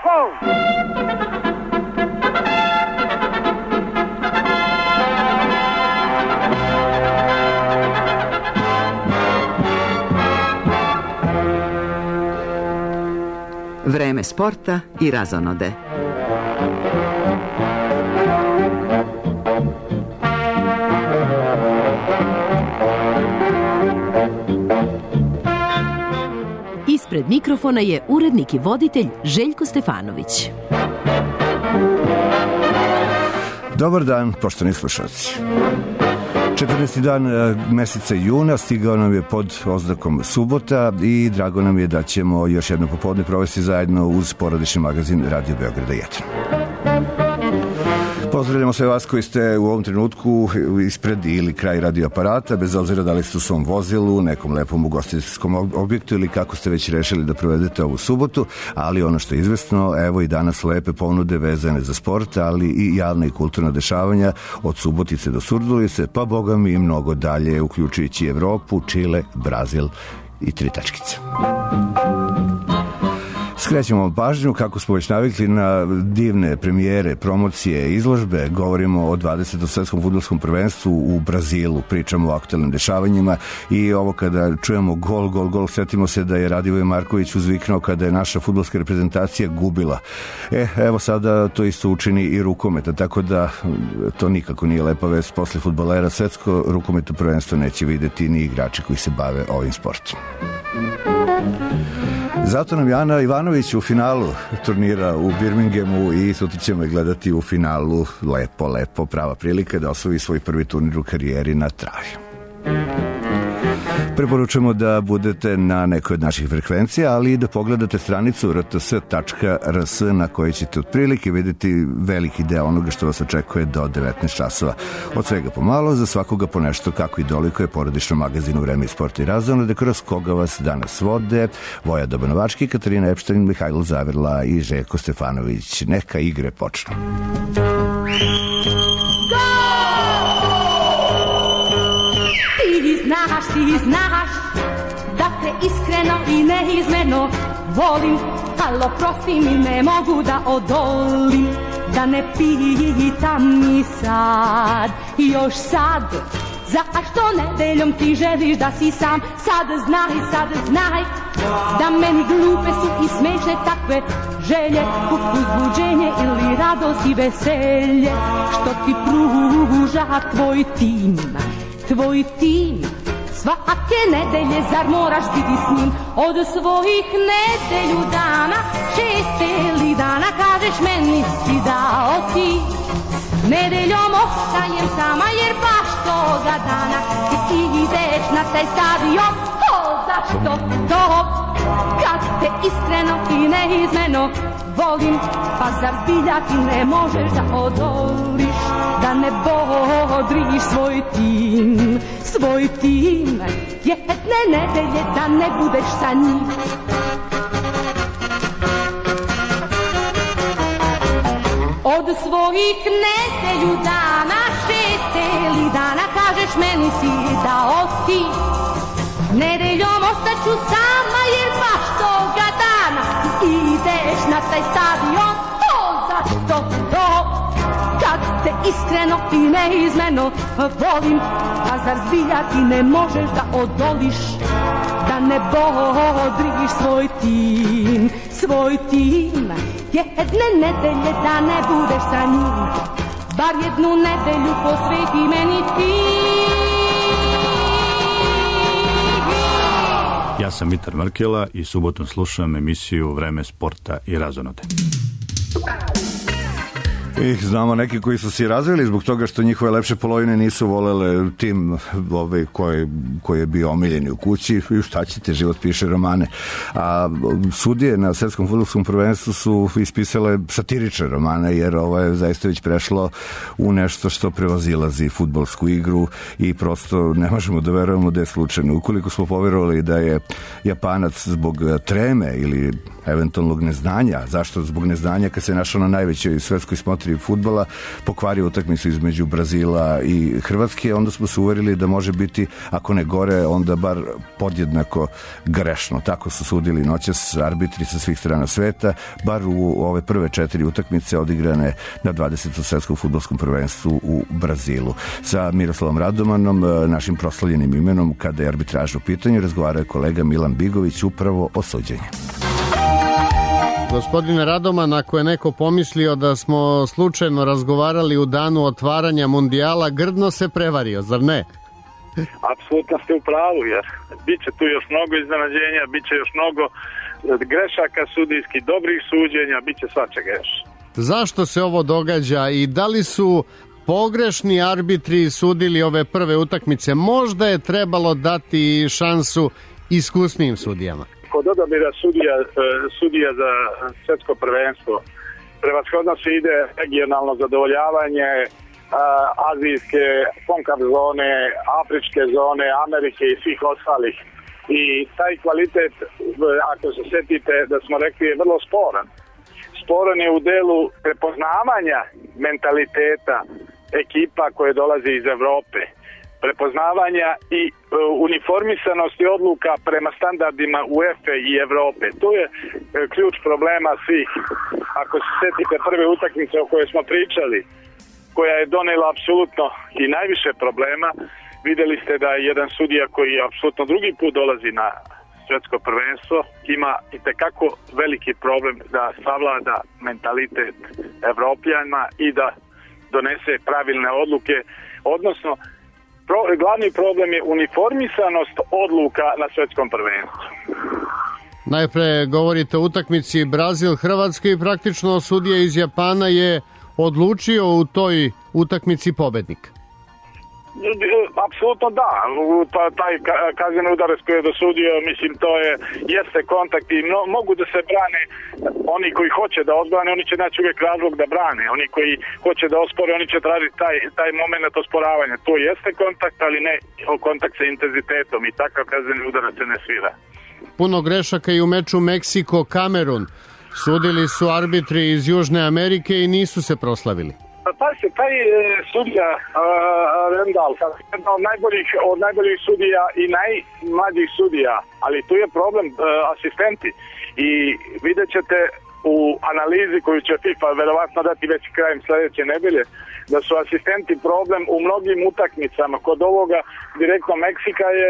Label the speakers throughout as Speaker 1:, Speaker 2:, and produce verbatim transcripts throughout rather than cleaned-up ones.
Speaker 1: gol!
Speaker 2: Vreme sporta i razonode.
Speaker 3: Ispred mikrofona je urednik i voditelj Željko Stefanović.
Speaker 4: Dobar dan, poštovani slušalci. četrnaesti dan meseca juna stigao nam je pod oznakom subota i drago nam je da ćemo još jedno popodne provesti zajedno uz porodični magazin Radio Beograda jedan. Pozdravljamo sve vas koji ste u ovom trenutku ispred ili kraj radio aparata, bez obzira da li ste u svom vozilu, nekom lepom ugostiteljskom objektu ili kako ste već rešili da provedete ovu subotu, ali ono što je izvesno, evo i danas lepe ponude vezane za sport, ali i javna i kulturna dešavanja od Subotice do Surdulice, pa boga mi i mnogo dalje, uključujući Evropu, Čile, Brazil i tri tačkice. Skrećemo vam pažnju, kako smo već navikli, na divne premijere, promocije, izložbe. Govorimo o dvadesetom svetskom fudbalskom prvenstvu u Brazilu, pričamo o aktualnim dešavanjima i ovo kada čujemo gol, gol, gol, setimo se da je Radivoj Marković uzviknuo kada je naša fudbalska reprezentacija gubila. E, evo sada to isto učini i rukometa, tako da to nikako nije lepa vest. Posle fudbalera svetsko rukometno prvenstvo neće videti ni igrači koji se bave ovim sportom. Zato nam Jana Ivanović u finalu turnira u Birminghamu i sutra ćemo je gledati u finalu. Lepo, lepo, prava prilika da osvoji svoj prvi turnir u karijeri na travi. Preporučujemo da budete na nekoj od naših frekvencija, ali i da pogledate stranicu r t s tačka r s na kojoj ćete otprilike vidjeti veliki deo onoga što vas očekuje do devetnaest časova. Od svega pomalo, za svakoga po nešto, kako i doliko je porodično magazinu Vreme sporta i razonode, kroz koga vas danas vode Voja Dobanovački, Katarina Epštajn, Mihajlo Zaverla i Željko Stefanović. Neka igre počnu.
Speaker 5: Znaš, ti znaš da te iskreno i neizmjerno volim, ali oprosti mi, ne mogu da odolim, da ne pitam ni sad, još sad, zašto nedeljom ti želiš da si sam, sad znaj, sad znaj, da meni glupe su i smešne takve želje, uzbuđenje ili radost i veselje, što ti pruža tvoj tim. Tvoj tim, svake nedelje, zar moraš biti s njim? Od svojih nedelju dana, šest celi dana, kažeš meni si dao ti. Nedeljom ostajem sama jer baš toga dana ti ideš na taj stadion. O, zašto to? Kad te iskreno i neizmjerno volim, pa zar zbilja ti ne možeš da odoliš, da ne bodriš svoj tim, svoj tim, jedne nedelje da ne budeš sa njim. Od svojih nedelju dana, šest celi dana, kažeš meni si dao ti. Nedeljom ostaću sama jer baš toga dana ideš na taj stadion. O, zašto to? Kad te iskreno i neizmjerno volim, a zar zbilja ti ne možeš da odoliš, da ne bodriš svoj tim, svoj tim, jedne nedelje da ne budeš sa njim, bar jednu nedelju posveti meni ti.
Speaker 6: Ja sam Mitar Markela i subotom slušam emisiju Vreme sporta i razonode.
Speaker 4: I znamo neki koji su se razvili zbog toga što njihove lepše polovine nisu volele tim ovaj, koji, koji je bio omiljeni u kući i šta ćete, život piše romane. A sudije na svetskom fudbalskom prvenstvu su ispisale satirične romane jer ovo je zaista već prešlo u nešto što prevazilazi fudbalsku igru i prosto ne možemo da verujemo da je slučajno. Ukoliko smo poverovali da je Japanac zbog treme ili eventualnog neznanja. Zašto? Zbog neznanja kad se našao na najvećoj svetskoj smotri fudbala, pokvario utakmicu između Brazila i Hrvatske, onda smo se uverili da može biti, ako ne gore, onda bar podjednako grešno. Tako su sudili noćas arbitri sa svih strana sveta, bar u ove prve četiri utakmice odigrane na dvadesetom svetskom fudbalskom prvenstvu u Brazilu. Sa Miroslavom Radomanom, našim proslavljenim imenom, kada je arbitraž u pitanju, razgovarao je kolega Milan Bigović upravo o suđenju.
Speaker 1: Gospodine Radoman, ako je neko pomislio da smo slučajno razgovarali u danu otvaranja mundijala, grdno se prevario, zar ne?
Speaker 7: Apsolutno ste u pravu, jer bit će tu još mnogo iznenađenja, bit će još mnogo grešaka sudijskih, dobrih suđenja, bit će svačega još.
Speaker 1: Zašto se ovo događa i da li su pogrešni arbitri sudili ove prve utakmice? Možda je trebalo dati šansu iskusnijim sudijama.
Speaker 7: Kod odabira sudija, sudija za svetsko prvenstvo prevashodno se ide regionalno zadovoljavanje azijske, konkaf zone, afričke zone, Amerike i svih ostalih. I taj kvalitet, ako se sjetite da smo rekli, je vrlo sporan. Sporan je u delu prepoznavanja mentaliteta ekipa koje dolaze iz Evrope, prepoznavanja i uh, uniformisanosti odluka prema standardima UEFA i Evrope. To je uh, ključ problema svih. Ako se sjetite prve utakmice o kojoj smo pričali, koja je donela apsolutno i najviše problema, vidjeli ste da je jedan sudija koji je apsolutno drugi put dolazi na svjetsko prvenstvo, ima itekako veliki problem da savlada mentalitet Evropljana i da donese pravilne odluke, odnosno pro, glavni problem je uniformisanost odluka na svjetskom prvenstvu.
Speaker 1: Najpre govorite o utakmici Brazil-Hrvatska i praktično sudija iz Japana je odlučio u toj utakmici pobednik.
Speaker 7: Apsolutno da, pa taj kazneni udarac koji je dosudio, mislim, to je jeste kontakt i no, mogu da se brane oni koji hoće da odbrane, oni će naći uvijek razlog da brane, oni koji hoće da ospore, oni će tražiti taj, taj moment osporavanja. To jeste kontakt, ali ne kontakt sa intenzitetom i takav kazneni udarac se ne svira.
Speaker 1: Puno grešaka i u meču Meksiko-Kamerun. Sudili su arbitri iz Južne Amerike i nisu se proslavili.
Speaker 7: Taj se, taj sudija uh, Rendal, jedan od najboljih, od najboljih sudija i najmlađih sudija, ali tu je problem uh, asistenti i vidjet ćete u analizi koju će FIFA verovatno dati već krajem sljedeće nedelje, da su asistenti problem u mnogim utakmicama. Kod ovoga direktno Meksika je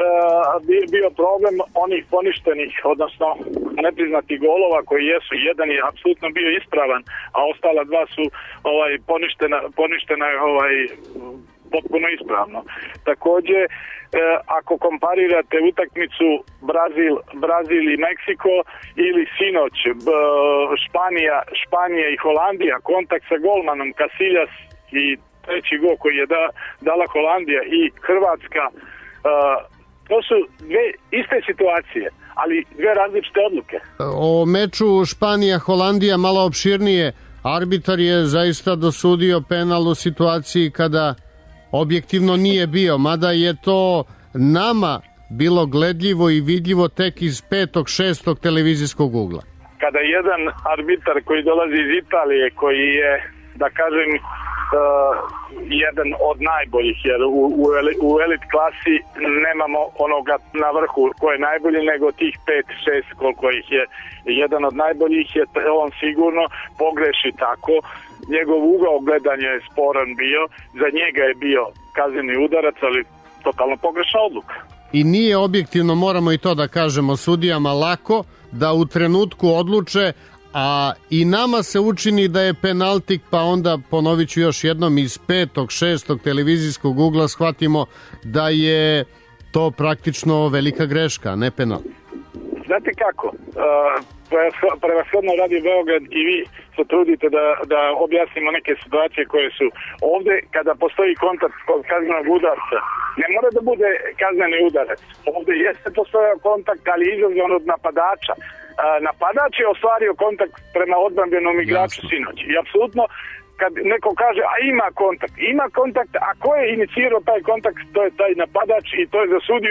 Speaker 7: uh, bio problem onih poništenih, odnosno nepriznatih golova koji jesu. Jedan je apsolutno bio ispravan, a ostala dva su ovaj poništena, poništena ovaj potpuno ispravno. Također, e, ako komparirate utakmicu Brazil, Brazil i Meksiko ili sinoć b, Španija, Španija i Holandija, kontakt sa golmanom Casillas i treći gol koji je da, dala Holandija i Hrvatska, e, to su dve iste situacije, ali dve različite odluke.
Speaker 1: O meču Španija-Holandija malo opširnije. Arbitar je zaista dosudio penal u situaciji kada objektivno nije bio, mada je to nama bilo gledljivo i vidljivo tek iz petog, šestog televizijskog ugla.
Speaker 7: Kada jedan arbitar koji dolazi iz Italije, koji je, da kažem, uh, jedan od najboljih, jer u, u, u elit klasi nemamo onoga na vrhu ko je najbolji, nego tih pet, šest koliko ih je. Jedan od najboljih je, on sigurno pogreši tako. Njegov ugao gledanja je sporan bio, za njega je bio kazneni udarac, ali totalno pogrešna odluka.
Speaker 1: I nije objektivno, moramo i to da kažemo, sudijama lako da u trenutku odluče, a i nama se učini da je penaltik, pa onda ponovit ću još jednom iz petog, šestog televizijskog ugla shvatimo da je to praktično velika greška, ne penal.
Speaker 7: Znate kako, uh, prevashodno radi Beograd i vi se trudite da, da objasnimo neke situacije koje su ovdje, kada postoji kontakt kod kaznenog udarca, ne mora da bude kazneni udarac. Ovdje jeste postojao kontakt, ali izazvan od napadača. Uh, napadač je ostvario kontakt prema odbrambenom igraču sinoć. I apsolutno, kad neko kaže, a ima kontakt, ima kontakt, a ko je inicirao taj kontakt, to je taj napadač i to je za sudiju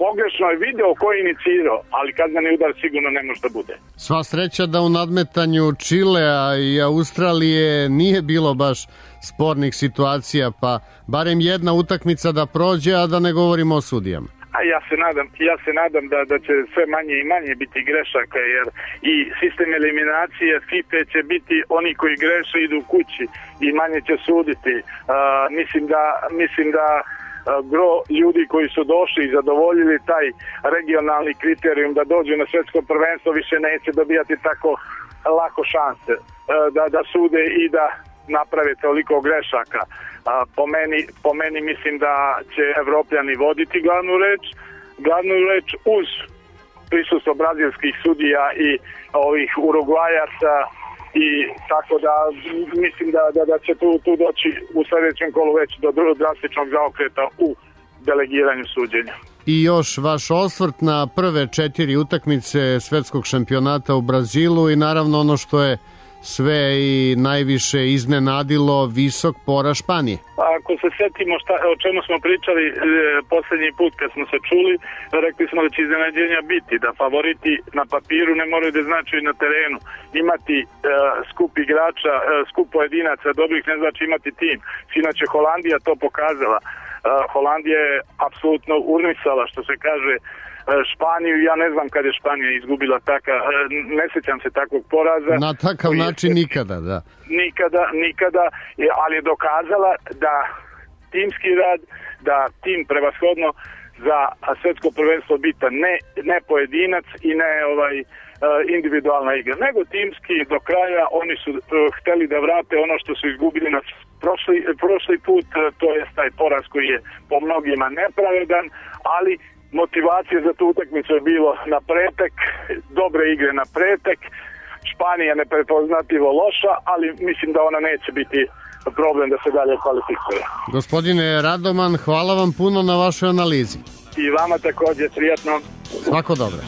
Speaker 7: pogrešno je video ko je inicirao, ali kazneni udar sigurno ne može da bude.
Speaker 1: Sva sreća da u nadmetanju Čilea i Australije nije bilo baš spornih situacija, pa barem jedna utakmica da prođe, a da ne govorimo o sudijama.
Speaker 7: A ja se nadam, ja se nadam da, da će sve manje i manje biti grešaka, jer i sistem eliminacije FIFA će biti oni koji greše idu kući i manje će suditi. Uh, mislim da, mislim da uh, gro ljudi koji su došli i zadovoljili taj regionalni kriterijum da dođu na svetsko prvenstvo više neće dobijati tako lako šanse uh, da, da sude i da naprave toliko grešaka. A, po, meni, po meni mislim da će Evropljani voditi glavnu reč, glavnu reč uz prisustvo brazilskih sudija i ovih Urugvajaca i tako da mislim da, da, da će tu, tu doći u sljedećem kolu već do drastičnog zaokreta u delegiranju suđenja.
Speaker 1: I još vaš osvrt na prve četiri utakmice svetskog šampionata u Brazilu i naravno ono što je sve i najviše iznenadilo, visok poraz Španije.
Speaker 7: Ako se setimo šta, o čemu smo pričali e, posljednji put kad smo se čuli, rekli smo da će iznenađenja biti, da favoriti na papiru ne moraju da značaju na terenu. Imati e, skup igrača, e, skup pojedinaca dobrih ne znači imati tim. Sinoć je Holandija to pokazala. E, Holandija je apsolutno urnisala, što se kaže, Španiju. Ja ne znam kad je Španija izgubila taka, ne sjećam se takvog poraza.
Speaker 1: Na takav način je, nikada, da.
Speaker 7: Nikada, nikada, ali je dokazala da timski rad, da tim prevashodno za svetsko prvenstvo bitan ne, ne pojedinac i ne ovaj individualna igra, nego timski do kraja. Oni su uh, hteli da vrate ono što su izgubili na prošli, prošli put, to je taj poraz koji je po mnogima nepravedan, ali motivacija za tu utakmicu je bilo na pretek, dobre igre na pretek. Španija neprepoznatljivo loša, ali mislim da ona neće biti problem da se dalje kvalifikuje.
Speaker 1: Gospodine Radoman, hvala vam puno na vašoj analizi.
Speaker 7: I vama također, prijatno.
Speaker 1: Svako dobro.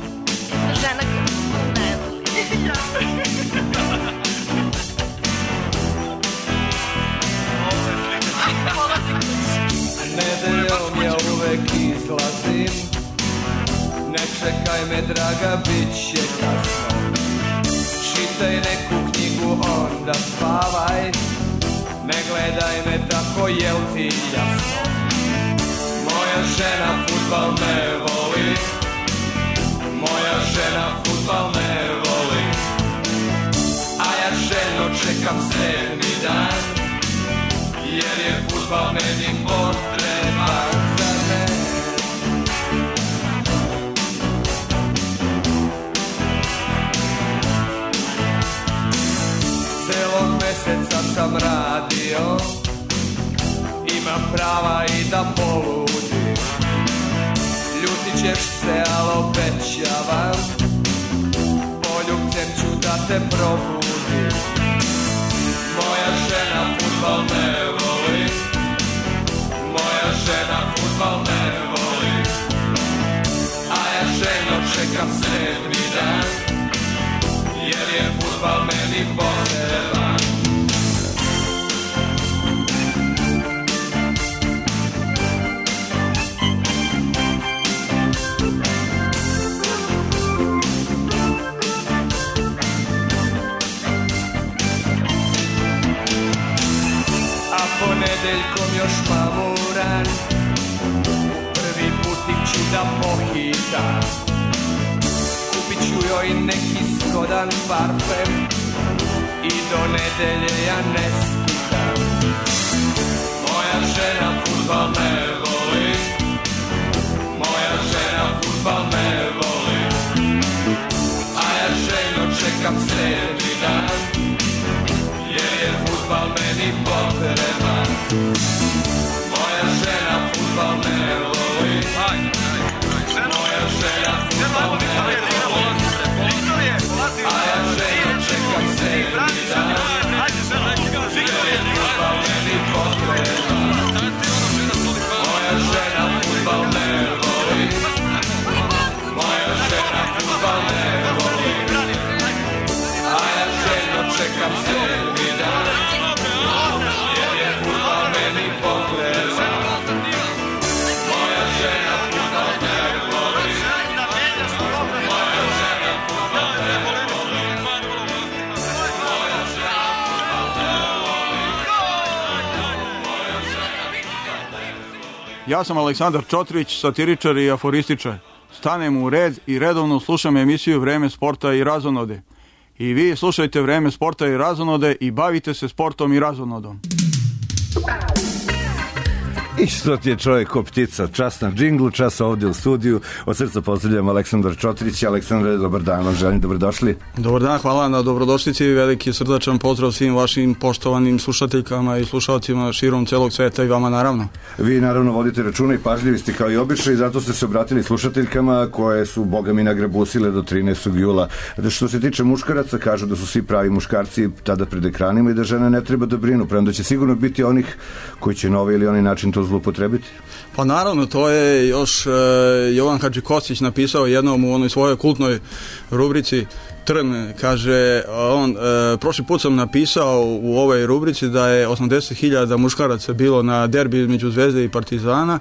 Speaker 8: Žena ne voli.
Speaker 9: Nedeljom ja uvek izlazim, ne čekaj me draga, bit će kasno. Čitaj neku knjigu, onda spavaj, ne gledaj me tako, jel ti jasno? Moja žena fudbal ne voli, moja žena fudbal ne voli, a ja ženo čekam sedmi dan, jer je fudbal meni potreban za me. Celog meseca sam radio, imam prava i da poludim. Ljutit ćeš se, al obećavam, poljubcem ću da te probudim. Moja žena fudbal ne voli, moja žena fudbal ne voli, a ja ženo čekam sedmi dan, jer je fudbal meni potreban. Ponedeljkom još mamuran, prvi putik ću da pohitam, kupit ću joj neki skodan parfem i do nedelje ja ne skitam. Moja žena fudbal ne voli, moja žena fudbal ne voli, a ja ženo čekam sedmi dan, jer je fudbal meni potreban. Moja žena fudbal ne voli, moja žena fudbal ne voli, a ja ženo čekam sedmi dan, jer je fudbal meni potreban. Moja žena fudbal ne voli, moja žena fudbal ne voli, a ja ženo čekam sedmi dan, jer je fudbal meni potreban.
Speaker 10: Ja sam Aleksandar Čotrić, satiričar i aforističar. Stanem u red i redovno slušam emisiju Vreme sporta i razonode. I vi slušajte Vreme sporta i razonode i bavite se sportom i razonodom.
Speaker 4: I što ti je čovjek ko ptica, čas na džinglu, čas ovdje u studiju. Od srca pozdravljam Aleksandar Čotrić. Aleksandre, dobar dan, vam želim dobrodošli.
Speaker 10: Dobar dan, hvala na dobrodošlici i veliki srdačan pozdrav svim vašim poštovanim slušateljkama i slušalcima širom celog sveta i vama naravno.
Speaker 4: Vi naravno vodite računa i pažljivi ste kao i obično i zato ste se obratili slušateljkama koje su, boga mi, nagrabusile do trinaestog jula. Što se tiče muškaraca, kažu da su svi pravi muškarci tada pred ekranima i da žene ne treba da brinu, premda će sigurno biti onih koji će na ovaj ili onaj način to zloupotrebiti.
Speaker 10: Pa naravno, to je još e, Jovan Hadžikostić napisao jednom u onoj svojoj kultnoj rubrici Trn, kaže on, e, prošli put sam napisao u ovoj rubrici da je osamdeset hiljada muškaraca bilo na derbi između Zvezde i Partizana,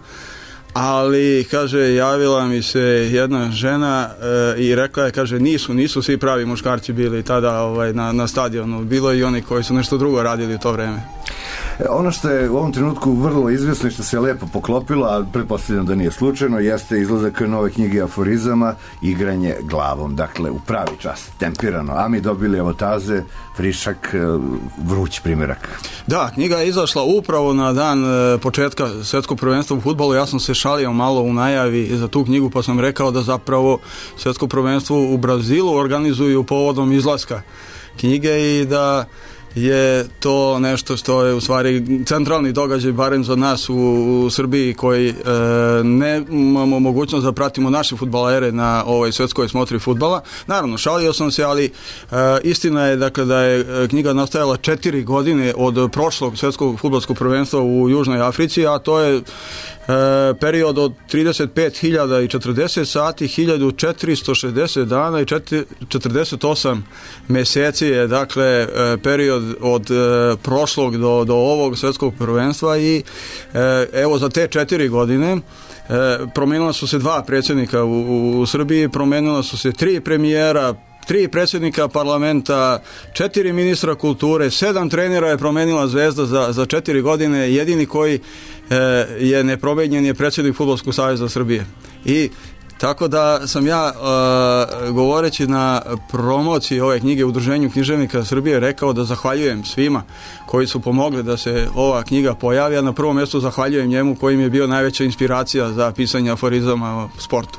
Speaker 10: ali, kaže, javila mi se jedna žena e, i rekla je, kaže, nisu, nisu svi pravi muškarci bili tada ovaj, na, na stadionu, bilo je i oni koji su nešto drugo radili u to vreme.
Speaker 4: Ono što je u ovom trenutku vrlo izvjesno i što se lepo poklopilo, a pretpostavljam da nije slučajno, jeste izlazak nove knjige aforizama, igranje glavom, dakle u pravi čas, tempirano, a mi dobili evo taze, frišak, vruć primjerak.
Speaker 10: Da, knjiga je izašla upravo na dan početka svjetskog prvenstva u fudbalu. Ja sam se šalio malo u najavi za tu knjigu, pa sam rekao da zapravo svjetsko prvenstvo u Brazilu organizuju povodom izlaska knjige i da je to nešto što je u stvari centralni događaj, barem za nas u, u Srbiji koji e, ne imamo mogućnost da pratimo naše fudbalere na ovoj svjetskoj smotri fudbala. Naravno, šalio sam se, ali e, istina je, dakle, da je knjiga nastajala četiri godine od prošlog svjetskog fudbalskog prvenstva u Južnoj Africi, a to je E, period od trideset pet hiljada četrdeset sati, hiljadu četiristo šezdeset dana i četrdeset osam meseci je, dakle, e, period od e, prošlog do, do ovog svjetskog prvenstva i e, evo za te četiri godine e, promenila su se dva predsjednika u, u Srbiji, promenila su se tri premijera, tri predsjednika parlamenta, četiri ministra kulture, sedam trenera je promenila Zvezda za, za četiri godine. Jedini koji e, je nepromenjen je predsjednik Fudbalskog saveza Srbije. I tako da sam ja, e, govoreći na promociji ove knjige u Udruženju književnika Srbije, rekao da zahvaljujem svima koji su pomogli da se ova knjiga pojavi, a na prvom mjestu zahvaljujem njemu koji mi je bio najveća inspiracija za pisanje aforizama o sportu.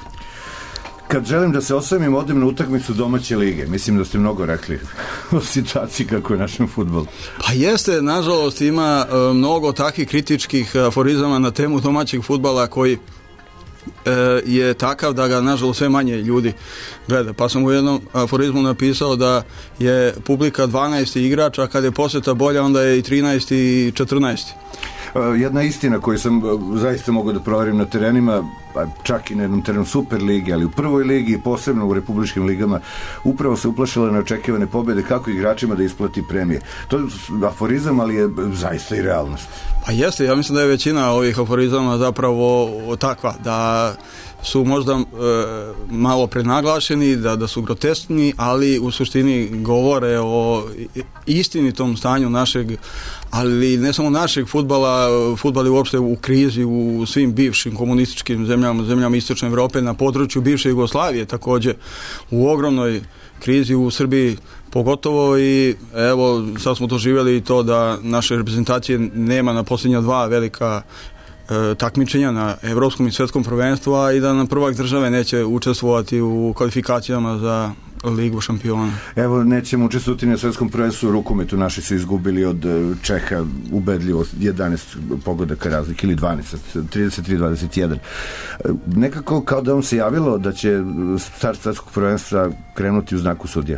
Speaker 4: Kad želim da se osamim, odem na utakmicu domaće lige. Mislim da ste mnogo rekli o situaciji kako je našem fudbalu.
Speaker 10: Pa jeste, nažalost ima e, mnogo takvih kritičkih aforizama na temu domaćeg fudbala koji e, je takav da ga nažalost sve manje ljudi gleda. Pa sam u jednom aforizmu napisao da je publika dvanaesti igrač, a kad je posjeta bolja onda je i trinaesti i četrnaesti.
Speaker 4: Jedna istina koju sam zaista mogao da proverim na terenima, čak i na jednom terenu Super ligi, ali u prvoj ligi i posebno u republičkim ligama, upravo se uplašila na očekivane pobjede kako igračima da isplati premije. To je aforizam, ali je zaista i realnost.
Speaker 10: Pa jeste, ja mislim da je većina ovih aforizama zapravo takva, da su možda e, malo prenaglašeni, da, da su groteskni, ali u suštini govore o istinitom stanju našeg, ali ne samo našeg fudbala, fudbal je uopšte u krizi u svim bivšim komunističkim zemljama, zemljama Istočne Evrope, na području bivše Jugoslavije također u ogromnoj krizi, u Srbiji pogotovo, i evo sad smo doživjeli i to da naše reprezentacije nema na posljednja dva velika e, takmičenja na evropskom i svjetskom prvenstvu, a i da nam prvak države neće učestvovati u kvalifikacijama za Ligu šampiona.
Speaker 4: Evo, nećemo učestvovati na svjetskom prvenstvu u rukometu, naši su izgubili od Čeha ubedljivo jedanaest pogodaka razlike ili dvanaest, trideset tri dvadeset jedan. Nekako kao da vam se javilo da će start svjetskog prvenstva krenuti u znaku sudija.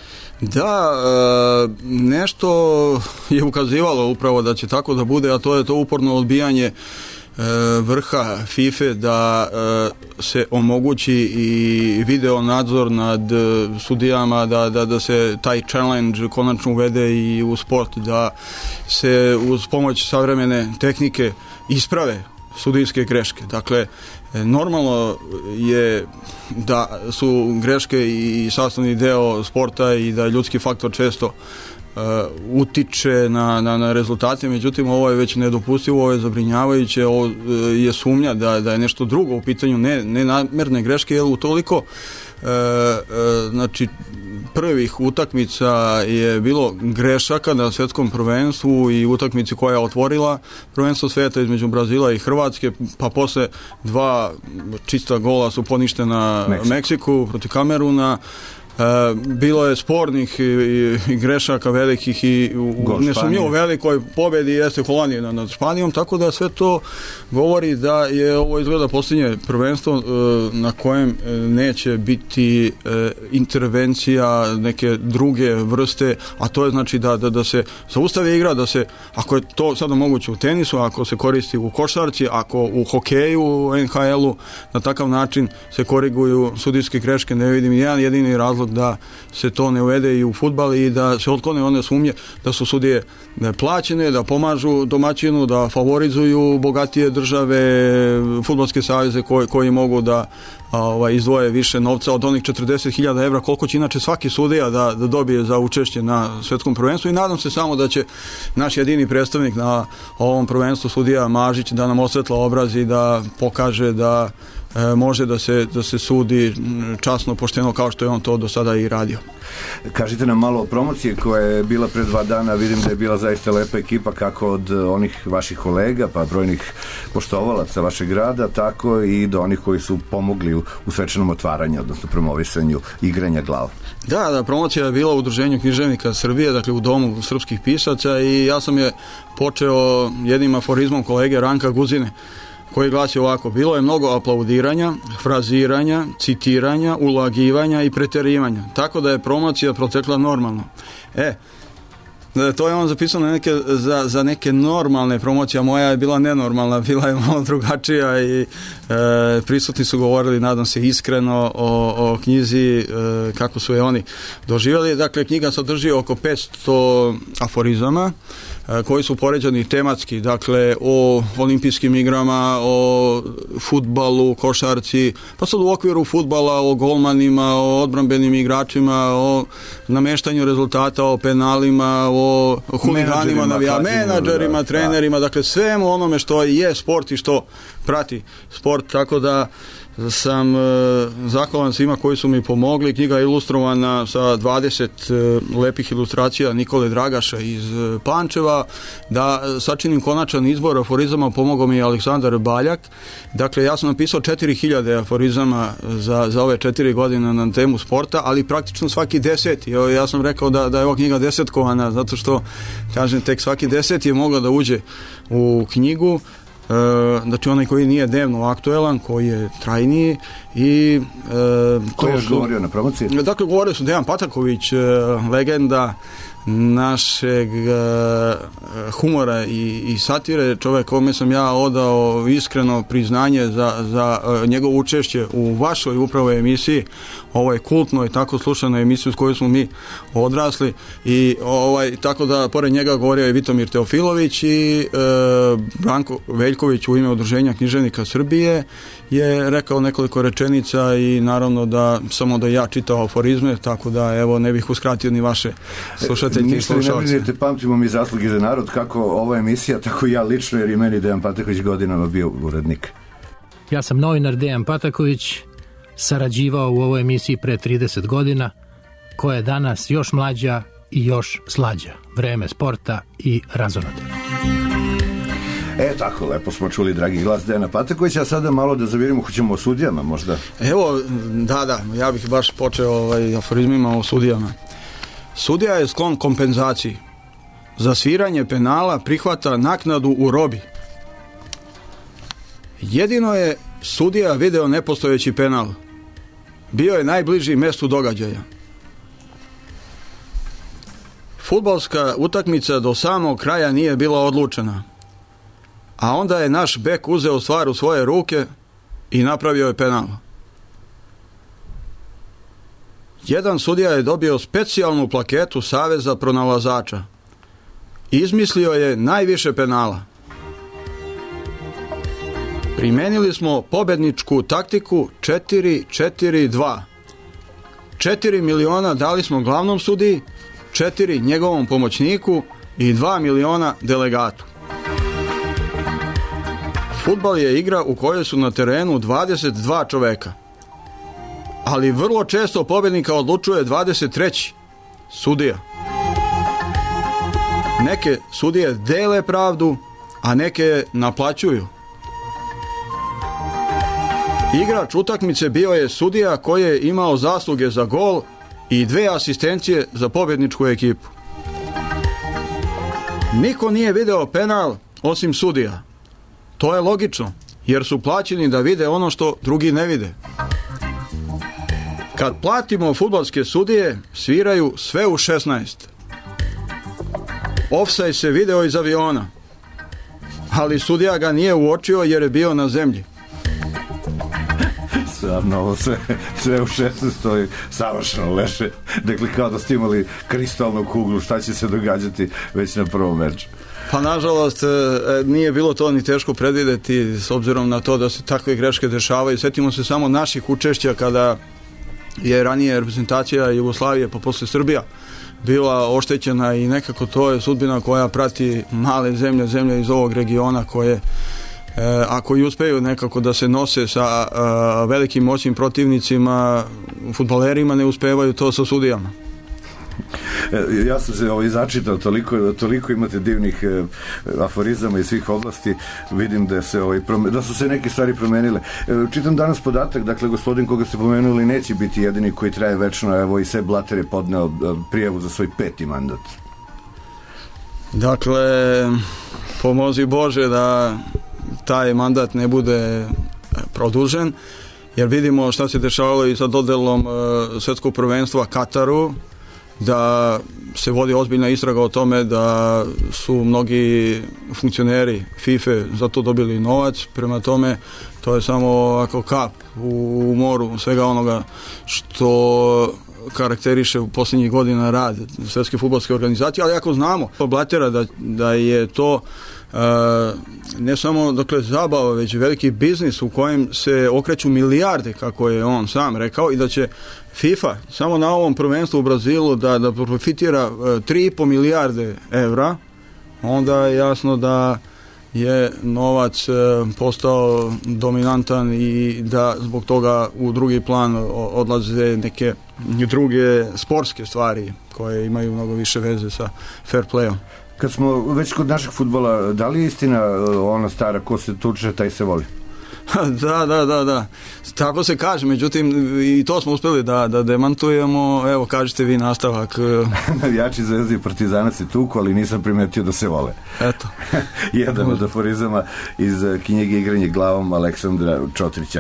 Speaker 10: Da, e, nešto je ukazivalo upravo da će tako da bude, a to je to uporno odbijanje vrha FIFA da se omogući i video nadzor nad sudijama, da, da, da se taj challenge konačno uvede i u sport, da se uz pomoć savremene tehnike isprave sudijske greške. Dakle, normalno je da su greške i sastavni deo sporta i da ljudski faktor često utiče na, na, na rezultate, međutim ovo je već nedopustivo, ovo je zabrinjavajuće, ovo je sumnja da, da je nešto drugo u pitanju, ne, ne namerne greške, jer utoliko e, e, znači prvih utakmica je bilo grešaka na svjetskom prvenstvu i utakmici koja je otvorila prvenstvo svijeta između Brazila i Hrvatske, pa posle dva čista gola su poništena Meksiko. Meksiku protiv Kameruna. E, bilo je spornih i, i grešaka velikih i u nesumnjivo velikoj pobjedi jeste Holandija nad, nad Španijom, tako da sve to govori da je ovo izgleda posljednje prvenstvo e, na kojem neće biti e, intervencija neke druge vrste, a to je znači da, da, da se zaustavi igra, da se, ako je to sada moguće u tenisu, ako se koristi u košarci, ako u hokeju, u en ha el-u, na takav način se koriguju sudijske greške, ne vidim jedan jedini razlog da se to ne uvede i u fudbal i da se otklone one sumnje da su sudije plaćene, da pomažu domaćinu, da favorizuju bogatije države, fudbalske saveze koji, koji mogu da ovaj, izdvoje više novca od onih četrdeset hiljada evra koliko će inače svaki sudija da, da dobije za učešće na svjetskom prvenstvu, i nadam se samo da će naš jedini predstavnik na ovom prvenstvu, sudija Mažić, da nam osvetla obraz i da pokaže da e, može da se, da se sudi časno, pošteno, kao što je on to do sada i radio.
Speaker 4: Kažite nam malo o promociji koja je bila pre dva dana. Vidim da je bila zaista lepa ekipa, kako od onih vaših kolega pa brojnih poštovalaca vašeg grada, tako i do onih koji su pomogli u, u svečanom otvaranju, odnosno promovisanju igranja glava.
Speaker 10: Da, da, promocija je bila u Udruženju književnika Srbije, dakle u Domu srpskih pisaca, i ja sam je počeo jednim aforizmom kolege Ranka Guzine, koji glasi ovako: bilo je mnogo aplaudiranja, fraziranja, citiranja, ulagivanja i preterivanja, tako da je promocija protekla normalno. E, to je on zapisao na neke, za, za neke normalne promocije, moja je bila nenormalna, bila je malo drugačija i e, prisutni su govorili, nadam se, iskreno o, o knjizi, e, kako su je oni doživjeli. Dakle, knjiga sadrži oko petsto aforizama koji su poređani tematski, dakle o olimpijskim igrama, o fudbalu, košarci, pa sad u okviru fudbala o golmanima, o odbrambenim igračima, o nameštanju rezultata, o penalima, o huliganima, navija, menadžerima, trenerima, dakle svemu onome što je sport i što prati sport, tako da sam e, zahvalan svima koji su mi pomogli. Knjiga je ilustrovana sa dvadeset e, lepih ilustracija Nikole Dragaša iz e, Pančeva. Da sačinim konačan izbor aforizama pomogao mi Aleksandar Baljak. Dakle, ja sam napisao četiri hiljade aforizama za, za ove četiri godine na temu sporta, ali praktično svaki deseti. Evo, ja sam rekao da, da je ova knjiga desetkovana, zato što, kažem, tek svaki deseti je mogao da uđe u knjigu. E, znači onaj koji nije dnevno aktuelan, koji je trajniji i e,
Speaker 4: ko je govorio na promociji?
Speaker 10: Dakle, govorio su Dejan Pataković, e, legenda našeg e, humora i, i satire, čovjek kome sam ja odao iskreno priznanje za, za e, njegovo učešće u vašoj upravo emisiji, ovoj kultnoj, tako slušanoj emisiji s kojoj smo mi odrasli, i ovaj, tako da pored njega govorio je Vitomir Teofilović i e, Branko Veljković u ime Udruženja književnika Srbije je rekao nekoliko rečenica, i naravno da samo da ja čitao aforizme, tako da evo ne bih uskratio ni vaše slušateljke i slušalce.
Speaker 4: Ne brinite, pamtimo mi zasluge za narod, kako ova emisija, tako i ja lično, jer i meni Dejan Pataković godinama bio urednik.
Speaker 11: Ja sam novinar Dejan Pataković, sarađivao u ovoj emisiji pre trideset godina, koja je danas još mlađa i još slađa. Vreme sporta i razonode.
Speaker 4: E, tako, lepo smo čuli dragi glas Dejana Patakovića, a sada malo da zavirimo, hoćemo o sudijama možda.
Speaker 10: Evo, da, da, ja bih baš počeo ovaj, aforizmima o sudijama. Sudija je sklon kompenzaciji. Za sviranje penala prihvata naknadu u robi. Jedino je sudija video nepostojeći penal. Bio je najbliži mestu događaja. Fudbalska utakmica do samog kraja nije bila odlučena, a onda je naš bek uzeo stvar u svoje ruke i napravio je penal. Jedan sudija je dobio specijalnu plaketu Saveza pronalazača. Izmislio je najviše penala. Primenili smo pobedničku taktiku četiri četiri dva. četiri miliona dali smo glavnom sudiji, četiri njegovom pomoćniku i dva miliona delegatu. Fudbal je igra u kojoj su na terenu dvadeset dva čoveka, ali vrlo često pobednika odlučuje dvadeset treći sudija. Neke sudije dele pravdu, a neke naplaćuju. Igrač utakmice bio je sudija koji je imao zasluge za gol i dve asistencije za pobjedničku ekipu. Niko nije video penal osim sudija. To je logično, jer su plaćeni da vide ono što drugi ne vide. Kad platimo fudbalske sudije, sviraju sve u šesnaest. Ofsaj se video iz aviona, ali sudija ga nije uočio jer je bio na zemlji.
Speaker 4: Stvarno, ovo sve, sve u šesnaestoj savršeno leše. Dakle, kao da ste imali kristalnu kuglu, šta će se događati već na prvom meču.
Speaker 10: Pa nažalost nije bilo to ni teško predvideti s obzirom na to da se takve greške dešavaju. Sjetimo se samo naših učešća kada je ranije reprezentacija Jugoslavije pa posle Srbija bila oštećena i nekako to je sudbina koja prati male zemlje, zemlje iz ovog regiona koje ako i uspeju nekako da se nose sa velikim moćnim protivnicima, fudbalerima ne uspevaju to sa sudijama.
Speaker 4: Ja sam se ovaj začitao, toliko, toliko imate divnih e, aforizama iz svih oblasti, vidim da, se, ovaj, prome, da su se neke stvari promenile. E, čitam danas podatak, dakle, gospodin koga ste pomenuli neće biti jedini koji traje večno, evo i Sepp Blatter je podneo prijavu za svoj peti mandat.
Speaker 10: Dakle, pomozi Bože da taj mandat ne bude produžen, jer vidimo šta se dešavalo i sa dodelom e, svjetskog prvenstva Kataru, da se vodi ozbiljna istraga o tome da su mnogi funkcioneri FIFA za to dobili novac, prema tome to je samo ako kap u moru svega onoga što karakteriše u posljednjih godina rad svjetske fudbalske organizacije, ali ako znamo po Blattera da, da je to Uh, ne samo dakle zabava, već veliki biznis u kojem se okreću milijarde, kako je on sam rekao, i da će FIFA samo na ovom prvenstvu u Brazilu da, da profitira uh, tri i po milijarde evra, onda je jasno da je novac uh, postao dominantan i da zbog toga u drugi plan odlaze neke druge sportske stvari koje imaju mnogo više veze sa fair playom.
Speaker 4: Kad smo već kod našeg fudbala, da li je istina ona stara ko se tuče, taj se voli?
Speaker 10: Da, da, da, da. Tako se kaže, međutim i to smo uspjeli da, da demantujemo. Evo, kažete vi nastavak.
Speaker 4: Navijači Zvezde i Partizana se tuku, ali nisam primetio da se vole.
Speaker 10: Eto.
Speaker 4: Jedan od aforizama iz knjige Igranje glavom Aleksandra Čotrića.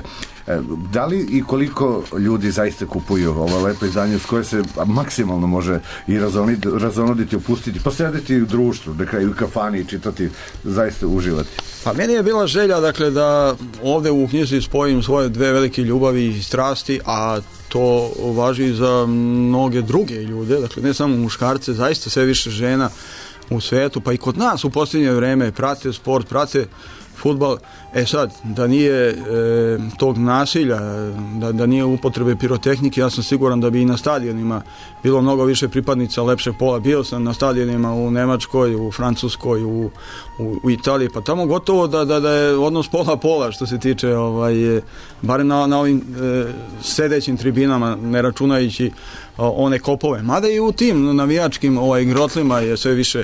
Speaker 4: Da li i koliko ljudi zaista kupuju ova lepa izdanja s koje se maksimalno može i razoniti, razonoditi, opustiti, pa sedeti u društvu, da kraju u kafani i čitati, zaista uživati?
Speaker 10: Pa meni je bila želja, dakle, da ovdje u knjizi spojim svoje dve velike ljubavi i strasti, a to važi za mnoge druge ljude, dakle ne samo muškarce, zaista sve više žena u svijetu, pa i kod nas u posljednje vreme prate sport, prate fudbal. E sad, da nije e, tog nasilja, da, da nije upotrebe pirotehnike, ja sam siguran da bi i na stadionima bilo mnogo više pripadnica lepšeg pola. Bio sam na stadionima u Nemačkoj, u Francuskoj, u, u, u Italiji, pa tamo gotovo da, da, da je odnos pola-pola što se tiče, ovaj, barem na, na ovim e, sedećim tribinama, ne računajući o, one kopove. Mada i u tim navijačkim ovaj, grotlima je sve više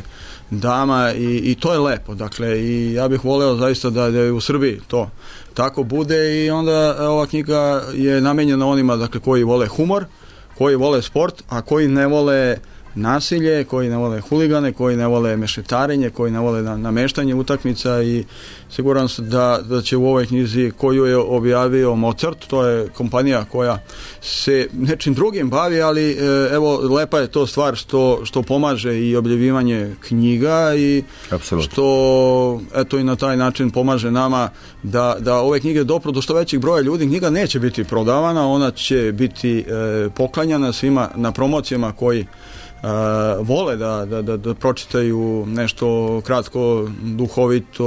Speaker 10: dama i, i to je lepo. Dakle, i ja bih voleo zaista da, da je u Srbiji to tako bude i onda ova knjiga je namenjena onima, dakle, koji vole humor, koji vole sport, a koji ne vole nasilje, koji ne vole huligane, koji ne vole mešetarenje, koji ne vole nameštanje utakmica i siguran sam da, da će u ovoj knjizi koju je objavio Mozart, to je kompanija koja se nečim drugim bavi, ali evo lepa je to stvar što, što pomaže i objavljivanje knjiga i Absolutno. Što eto i na taj način pomaže nama da, da ove knjige dopru do što većih broja ljudi. Knjiga neće biti prodavana, ona će biti e, poklanjana svima na promocijama koji Uh, vole da, da, da, da pročitaju nešto kratko, duhovito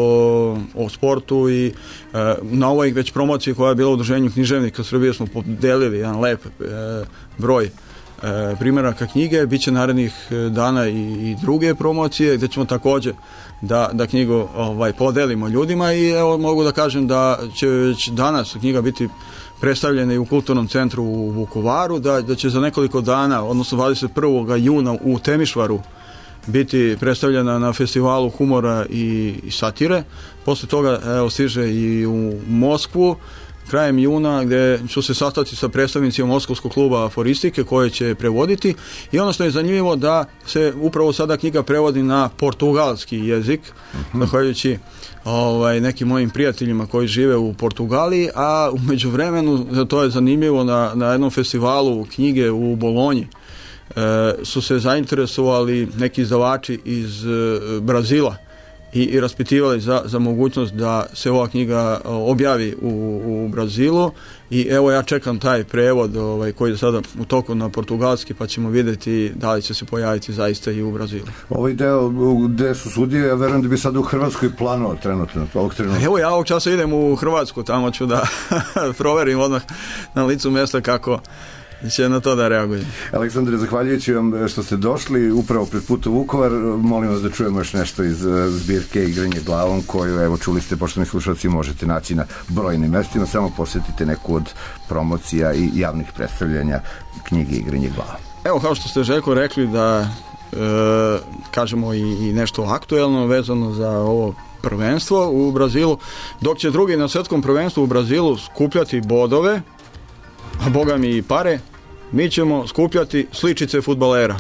Speaker 10: o sportu i uh, na ovoj već promociji koja je bila u Udruženju književnika Srbije smo podelili jedan lep uh, broj uh, e, primjeraka knjige, bit će narednih dana i, i druge promocije gdje ćemo također da, da knjigu ovaj, podelimo ljudima i evo mogu da kažem da će već danas knjiga biti predstavljena i u Kulturnom centru u Vukovaru, da, da će za nekoliko dana, odnosno dvadeset prvog juna u Temišvaru biti predstavljena na festivalu humora i, i satire. Poslije toga evo, stiže i u Moskvu krajem juna gdje ću se sastati sa predstavnicima Moskovskog kluba aforistike koje će prevoditi i ono što je zanimljivo da se upravo sada knjiga prevodi na portugalski jezik, uh-huh. zahvaljujući ovaj, nekim mojim prijateljima koji žive u Portugaliji, a u međuvremenu, to je zanimljivo, na, na jednom festivalu knjige u Bolonji e, su se zainteresovali neki izdavači iz e, Brazila i, i raspitivali za, za mogućnost da se ova knjiga objavi u, u Brazilu i evo ja čekam taj prevod ovaj, koji je sada u toku na portugalski, pa ćemo vidjeti da li će se pojaviti zaista i u Brazilu.
Speaker 4: Ovaj deo gde su sudije, ja verujem da bi sad u Hrvatskoj planuo trenutno, ovog trenutka.
Speaker 10: Evo ja ovog časa idem u Hrvatsku, tamo ću da proverim odmah na licu mjesta kako će na to da reagujem.
Speaker 4: Aleksandre, zahvaljujući vam što ste došli upravo pred put u Vukovar, molim vas da čujemo još nešto iz zbirke Igranje glavom, koju, evo, čuli ste, poštovani slušalci, možete naći na brojnim mestima, samo posjetite neku od promocija i javnih predstavljanja knjige Igranje glavom.
Speaker 10: Evo, kao što ste, Željko, rekli da e, kažemo i, i nešto aktuelno vezano za ovo prvenstvo u Brazilu, dok će drugi na svjetskom prvenstvu u Brazilu skupljati bodove, a boga mi i pare, mi ćemo skupljati sličice fudbalera.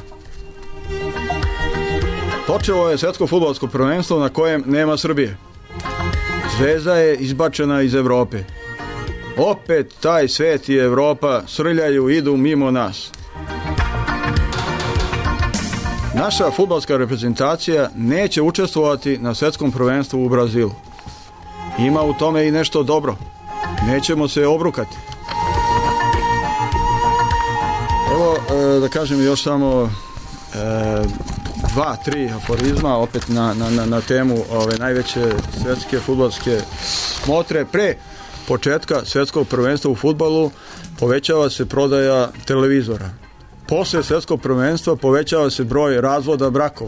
Speaker 10: Počelo je svjetsko fudbalsko prvenstvo na kojem nema Srbije. Zvezda je izbačena iz Evrope. Opet taj svet i Evropa srljaju, idu mimo nas. Naša fudbalska reprezentacija neće učestvovati na svjetskom prvenstvu u Brazilu. Ima u tome i nešto dobro. Nećemo se obrukati. Evo, da kažem još samo dva, tri aforizma opet na, na, na temu ove najveće svjetske fudbalske smotre. Pre početka svjetskog prvenstva u fudbalu povećava se prodaja televizora. Posle svjetskog prvenstva povećava se broj razvoda brakova.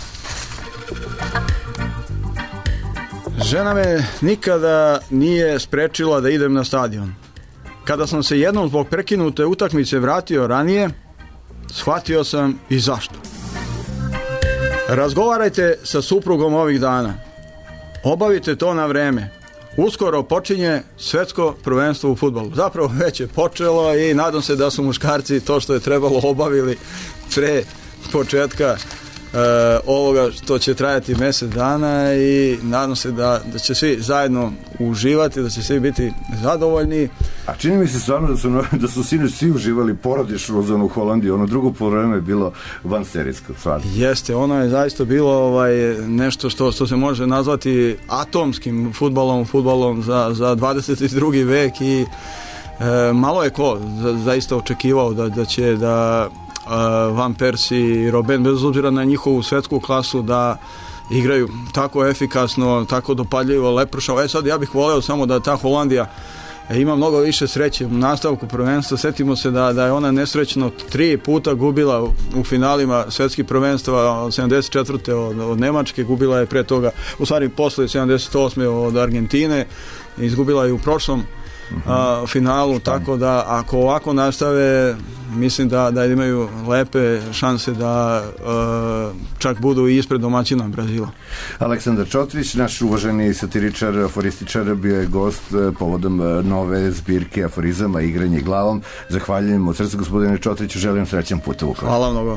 Speaker 10: Žena me nikada nije sprečila da idem na stadion. Kada sam se jednom zbog prekinute utakmice vratio ranije, shvatio sam i zašto. Razgovarajte sa suprugom ovih dana. Obavite to na vreme. Uskoro počinje svjetsko prvenstvo u fudbalu. Zapravo već je počelo i nadam se da su muškarci to što je trebalo obavili pre početka Uh, ovoga što će trajati mjesec dana i nadam se da, da će svi zajedno uživati, da će svi biti zadovoljni.
Speaker 4: A čini mi se stvarno da su, da su sinoć svi uživali, porodično uz onu Holandiju, ono drugo poluvreme je bilo vanserijsko stvarno.
Speaker 10: Jeste, ono je zaista bilo ovaj, nešto što, što se može nazvati atomskim fudbalom, fudbalom za, za dvadeset drugi vek i e, malo je ko za, zaista očekivao da, da će da Uh, Van Persie i Robben, bez obzira na njihovu svjetsku klasu, da igraju tako efikasno, tako dopadljivo, lepršavo. E sad ja bih voleo samo da ta Holandija ima mnogo više sreće u nastavku prvenstva. Sjetimo se da, da je ona nesrećno tri puta gubila u finalima svjetskih prvenstva od sedamdeset četvrte od, od Nemačke, gubila je pre toga, u stvari posle sedamdeset osme od Argentine, izgubila je u prošlom a, finalu, tako da ako ovako nastave, mislim da, da imaju lepe šanse da a, čak budu i ispred domaćina Brazila.
Speaker 4: Aleksandar Čotrić, naš uvaženi satiričar, aforističar, bio je gost povodom nove zbirke aforizama Igranje glavom. Zahvaljujem od srca gospodine Čotriću, želim srećan put u Vukovar.
Speaker 10: Hvala mnogo.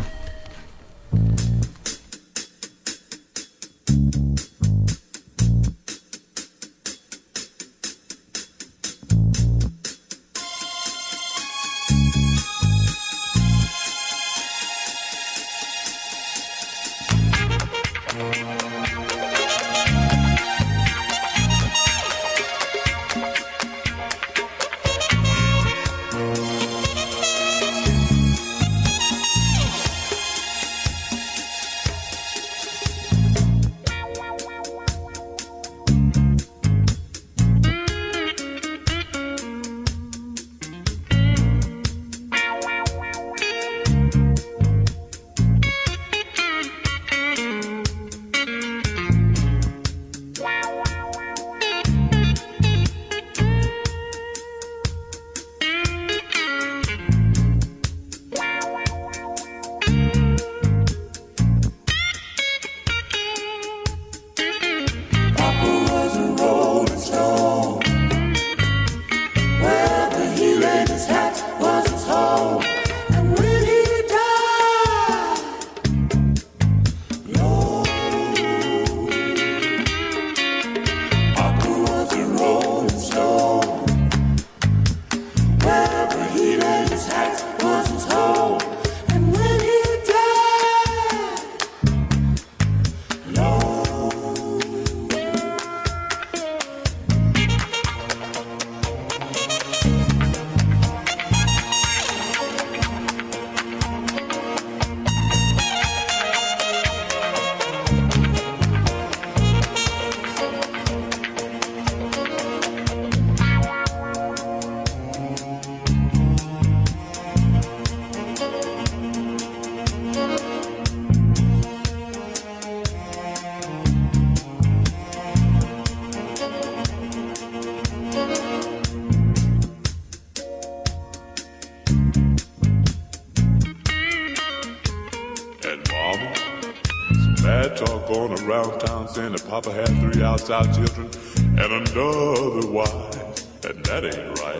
Speaker 12: Bad talk going around town saying that Papa had three outside children and another wife, and that ain't right.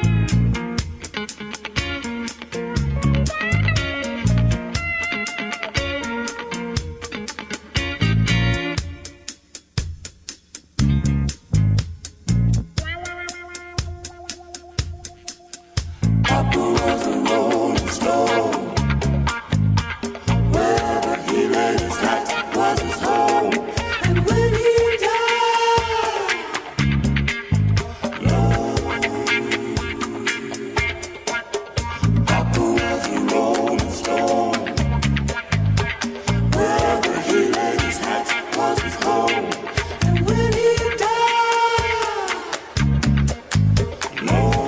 Speaker 13: Papa was a rolling stone. Wherever he laid his hat was his home. And when he died, Lord, Papa was a rolling stone. Wherever he laid his hat was his home. And when he died, Lord.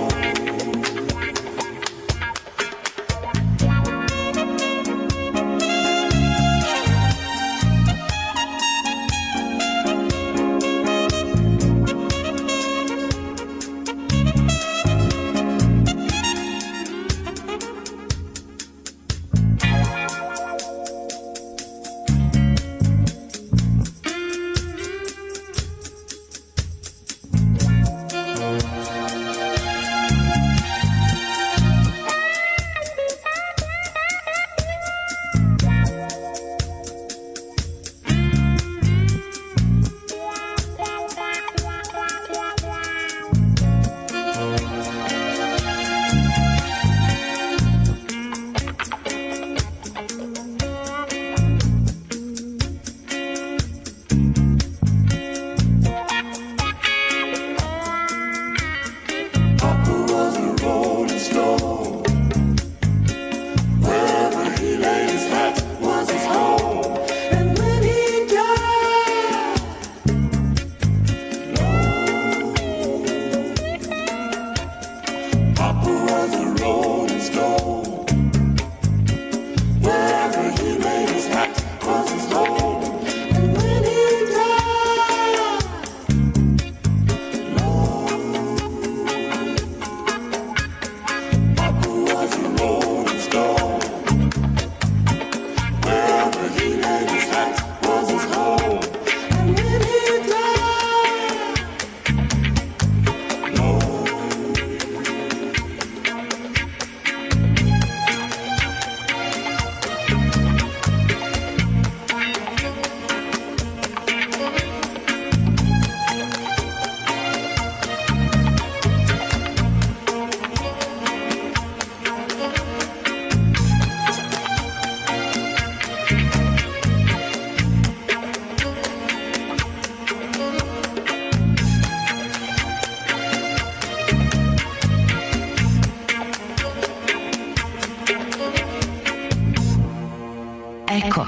Speaker 2: Eko.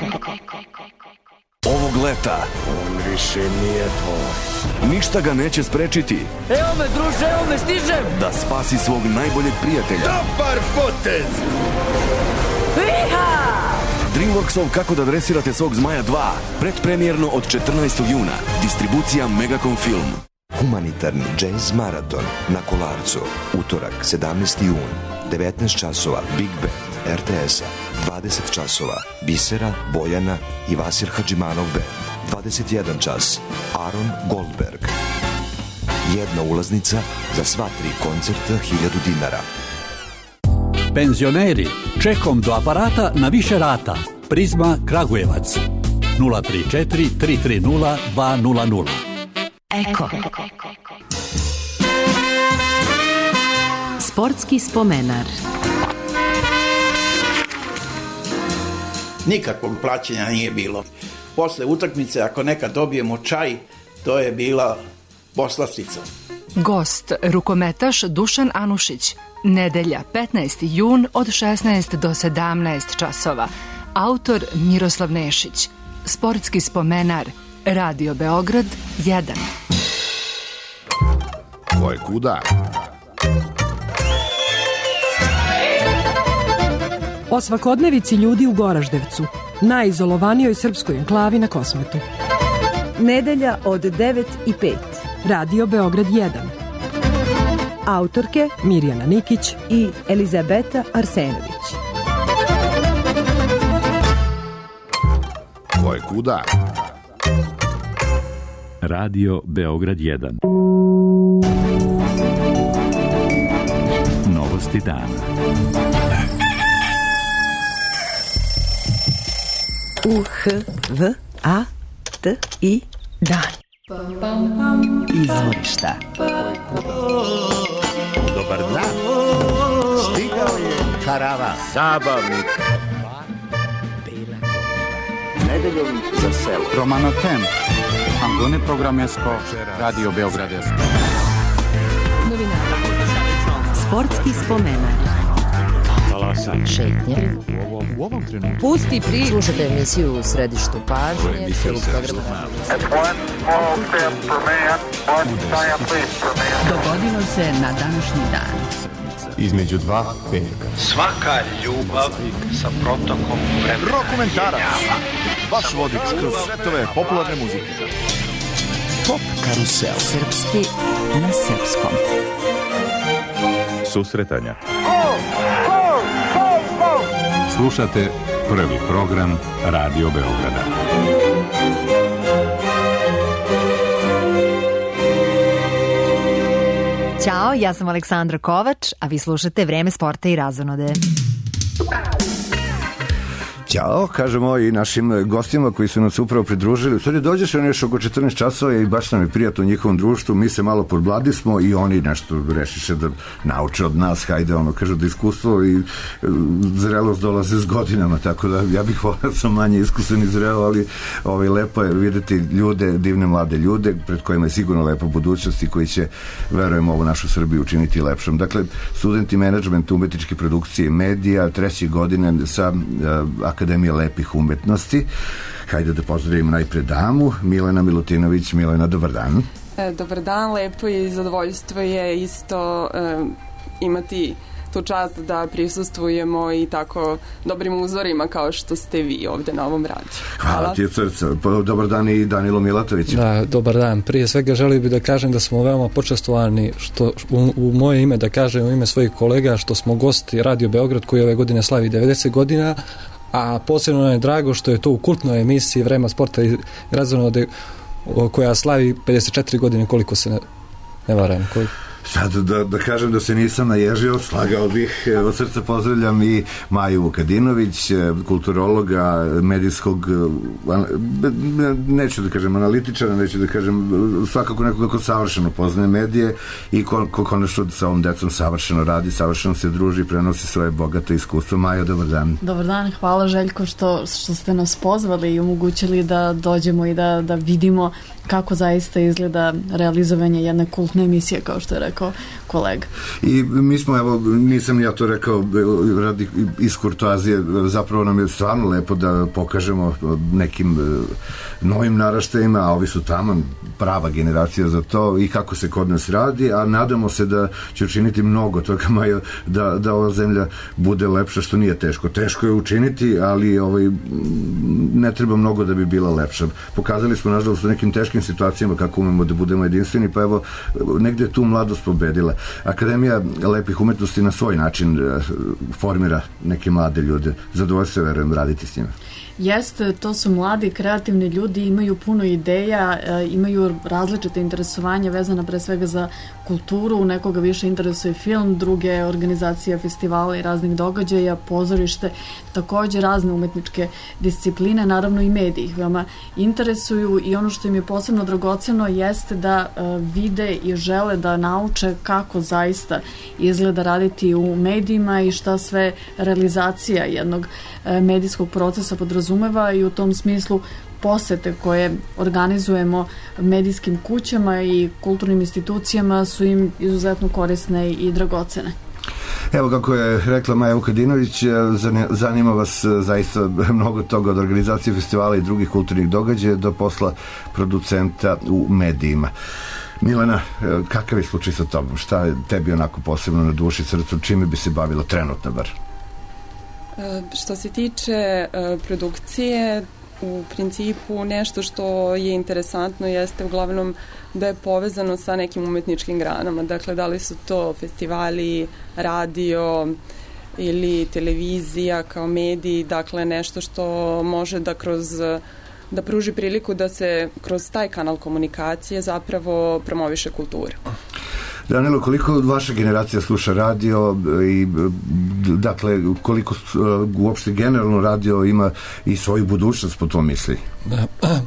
Speaker 14: Ovog leta on više nije tvoj. Ništa ga neće sprečiti.
Speaker 15: Evo me, druže, evo me, stižem!
Speaker 14: Da spasi svog najboljeg prijatelja.
Speaker 15: Dobar potez! Iha!
Speaker 14: Dreamworksov Kako da dresirate svog zmaja dva. Predpremjerno od četrnaestog juna. Distribucija Megacom Film.
Speaker 16: Humanitarni jazz maraton na Kolarcu. Utorak, sedamnaesti jun. devetnaest časova Big Band R T S-a. dvadeset časova Bisera, Bojana i Vasir Hadžimanov Band. dvadeset jedan čas Aaron Goldberg. Jedna ulaznica za sva tri koncerta hiljadu dinara.
Speaker 17: Penzioneri, čekom do aparata na više rata. Prizma Kragujevac. nula tri četiri tri tri nula dva nula nula.
Speaker 3: Eko. Sportski spomenar.
Speaker 18: Nikakvog plaćanja nije bilo. Posle utakmice, ako nekad dobijemo čaj, to je bila poslastica.
Speaker 19: Gost, rukometaš Dušan Anušić. Nedelja, petnaesti jun od šesnaest do sedamnaest časova. Autor Miroslav Nešić. Sportski spomenar. Radio Beograd jedan.
Speaker 20: Ko je kuda?
Speaker 21: O svakodnevici ljudi u Goraždevcu, najizolovanijoj srpskoj enklavi na Kosmetu.
Speaker 22: Nedelja od devet i pet.
Speaker 21: Radio Beograd jedan.
Speaker 22: Autorke
Speaker 21: Mirjana Nikić
Speaker 22: i Elizabeta Arsenović.
Speaker 20: Ko je
Speaker 5: kuda.
Speaker 20: Radio Beograd jedan. Novosti dana.
Speaker 2: U H V A T I dan. Izvorišta.
Speaker 5: Dobar dan. Stigao je karavan. Zabavnik.
Speaker 23: Nedeljom za selo. Romanotem. Angone programesko. Radio Beogradesko.
Speaker 3: Sportski spomenak.
Speaker 23: Talasan.
Speaker 3: Šetnje.
Speaker 23: U ovom trenutku.
Speaker 3: Pusti priču. Slušajte emisiju u središtu pažnje. Dogodilo se na današnji dan.
Speaker 5: Između dva petka.
Speaker 24: Svaka ljubav sa protokom vremena.
Speaker 5: Rokomentarac. Vaš vodič kroz svetove popularne muzike. Pop karusel.
Speaker 3: Srpski na srpskom.
Speaker 20: Susretanja. Slušate prvi program Radio Beograda.
Speaker 25: Ćao, ja sam Aleksandra Kovač, a vi slušate Vreme sporta i razonode.
Speaker 4: Ćao, kažemo i našim gostima koji su nas upravo pridružili. U stvari dođeš on još oko četrnaest časova i baš nam je prijatno u njihovom društvu. Mi se malo podmladi smo i oni nešto rešiše da nauče od nas. Hajde, ono, kažu da iskustvo i zrelost dolaze s godinama, tako da ja bih volao da sam manje iskusan i zreo, ali ovaj, lepo je videti ljude, divne mlade ljude pred kojima je sigurno lepa budućnost i koji će, verujemo, ovu našu Srbiju učiniti lepšom. Dakle, studenti menadžmenta, umetničke produkcije i medija, treće godine sa uh, Akademije lepih umetnosti. Hajde da pozdravimo najpre damu, Milena Milutinović. Milena, dobar dan.
Speaker 26: E, dobar dan, lepo je i zadovoljstvo je isto e, imati tu čast da prisustvujemo i tako dobrim uzorima kao što ste vi ovde na ovom radiju.
Speaker 4: Hvala, Hvala ti od srca. Dobar dan i Danilo Milatović.
Speaker 27: Da, dobar dan. Prije svega želio bih da kažem da smo veoma počastvovani, što u, u moje ime da kažem, u ime svojih kolega, što smo gosti Radio Beograd koji ove godine slavi devedeset godina, a posebno je drago što je to u kultnoj emisiji Vreme sporta i razonode koja slavi pedeset četiri godine, koliko se ne, ne varam. Koliko...
Speaker 4: Sad da, da kažem da se nisam naježio, slagao bih. Od srca pozdravljam i Maju Vukadinović, kulturologa, medijskog, neću da kažem analitičara, neću da kažem svakako nekoga ko savršeno poznaje medije i ko, ko konačno sa ovom decom savršeno radi, savršeno se druži, prenosi svoje bogato iskustvo. Majo, dobar dan.
Speaker 28: Dobar dan, hvala Željko što, što ste nas pozvali i omogućili da dođemo i da, da vidimo kako zaista izgleda realizovanje jedne kultne emisije, kao što je rekao kolega.
Speaker 4: I mi smo, evo, nisam ja to rekao radi iz kurtoazije, zapravo nam je stvarno lepo da pokažemo nekim novim naraštajima, a ovi su taman prava generacija za to i kako se kod nas radi, a nadamo se da će učiniti mnogo toga, Majo, da, da ova zemlja bude lepša, što nije teško. Teško je učiniti, ali ovaj, ne treba mnogo da bi bila lepša. Pokazali smo, nažalost, u nekim teškim situacijama kako umemo da budemo jedinstveni, pa evo, negde je tu mladost pobedila. Akademija lepih umetnosti na svoj način formira neke mlade ljude. Zadovoljstvo, verujem, raditi s njima.
Speaker 28: Jeste, to su mladi, kreativni ljudi, imaju puno ideja, imaju različite interesovanja vezana pre svega za kulturu, nekoga više interesuje film, druge organizacije festivala i raznih događaja, pozorište, takođe razne umetničke discipline, naravno i mediji ih veoma interesuju i ono što im je posebno dragoceno jeste da vide i žele da nauče kako zaista izgleda raditi u medijima i šta sve realizacija jednog medijskog procesa podrazumeva i u tom smislu posete koje organizujemo medijskim kućama i kulturnim institucijama su im izuzetno korisne i dragocene.
Speaker 4: Evo, kako je rekla Maja Vukadinović, zanima vas zaista mnogo toga od organizacije festivala i drugih kulturnih događaja do posla producenta u medijima. Milena, kakav je slučaj sa tobom? Šta je tebi onako posebno na duši, srcu? Čime bi se bavila trenutno bar?
Speaker 26: Što se tiče produkcije, u principu nešto što je interesantno jeste uglavnom da je povezano sa nekim umetničkim granama. Dakle, da li su to festivali, radio ili televizija kao mediji, dakle nešto što može da kroz da pruži priliku da se kroz taj kanal komunikacije zapravo promoviše kultura.
Speaker 4: Danilo, koliko vaša generacija sluša radio i dakle koliko uopšte generalno radio ima i svoju budućnost po tom misli?
Speaker 27: Da.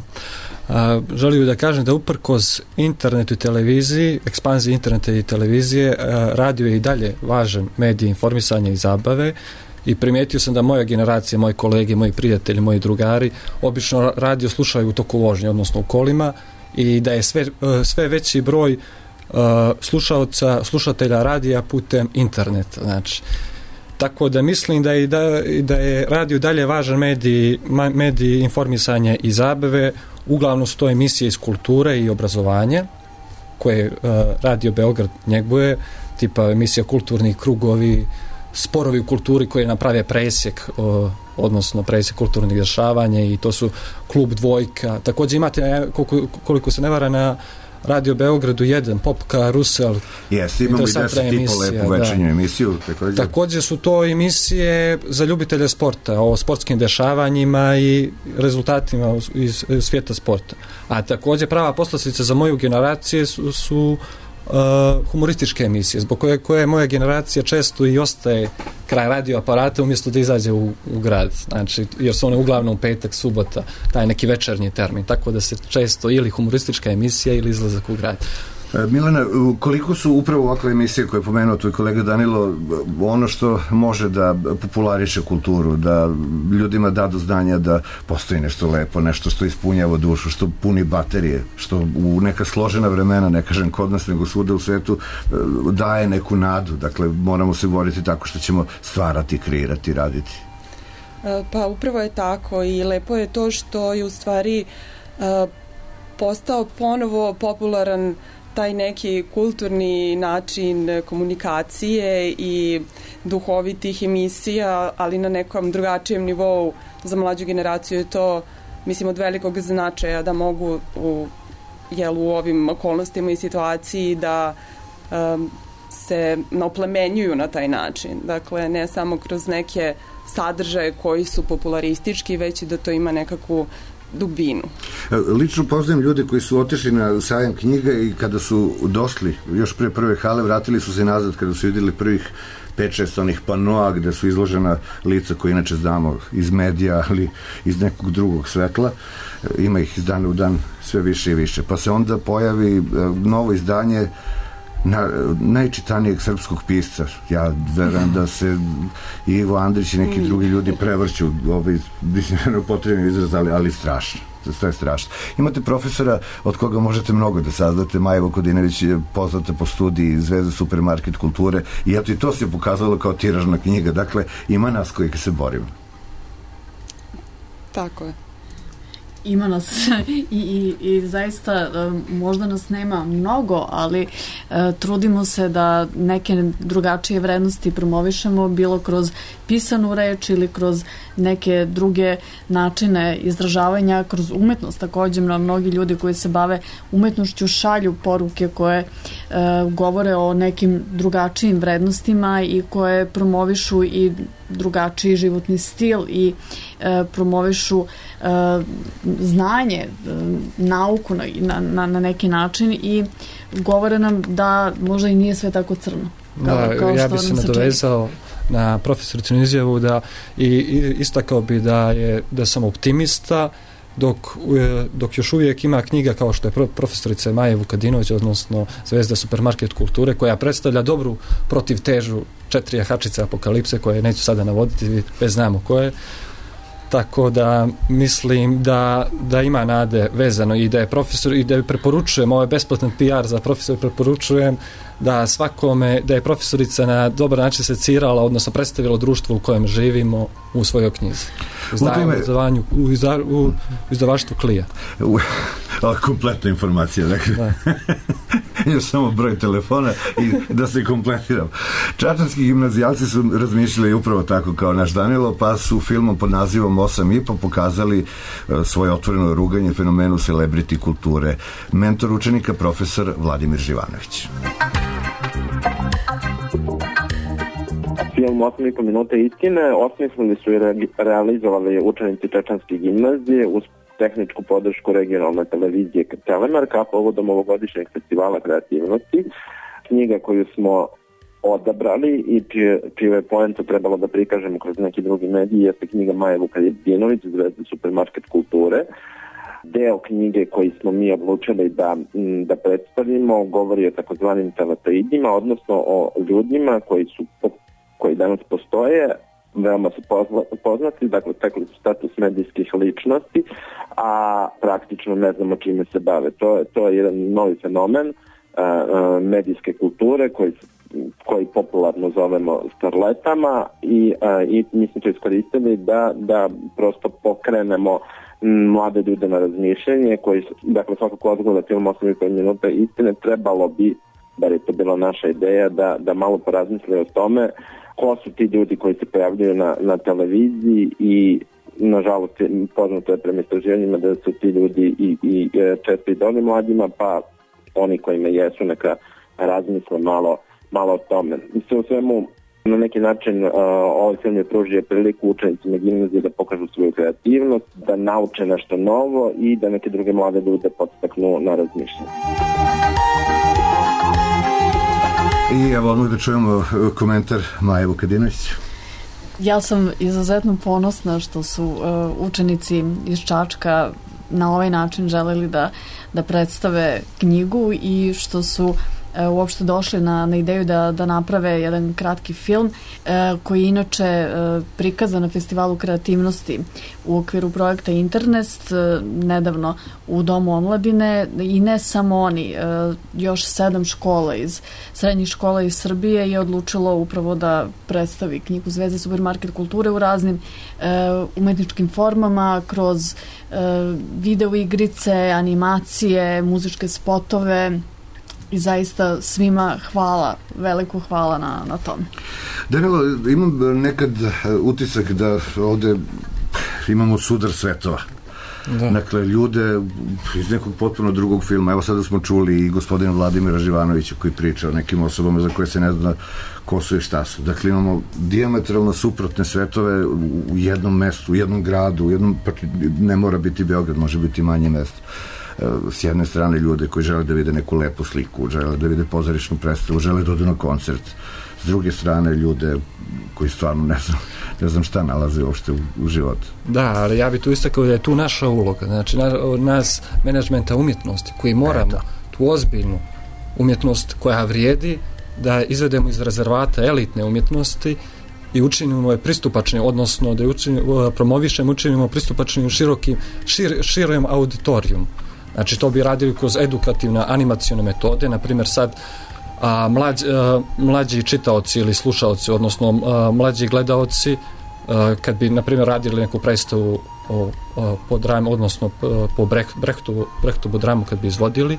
Speaker 27: A, želio bih da kažem da uprkos internetu i televiziji, ekspanziji interneta i televizije, a, radio je i dalje važan medij informisanja i zabave i primijetio sam da moja generacija, moji kolege, moji prijatelji, moji drugari obično radio slušaju u toku vožnje, odnosno u kolima, i da je sve, sve veći broj Uh, slušaoca, slušatelja radija putem interneta, znači. Tako da mislim da je, da, da je radio dalje važan medij, medij informisanja i zabave. Uglavnom su to emisije iz kulture i obrazovanja koje uh, Radio Beograd njeguje, tipa emisija Kulturni krugovi, Sporovi u kulturi koji naprave presjek, uh, odnosno presjek kulturnih dešavanja, i to su Klub Dvojka. Također imate, koliko, koliko se ne vara, na Radio Beogradu jedan, Pop Karusel.
Speaker 4: Jeste, imamo i deset i po lepu večernju emisiju. Također.
Speaker 27: također su to emisije za ljubitelje sporta, o sportskim dešavanjima i rezultatima iz svijeta sporta. A također prava poslastica za moju generaciju su, su uh, humorističke emisije, zbog koje, koje moja generacija često i ostaje kraj radio aparata umjesto da izađe u, u grad. Znači, jer su one uglavnom petak, subota, taj neki večernji termin. Tako da se često ili humoristička emisija ili izlazak u grad.
Speaker 4: Milena, koliko su upravo ovakve emisije koje je pomenuo tvoj kolega Danilo ono što može da populariše kulturu, da ljudima da do znanja da postoji nešto lepo, nešto što ispunjava dušu, što puni baterije, što u neka složena vremena, ne kažem kod nas nego svuda u svetu, daje neku nadu. Dakle, moramo se boriti tako što ćemo stvarati, kreirati, raditi.
Speaker 26: Pa upravo je tako i lepo je to što je u stvari postao ponovo popularan taj neki kulturni način komunikacije i duhovitih emisija, ali na nekom drugačijem nivou. Za mlađu generaciju je to, mislim, od velikog značaja da mogu u, jel, u ovim okolnostima i situaciji da um, se oplemenjuju na taj način. Dakle, ne samo kroz neke sadržaje koji su popularistički, već i da to ima nekakvu dubinu.
Speaker 4: Lično poznajem ljude koji su otišli na sajam knjiga i kada su došli, još pre prve hale, vratili su se nazad kada su vidjeli prvih pet šest onih panoa gde su izložena lica koje inače znamo iz medija, ali iz nekog drugog svetla. Ima ih iz dana u dan sve više i više. Pa se onda pojavi novo izdanje na, najčitanijeg srpskog pisca. Ja verujem da se Ivo Andrić i neki drugi ljudi prevrću ovaj, potrebni izraz, ali, ali strašno. To je strašno. Imate profesora od koga možete mnogo da saznate. Maja Vukodinović je poznata po studiji Zvezda supermarket kulture i eto i to se pokazalo kao tiražna knjiga. Dakle, ima nas koji se borimo.
Speaker 26: Tako je.
Speaker 28: Ima nas i, i, i zaista možda nas nema mnogo, ali e, trudimo se da neke drugačije vrednosti promovišemo, bilo kroz pisanu reč ili kroz neke druge načine izražavanja, kroz umetnost. Također mnogi ljudi koji se bave umetnošću šalju poruke koje e, govore o nekim drugačijim vrednostima i koje promovišu i drugačiji životni stil i e, promovišu e, znanje, e, nauku na, na, na neki način i govore nam da možda i nije sve tako crno. Kao,
Speaker 27: da,
Speaker 28: kao
Speaker 27: ja bih se nadovezao na profesoricinu izjavu da i, i istakao bi da je da sam optimista dok, dok još uvijek ima knjiga kao što je profesorica Maja Vukadinović, odnosno Zvezda supermarket kulture, koja predstavlja dobru protivtežu četiri jahačice apokalipse, koje neću sada navoditi, već znamo koje. Tako da mislim da, da ima nade vezano i da je profesor i da preporučujem, ovo je besplatan P R za profesor, preporučujem da svakome, da je profesorica na dobar način secirala, odnosno predstavila društvo u kojem živimo u svojoj knjizi. Izdavanje, u, izda, u izdavaštvu Klija.
Speaker 4: Ovo kompletna informacija. Dakle. Da. Još samo broj telefona i da se kompletiram. Čačanski gimnazijalci su razmišljali upravo tako kao naš Danilo, pa su filmom pod nazivom osam i po pokazali uh, svoje otvoreno ruganje fenomenu celebrity kulture. Mentor učenika profesor Vladimir Živanović.
Speaker 1: Film osam i po minuta istine osmislili su i re- realizovali učenici Čačanske gimnazije uz tehničku podršku regionalne televizije Telemarka povodom ovogodišnjeg festivala kreativnosti. Knjiga koju smo odabrali i čije, čiju je poentu trebalo da prikažemo kroz neki drugi mediji jeste knjiga Maje Vukadinović, Zvezde supermarket kulture. Deo knjige koji smo mi odlučili da, da predstavimo govori o takozvanim teletoidima, odnosno o ljudima koji su koji danas postoje, veoma su pozna, poznati, dakle tekli su status medijskih ličnosti, a praktično ne znamo čime se bave. To, to je jedan novi fenomen uh, medijske kulture koji, koji popularno zovemo starletama i, uh, i mi smo to iskoristili da, da prosto pokrenemo mlade ljude na razmišljanje koji su, dakle svakako odgleda film osam i po minuta istine, trebalo bi, bar je to bila naša ideja, da, da malo porazmisle o tome ko su ti ljudi koji se pojavljaju na, na televiziji i nažalost poznato je prema istraživanjima da su ti ljudi i, i često idoli mladima, pa oni kojima jesu neka razmisle malo, malo o tome. I sve u svemu na neki način uh, ovaj film je pružio priliku učenicima gimnazije da pokažu svoju kreativnost, da nauče nešto novo i da neke druge mlade ljude podstaknu na razmišljanje.
Speaker 4: I evo odmah da čujemo komentar Maje Vukadinović.
Speaker 28: Ja sam izuzetno ponosna što su uh, učenici iz Čačka na ovaj način želeli da, da predstave knjigu i što su uopšte došli na, na ideju da, da naprave jedan kratki film e, koji je inače e, prikazan na festivalu kreativnosti u okviru projekta Internest e, nedavno u Domu omladine i ne samo oni, e, još sedam škola iz srednjih škola iz Srbije je odlučilo upravo da predstavi knjigu Zvezde supermarket kulture u raznim e, umetničkim formama kroz e, video igrice, animacije, muzičke spotove. I zaista svima hvala, veliko hvala na, na tom.
Speaker 4: Danilo, imam nekad utisak da ovde imamo sudar svetova. Da. Dakle, ljude iz nekog potpuno drugog filma. Evo sada smo čuli i gospodina Vladimira Živanovića koji priča o nekim osobama za koje se ne zna ko su i šta su. Dakle, imamo dijametralno suprotne svetove u jednom mestu, u jednom gradu, u jednom, pa ne mora biti Beograd, može biti manje mesto. S jedne strane ljude koji žele da vide neku lepu sliku, žele da vide pozorišnu predstavu, žele da odu na koncert. S druge strane ljude koji stvarno ne znam, ne znam šta nalaze uopšte u, u životu.
Speaker 27: Da, ali ja bih tu istakao da je tu naša uloga, znači na, nas menadžmenta umjetnosti koji moramo Eto. tu ozbiljnu umjetnost koja vrijedi da izvedemo iz rezervata elitne umjetnosti i učinimo je pristupačnim, odnosno da je učinimo, promovišemo, učinimo pristupačnim širokim, šir, širom auditorijum. Znači to bi radili kroz edukativne animacione metode, na primjer sad a, mlađ, a, mlađi čitaoci ili slušaoci, odnosno a, mlađi gledaoci, a, kad bi na primjer radili neku predstavu o, o, po dramu, odnosno po Brechtu, Brechtovu dramu kad bi izvodili,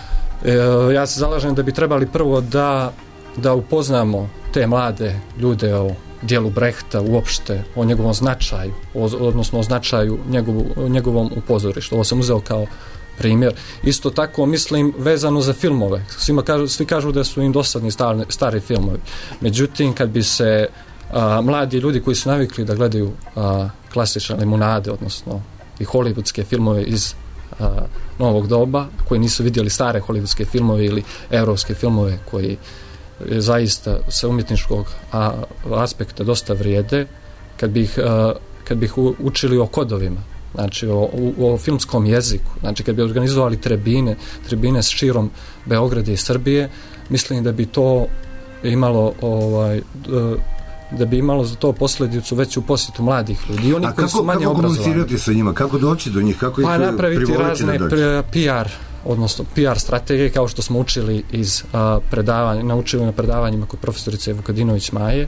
Speaker 27: e, ja se zalažem da bi trebali prvo da, da upoznamo te mlade ljude o dijelu Brechta uopšte, o njegovom značaju, o, odnosno o značaju njegovu, njegovom u pozorištu. Ovo sam uzeo kao primjer. Isto tako mislim vezano za filmove. Svima kažu, svi kažu da su im dosadni stari, stari filmovi. Međutim, kad bi se a, mladi ljudi koji su navikli da gledaju a, klasične limunade, odnosno i hollywoodske filmove iz a, novog doba, koji nisu vidjeli stare hollywoodske filmove ili evropske filmove koji zaista sa umjetničkog a, aspekta dosta vrijede, kad bi ih, a, kad bi ih učili o kodovima, znači o, o, o filmskom jeziku, znači kad bi organizovali tribine, tribine s širom Beograda i Srbije, mislim da bi to imalo ovaj, da bi imalo za to posljedicu veću posjetu mladih ljudi. I oni
Speaker 4: A
Speaker 27: koji
Speaker 4: kako,
Speaker 27: su manje
Speaker 4: kako
Speaker 27: obrazovani.
Speaker 4: komunicirati sa njima? Kako doći do njih? Kako ih
Speaker 27: pa napraviti
Speaker 4: privoliti
Speaker 27: razne
Speaker 4: da doći?
Speaker 27: P R, odnosno P R strategije, kao što smo učili iz a, predavanja, naučili na predavanjima kod profesorice Vukadinović Maje.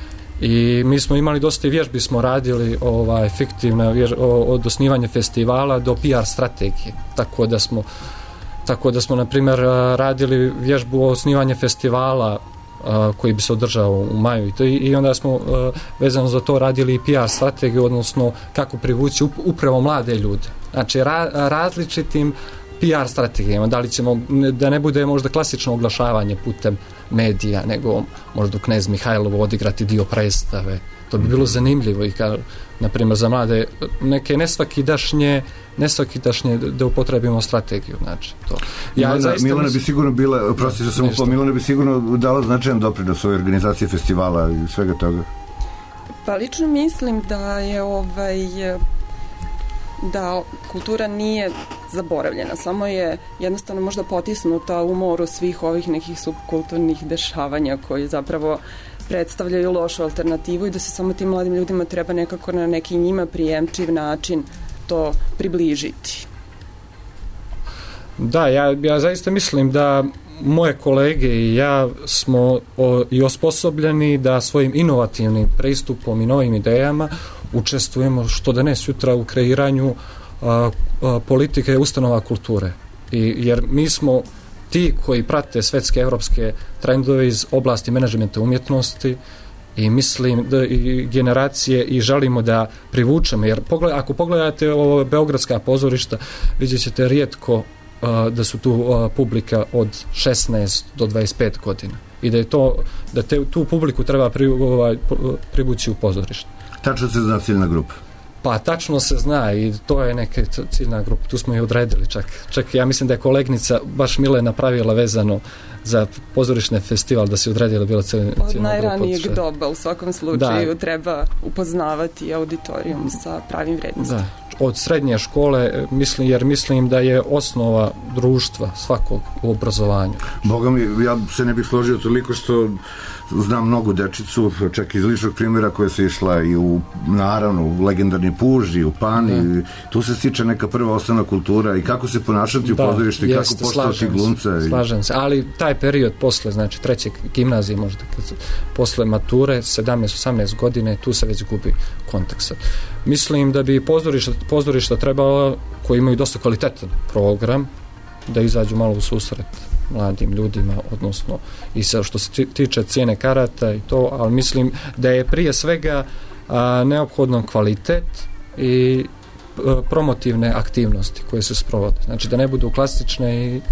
Speaker 27: I mi smo imali dosta vježbi, smo radili ovaj, fiktivna vjež, od osnivanja festivala do P R strategije. Tako da smo, tako da smo na primjer, radili vježbu o osnivanje festivala a, koji bi se održao u maju. I, to, i onda smo a, vezano za to radili i P R strategiju, odnosno kako privući upravo mlade ljude. Znači ra, različitim P R strategijama, da li ćemo, da ne bude možda klasično oglašavanje putem medija, nego možda Knez Mihajlovo odigrati dio predstave. To bi bilo zanimljivo i kao, na primjer, za mlade neke nesvakidašnje nesvakidašnje da upotrebimo strategiju, znači to.
Speaker 4: Ja, Milana, Milana bi sigurno bila, prosti što sam upao, Milana bi sigurno dala značajan doprinos ovoj organizaciji festivala i svega toga.
Speaker 26: Pa lično mislim da je ovaj da kultura nije zaboravljena, samo je jednostavno možda potisnuta u moru svih ovih nekih subkulturnih dešavanja koji zapravo predstavljaju lošu alternativu i da se samo tim mladim ljudima treba nekako na neki njima prijemčiv način to približiti.
Speaker 27: Da, ja, ja zaista mislim da moje kolege i ja smo o, i osposobljeni da svojim inovativnim pristupom i novim idejama učestvujemo što da ne sutra u kreiranju a, a, politike ustanova kulture. I, jer mi smo ti koji prate svetske evropske trendove iz oblasti menadžmenta umjetnosti i mislim da i generacije i želimo da privučemo, jer pogled, ako pogledate ovo beogradska pozorišta, vidjet ćete rijetko uh, da su tu uh, publika od šesnaest do dvadeset pet godina i da je to, da te, tu publiku treba pri, ovaj, privući u pozorište.
Speaker 4: Tačno se zna ciljna grupa.
Speaker 27: Pa tačno se zna i to je neka ciljna grupa, tu smo i odredili čak. Čak ja mislim da je kolegnica baš Milena napravila vezano za pozorišni festival da se odredila bila ciljna grupa.
Speaker 26: Od najranijeg doba u svakom slučaju da. Treba upoznavati auditorijum sa pravim vrednostima.
Speaker 27: Da, od srednje škole, mislim, jer mislim da je osnova društva svakog u obrazovanju.
Speaker 4: Boga mi, ja se ne bih složio toliko što znam mnogu dečicu, čak iz ličnog primjera koja se išla i u, naravno, u legendarni Puž i u Pani, mm. tu se stiče neka prva osnovna kultura i kako se ponašati da, u pozorištu i kako postati glumca. I...
Speaker 27: Slažem se, ali taj period posle, znači treće gimnazije možda, kad se, posle mature, sedamnaest osamnaest godine, tu se već gubi kontakt. Mislim da bi pozorišta, pozorišta trebalo, koji imaju dosta kvalitetan program, da izađu malo u susret mladim ljudima, odnosno i sa što se tiče cijene karata i to, ali mislim da je prije svega a, neophodno kvalitet i a, promotivne aktivnosti koje se sprovode. Znači da ne budu klasične i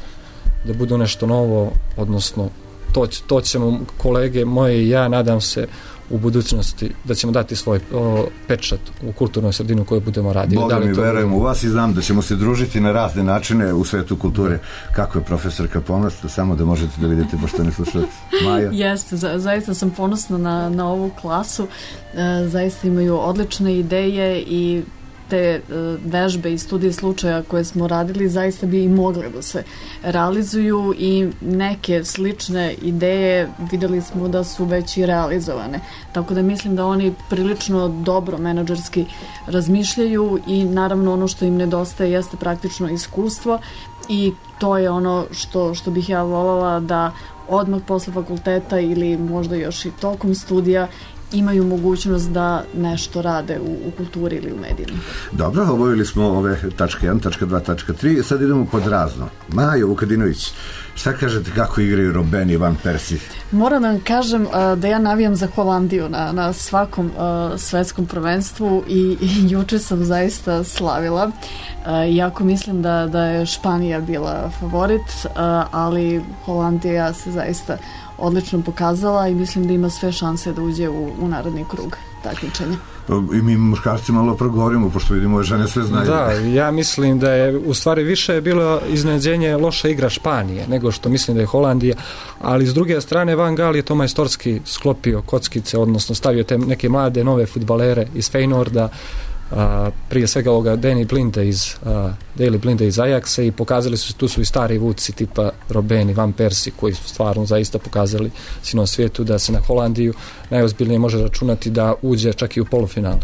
Speaker 27: da budu nešto novo, odnosno to, to ćemo kolege moje i ja, nadam se, u budućnosti da ćemo dati svoj o, pečat u kulturnoj sredinu koju budemo radili.
Speaker 4: Boga mi, verujem
Speaker 27: budemo...
Speaker 4: u vas i znam da ćemo se družiti na razne načine u svetu kulture. Kako je profesorka ponosna, samo da možete da vidite, pošto ne slušate. Maja?
Speaker 28: Jeste, za, zaista sam ponosna na, na ovu klasu. E, zaista imaju odlične ideje i te vežbe i studije slučaja koje smo radili zaista bi i mogle da se realizuju i neke slične ideje videli smo da su već i realizovane. Tako da mislim da oni prilično dobro menadžerski razmišljaju i naravno ono što im nedostaje jeste praktično iskustvo i to je ono što, što bih ja voljela da odmah posle fakulteta ili možda još i tokom studija imaju mogućnost da nešto rade u, u kulturi ili u medijima.
Speaker 4: Dobro, obavili smo ove tačke jedan, tačka dva, tačka tri, sad idemo pod razno. Majo Vukadinović, šta kažete kako igraju Robben i Van Persie?
Speaker 28: Moram da vam kažem uh, da ja navijam za Holandiju na, na svakom uh, svetskom prvenstvu i, i juče sam zaista slavila. Uh, iako mislim da, da je Španija bila favorit, uh, ali Holandija se zaista odlično pokazala i mislim da ima sve šanse da uđe u, u narodni krug takmičenja.
Speaker 4: I mi muškarci malo progovorimo, pošto vidimo da žene sve znaju.
Speaker 27: Da, ja mislim da je u stvari više bilo iznenađenje loša igra Španije, nego što mislim da je Holandija, ali s druge strane Van Gaal je to majstorski sklopio kockice, odnosno stavio te neke mlade nove fudbalere iz Feyenoorda, Uh, prije svega ovoga Danny Blinda iz uh, Daley Blinda iz Ajaxa i pokazali su, tu su i stari vuci tipa Robben i Van Persie koji su stvarno zaista pokazali sinom svijetu da se na Holandiju najozbiljnije može računati da uđe čak i u polufinalu.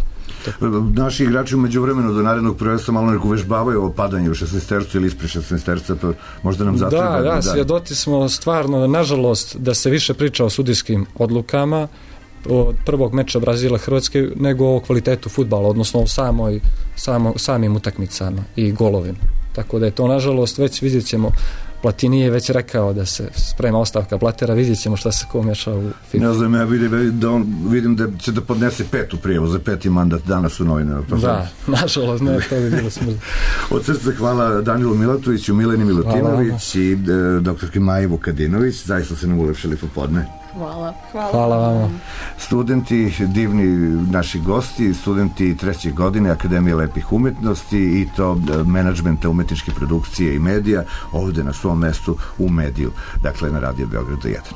Speaker 4: Naši igrači umeđu vremenu do narednog prvenstva malo neko vežbavaju ovo padanje u šesnaestercu ili ispred šesnaesterca, pa možda nam zatreba.
Speaker 27: Da, da, svjedoci smo stvarno, nažalost, da se više priča o sudijskim odlukama od prvog meča Brazila Hrvatske nego o kvalitetu fudbala, odnosno o samoj, samo, samim utakmicama i golovima. Tako da je to nažalost već vidjet ćemo Platini je već rekao da se sprema ostavka Blatera, vidjet ćemo šta se ko meša u FIFA.
Speaker 4: Ne znam, ja vidim da, on, vidim da će da podnese petu prijavu za peti mandat danas u novinama. Pa
Speaker 27: da, nažalost, ne, to bi bilo smrlo.
Speaker 4: Od srca hvala Danilu Milatoviću, Mileni Milutinović i e, doktorki Maji Vukadinović, zaista se nam ulepšali popodne.
Speaker 28: Hvala.
Speaker 27: Hvala, Hvala vama.
Speaker 4: Studenti, divni naši gosti, studenti treće godine Akademije lepih umetnosti i to menadžmenta umetničke produkcije i medija ovde na svom mestu u Mediju, dakle na Radio Beogradu jedan.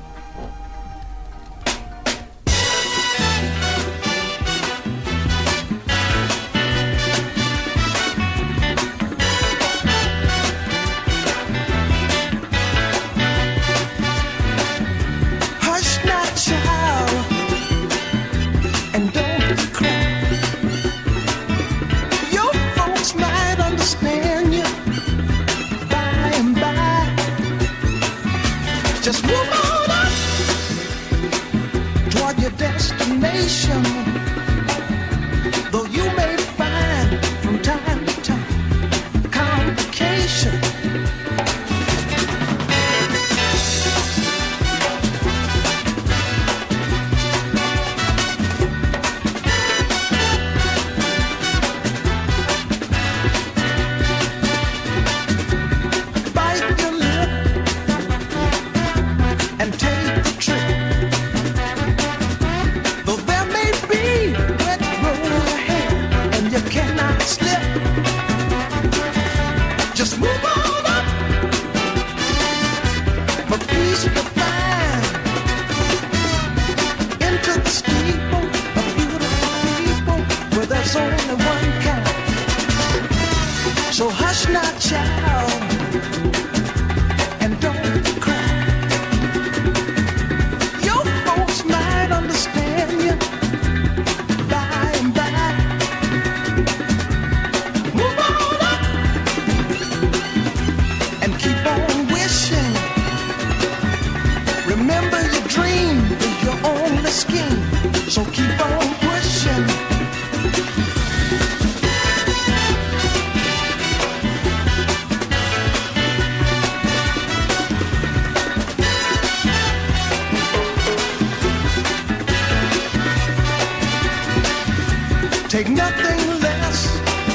Speaker 6: Take nothing less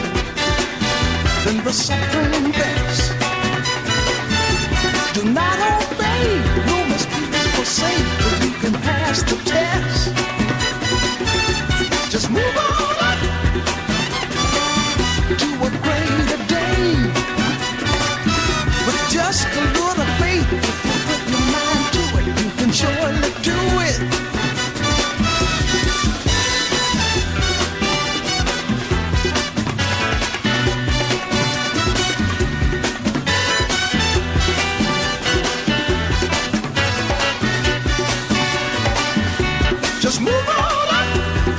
Speaker 6: than the suffering best. Do not obey, no mistakes forsake, but you can pass the test. Just move on up to a greater day. With just a little faith, if you put your mind to it, you can surely do it. Just move on up.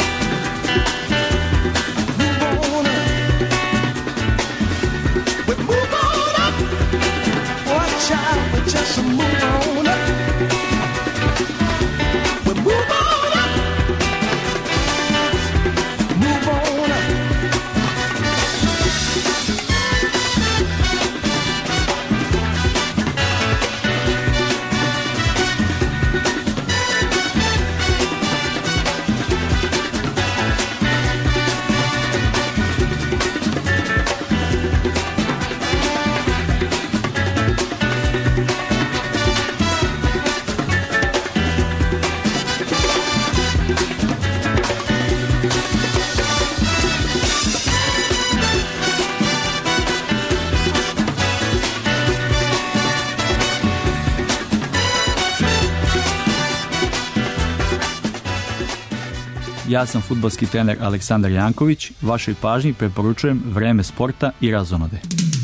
Speaker 6: Move on up. We move on up. Watch out, we just move on up. We move on up. Move on up.
Speaker 7: Ja sam fudbalski trener Aleksandar Janković. Vašoj pažnji preporučujem Vreme sporta i razonode.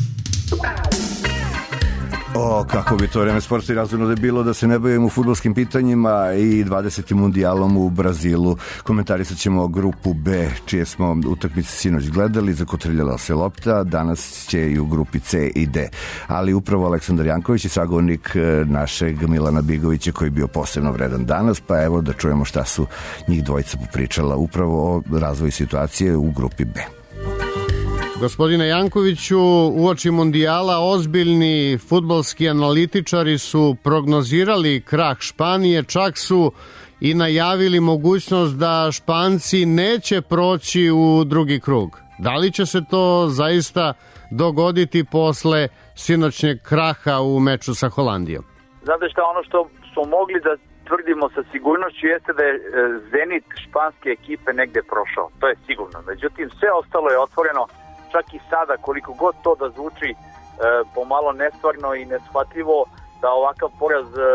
Speaker 4: O, kako bi to Vreme sporta i razonode bilo da se ne bavimo fudbalskim pitanjima i dvadesetim mundijalom u Brazilu. Komentarisat ćemo grupu B, čije smo utakmice sinoć gledali, zakotrljala se lopta, danas će i u grupi C i D. Ali upravo Aleksandar Janković je sagovornik našeg Milana Bigovića koji je bio posebno vredan danas, pa evo da čujemo šta su njih dvojica popričala upravo o razvoju situacije u grupi B.
Speaker 8: Gospodine Jankoviću, uoči mundijala ozbiljni fudbalski analitičari su prognozirali krah Španije, čak su i najavili mogućnost da Španci neće proći u drugi krug. Da li će se to zaista dogoditi posle sinoćnjeg kraha u meču sa Holandijom?
Speaker 9: Znate šta, ono što smo mogli da tvrdimo sa sigurnošću jeste da je zenit španske ekipe negde prošao. To je sigurno. Međutim, sve ostalo je otvoreno, čak i sada, koliko god to da zvuči e, pomalo nestvarno i neshvatljivo, da ovakav poraz e, e,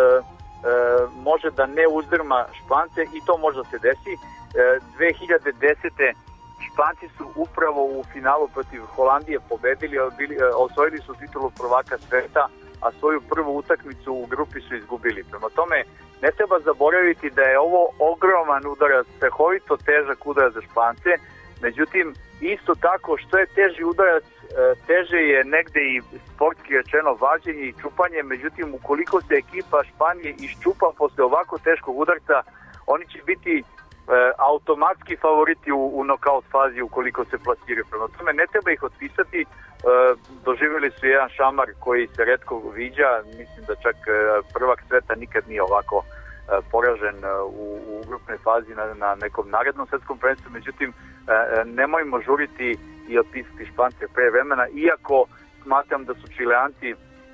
Speaker 9: može da ne uzdrma Špance i to može da se desi. E, dve hiljade desete. Španci su upravo u finalu protiv Holandije pobedili, bili, osvojili su titulu prvaka sveta, a svoju prvu utakmicu u grupi su izgubili. Prema tome, ne treba zaboraviti da je ovo ogroman udarac, strahovito težak udarac za Špance. Međutim, isto tako, što je teži udarac, teže je negde i sportski rečeno vađenje i čupanje. Međutim, ukoliko se ekipa Španije iščupa posle ovako teškog udarca, oni će biti e, automatski favoriti u, u nokaut fazi ukoliko se plasiraju. Prema tome, ne treba ih otpisati. E, doživjeli su jedan šamar koji se retko viđa. Mislim da čak e, prvak sveta nikad nije ovako e, poražen e, u, u grupnoj fazi na, na nekom narednom svetskom prvenstvu. Međutim, e, nemojmo žuriti i otpisati Špance pre vremena, iako smatram da su Čileanci e,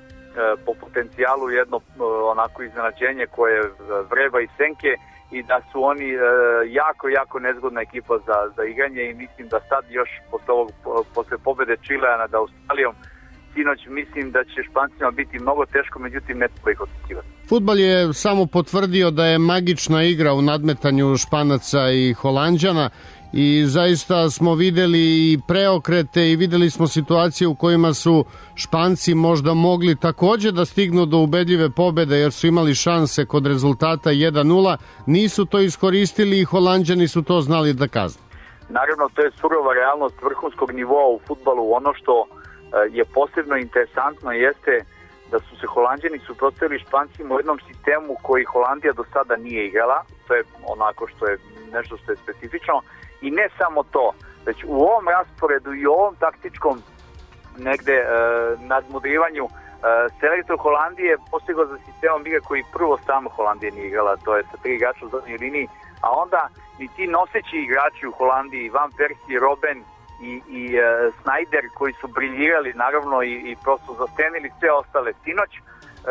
Speaker 9: po potencijalu jedno e, onako iznenađenje koje vreba i senke, i da su oni e, jako, jako nezgodna ekipa za, za igranje, i mislim da sad još posle, ovog, posle pobede Čilea nad Australijom sinoć, mislim da će Špancima biti mnogo teško, međutim ne treba ih očekivati.
Speaker 8: Fudbal je samo potvrdio da je magična igra u nadmetanju Španaca i Holanđana, i zaista smo videli i preokrete i videli smo situacije u kojima su Španci možda mogli takođe da stignu do ubedljive pobede, jer su imali šanse kod rezultata jedan nula, nisu to iskoristili i Holanđani su to znali da kazne.
Speaker 9: Naravno, to je surova realnost vrhunskog nivoa u fudbalu. Ono što je posebno interesantno jeste da su se Holanđani suprotstavili Špancima u jednom sistemu koji Holandija do sada nije igrala. To je onako što je nešto što je specifično. I ne samo to, već u ovom rasporedu i u ovom taktičkom negde e, nadmudrivanju e, selektor Holandije je postigao za sistemom igre koji prvo samo Holandija nije igrala, to je sa tri igrača u zadnjoj liniji, a onda i ti noseći igrači u Holandiji, Van Persie, Robben i, i e, Sneijder, koji su briljirali naravno i, i prosto zastenili sve ostale sinoć, e,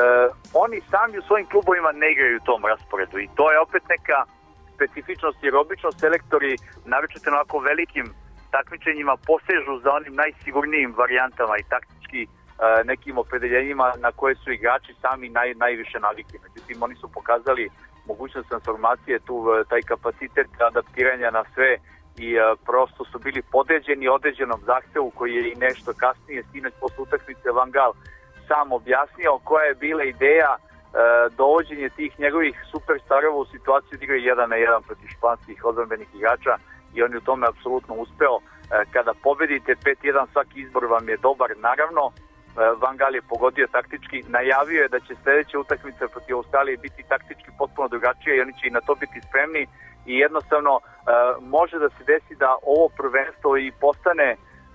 Speaker 9: oni sami u svojim klubovima ne igraju u tom rasporedu, i to je opet neka specifičnost, jer obično selektori, naročito na ovako velikim takmičenjima, posežu za onim najsigurnijim varijantama i taktički e, nekim opredeljenjima na koje su igrači sami naj, najviše navikli. Međutim, oni su pokazali mogućnost transformacije, tu taj kapacitet adaptiranja na sve, i e, prosto su bili podređeni određenom zahtevu koji je i nešto kasnije sinoć posle utakmice Van Gaal sam objasnio, koja je bila ideja dovođenje tih njegovih superstarova u situaciju da igraju jedan na jedan protiv španskih odbrambenih igrača, i on je u tome apsolutno uspeo. Kada pobedite pet jedan, svaki izbor vam je dobar. Naravno, Van Gaal je pogodio taktički, najavio je da će sledeća utakmica protiv Australije biti taktički potpuno drugačija, i oni će i na to biti spremni, i jednostavno može da se desi da ovo prvenstvo i postane,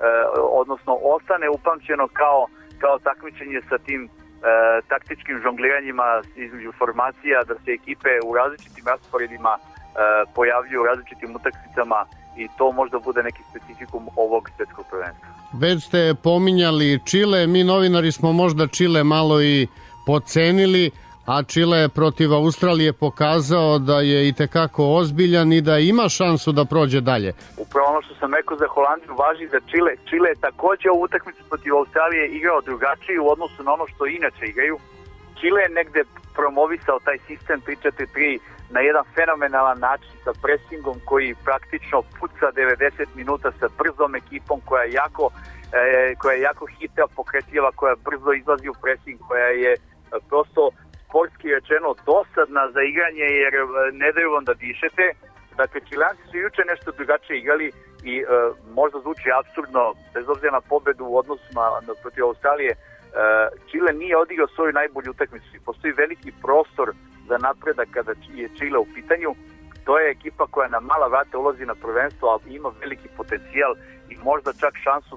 Speaker 9: odnosno ostane upamćeno kao, kao takmičenje sa tim E, taktičkim žongliranjima između formacija, da se ekipe u različitim rasporedima e, pojavljuju u različitim utakmicama, i to možda bude neki specifikum ovog svetskog prvenstva.
Speaker 8: Već ste pominjali Čile, mi novinari smo možda Čile malo i podcenili, a Čile protiv Australije pokazao da je itekako ozbiljan i da ima šansu da prođe dalje.
Speaker 9: Upravo ono što sam rekao za Holandiju važi za Čile. Čile je takođe ovu utakmicu protiv Australije igrao drugačije u odnosu na ono što inače igraju. Čile je negde promovisao taj sistem tri četiri tri na jedan fenomenalan način, sa presingom koji praktično puca devedeset minuta, sa brzom ekipom koja je jako, e, koja je jako hitra, pokretljiva, koja brzo izlazi u presing, koja je e, prosto sportski rečeno dosadna za igranje, jer ne daju vam da dišete. Dakle, Čileanci su juče nešto drugačije igrali, i e, možda zvuči apsurdno, bez obzira na pobedu u odnosu na, na protiv Australije, e, Čile nije odigrao svoju najbolju utakmicu, i postoji veliki prostor za napredak kada je Čile u pitanju. To je ekipa koja na mala vrata ulazi na prvenstvo, ali ima veliki potencijal i možda čak šansu da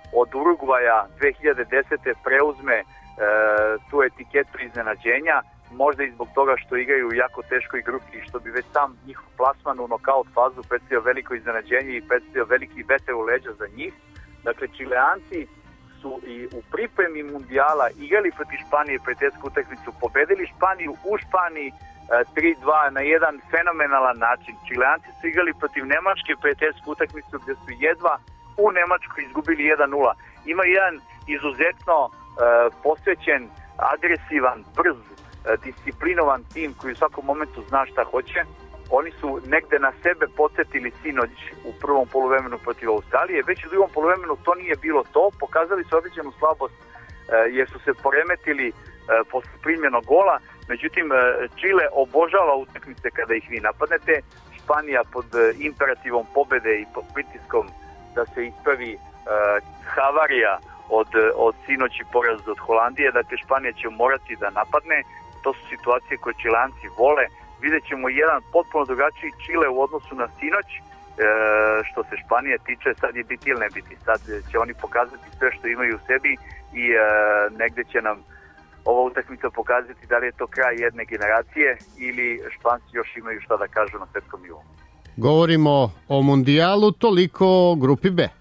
Speaker 9: od Urugvaja dve hiljade desete preuzme e, tu etiketu iznenađenja, možda i zbog toga što igraju u jako teškoj grupi i što bi već sam njihov plasman u nokaut fazu predstavio veliko iznenađenje i predstavio veliki veter u leđa za njih. Dakle, Čileanci su i u pripremi mundijala igrali protiv Španije prijateljsku utakmicu, pobedili Španiju u Španiji tri dva na jedan fenomenalan način. Čileanci su igrali protiv Nemačke prijateljsku utakmicu gdje su jedva u Nemačkoj izgubili jedan nula. Ima jedan izuzetno uh, posvećen, agresivan, brz, uh, disciplinovan tim koji u svakom momentu zna šta hoće. Oni su negde na sebe podsjetili sinoć u prvom poluvremenu protiv Australije. Već u drugom poluvremenu to nije bilo to. Pokazali su određenu slabost uh, jer su se poremetili uh, posle primljenog gola. Međutim, uh, Čile obožava utakmice kada ih vi napadnete. Španija pod uh, imperativom pobede i pod pritiskom da se ispravi uh, havarija od, od sinoći poraza od Holandije. Dakle, Španija će morati da napadne. To su situacije koje Čileanci vole. Vidjet ćemo jedan potpuno drugačiji Čile u odnosu na sinoć. E, što se Španije tiče, sad je biti ili ne biti. Sad će oni pokazati sve što imaju u sebi i e, negde će nam ova utakmica pokazati da li je to kraj jedne generacije ili Španci još imaju šta da kažu na svetskom nivou.
Speaker 8: Govorimo o mundijalu, toliko o grupi B.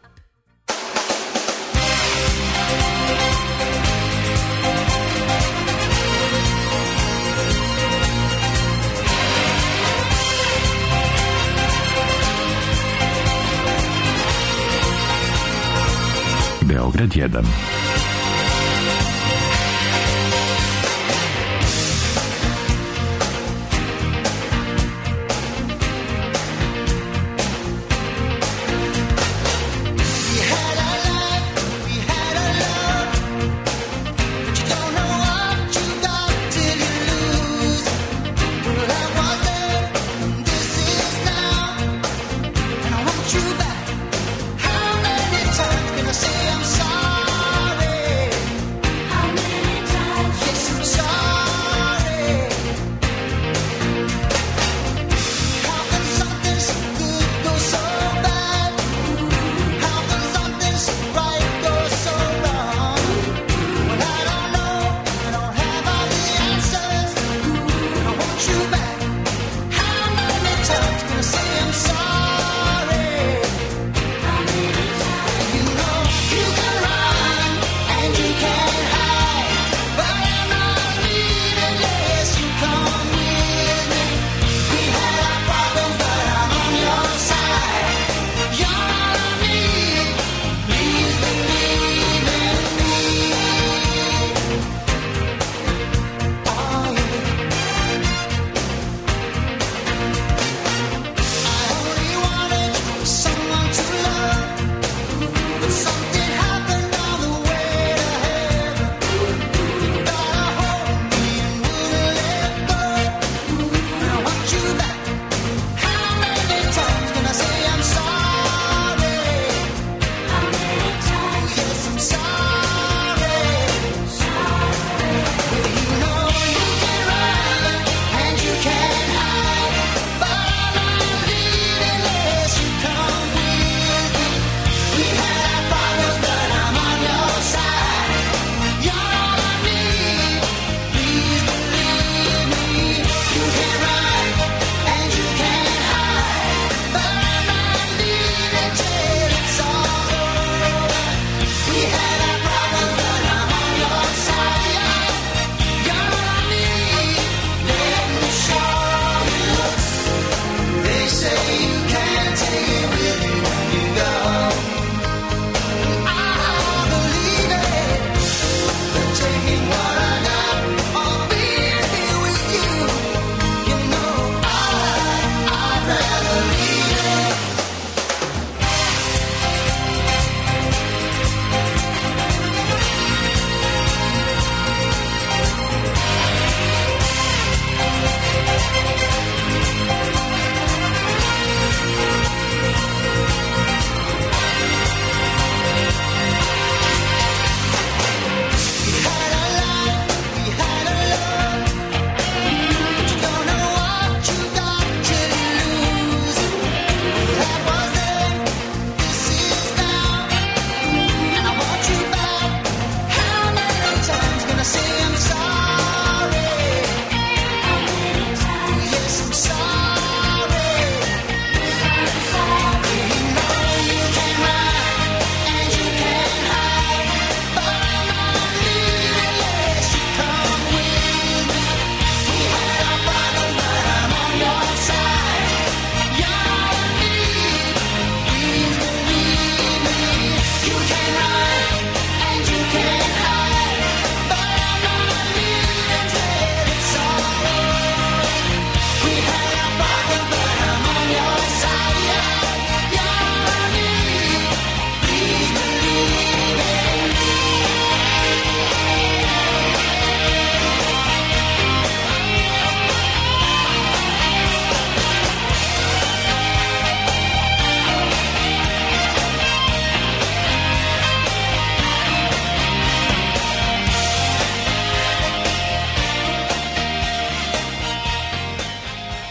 Speaker 20: Beograd jedan.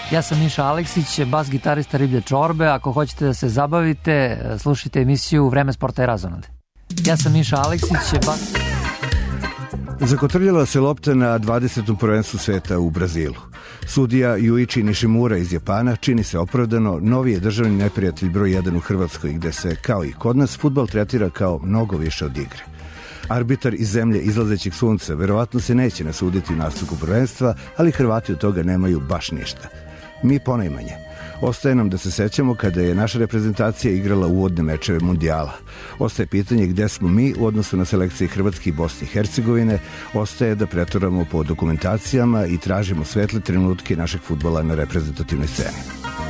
Speaker 10: Ja sam Miša Aleksić, bas gitarista Riblje čorbe. Ako hoćete da se zabavite, slušajte emisiju Vreme sporta i razonode. Ja sam Miša Aleksić, bas...
Speaker 4: Zakotrljala se lopta na dvadesetom prvenstvu sveta u Brazilu. Sudija Yuichi Nishimura iz Japana, čini se opravdano, novi je državni neprijatelj broj jedan u Hrvatskoj, gde se, kao i kod nas, fudbal tretira kao mnogo više od igre. Arbitar iz zemlje izlazećeg sunca verovatno se neće nasuditi u nastavku prvenstva, ali Hrvati od toga nemaju baš ništa. Mi ponajmanje. Ostaje nam da se sećamo kada je naša reprezentacija igrala uvodne mečeve mundijala. Ostaje pitanje gde smo mi u odnosu na selekcije Hrvatske i Bosne i Hercegovine. Ostaje da preturamo po dokumentacijama i tražimo svetle trenutke našeg fudbala na reprezentativnoj sceni.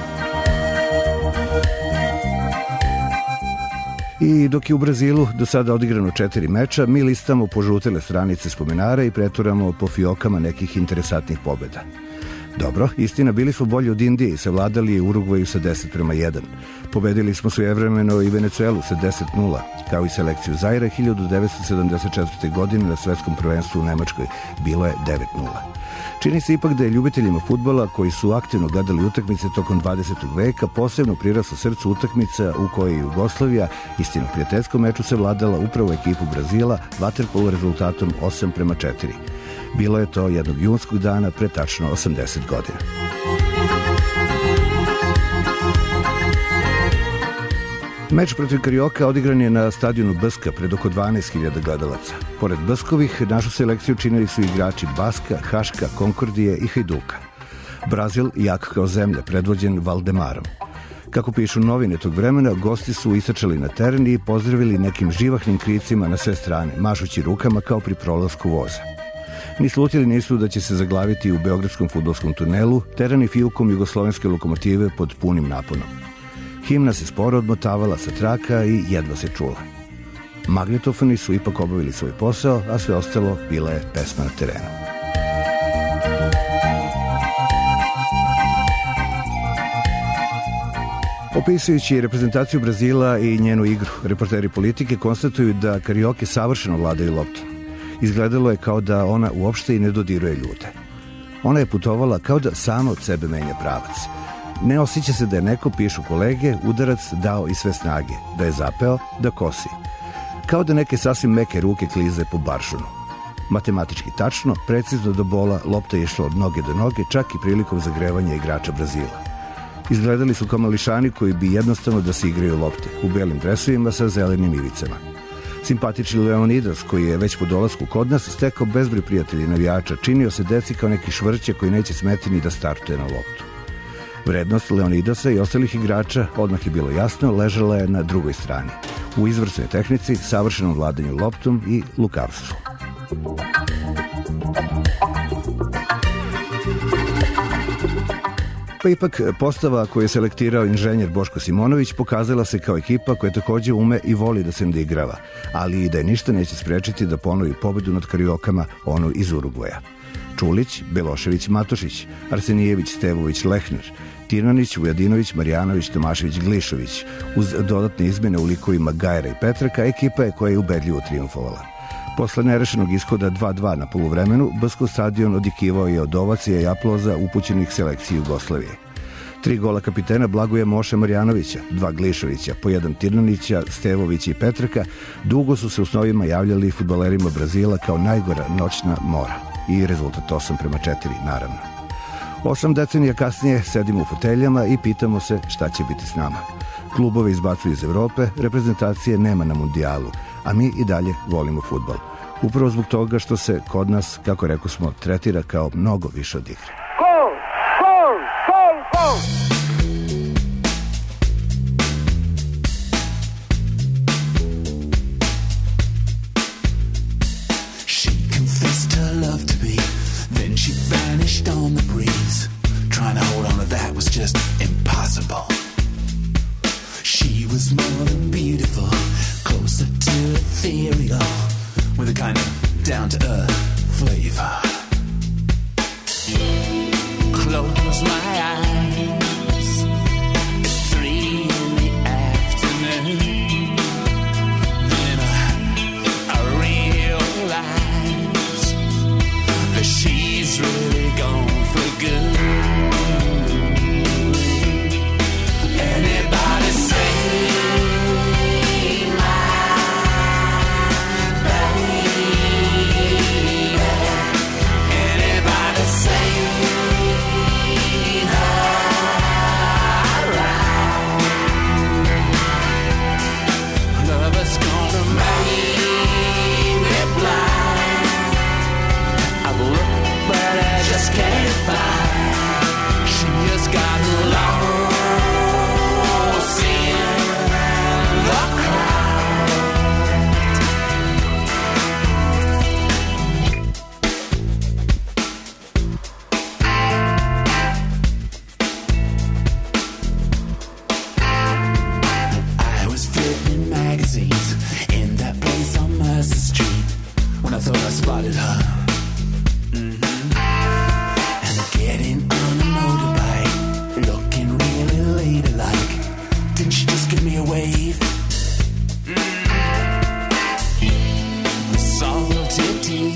Speaker 4: I dok je u Brazilu do sada odigrano četiri meča, mi listamo požutele stranice spomenara i preturamo po fiokama nekih interesantnih pobjeda. Dobro, istina, bili smo bolji od Indije i savladali je Urugvaju sa deset prema jedan. Pobedili smo svojevremeno i Venecuelu sa deset nula, kao i selekciju Zaira hiljadu devetsto sedamdeset četvrte. godine na svetskom prvenstvu u Nemačkoj. Bilo je devet nula. Čini se ipak da je ljubiteljima fudbala koji su aktivno gledali utakmice tokom dvadesetog veka posebno priraslo srcu utakmica u kojoj je Jugoslavija, istina u prijateljskom meču, se vladala upravo ekipu Brazila vaterpolo rezultatom osam prema četiri. Bilo je to jednog junskog dana pre tačno osamdeset godina. Meč protiv Karioka odigran je na stadionu Bska pred oko dvanaest hiljada gledalaca. Pored Bskovih, našu selekciju činili su igrači Baska, Haška, Konkordije i Hajduka. Brazil jak kao zemlja, predvođen Valdemarom. Kako pišu novine tog vremena, gosti su isačali na teren i pozdravili nekim živahnim kricima na sve strane, mašući rukama kao pri prolasku voza. Ni slutili nisu da će se zaglaviti u beogradskom fudbalskom tunelu, terani fijukom jugoslovenske lokomotive pod punim naponom. Himna se sporo odmotavala sa traka i jedva se čula. Magnetofoni su ipak obavili svoj posao, a sve ostalo bila je pesma na terenu. Opisujući reprezentaciju Brazila i njenu igru, reporteri Politike konstatuju da Karioke savršeno vladaju loptom. Izgledalo je kao da ona uopšte i ne dodiruje ljude. Ona je putovala kao da sama od sebe menja pravac. Ne osjeća se da je neko, pišu kolege, udarac dao i sve snage, da je zapeo, da kosi. Kao da neke sasvim meke ruke klize po baršunu. Matematički tačno, precizno do bola, lopta je išla od noge do noge, čak i prilikom zagrevanja igrača Brazila. Izgledali su kao mališani koji bi jednostavno da se igraju lopte, u belim dresovima sa zelenim ivicama. Simpatični Leonidas, koji je već po dolasku kod nas stekao bezbroj prijatelja i navijača, činio se deci kao neki švrće koji neće smeti ni da startuje na loptu. Vrednost Leonidasa i ostalih igrača, odmah je bilo jasno, ležala je na drugoj strani. U izvrsnoj tehnici, savršenom vladanju loptom i lukavstvu. Pa ipak, postava koju je selektirao inženjer Boško Simonović pokazala se kao ekipa koja takođe ume i voli da se nadigrava, ali i da je ništa neće sprečiti da ponovi pobedu nad Kariokama, onu iz Urugvaja. Čulić, Belošević, Matošić, Arsenijević, Stevović, Lehner, Tirnanić, Vujadinović, Marjanović, Tomašević, Glišović, uz dodatne izmene u likovima Gajera i Petraka, ekipa je koja je ubedljivo triumfovala. Posle nerešenog ishoda dva dva na poluvremenu, Bskov stadion odjekivao je od ovacija i aploza upućenih selekciji Jugoslavije. Tri gola kapitena Blagoja Moše Marjanovića, dva Glišovića, po jedan Tirnanića, Stevovića i Petraka, dugo su se u snovima javljali fudbalerima Brazila kao najgora noćna mora. I rezultat osam prema četiri, naravno. Osam decenija kasnije sedimo u foteljama i pitamo se šta će biti s nama. Klubove izbacuju iz Evrope, reprezentacije nema na mundijalu, a mi i dalje volimo fudbal. Upravo zbog toga što se kod nas, kako rekao smo, tretira kao mnogo više od igre.
Speaker 6: Gol! Gol! Gol! Gol!
Speaker 11: She confessed her love to me, then she vanished on the breeze. Trying to hold on to that was just impossible. She was more than beautiful, closer to ethereal, with a kind of down-to-earth flavor. Close my eyes, it's three in the afternoon. Then I, I realize that she's really gone for good.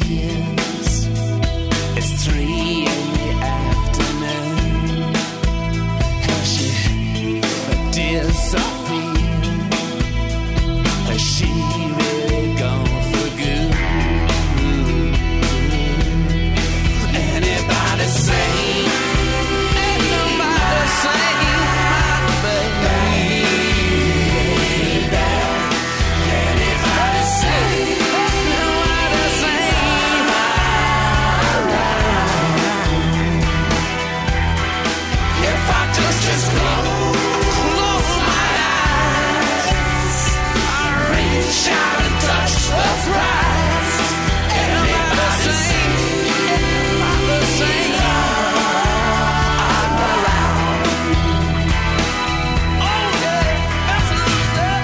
Speaker 11: years. It's three in the afternoon. Has she disappeared? Has she really gone for good? Anybody say? Ain't nobody say my baby. Anybody say? Nobody say my ride. If I just just close, close my eyes, I reach out and touch the prize. Anybody say? Anybody say? I'm around. Oh yeah, that's what you said.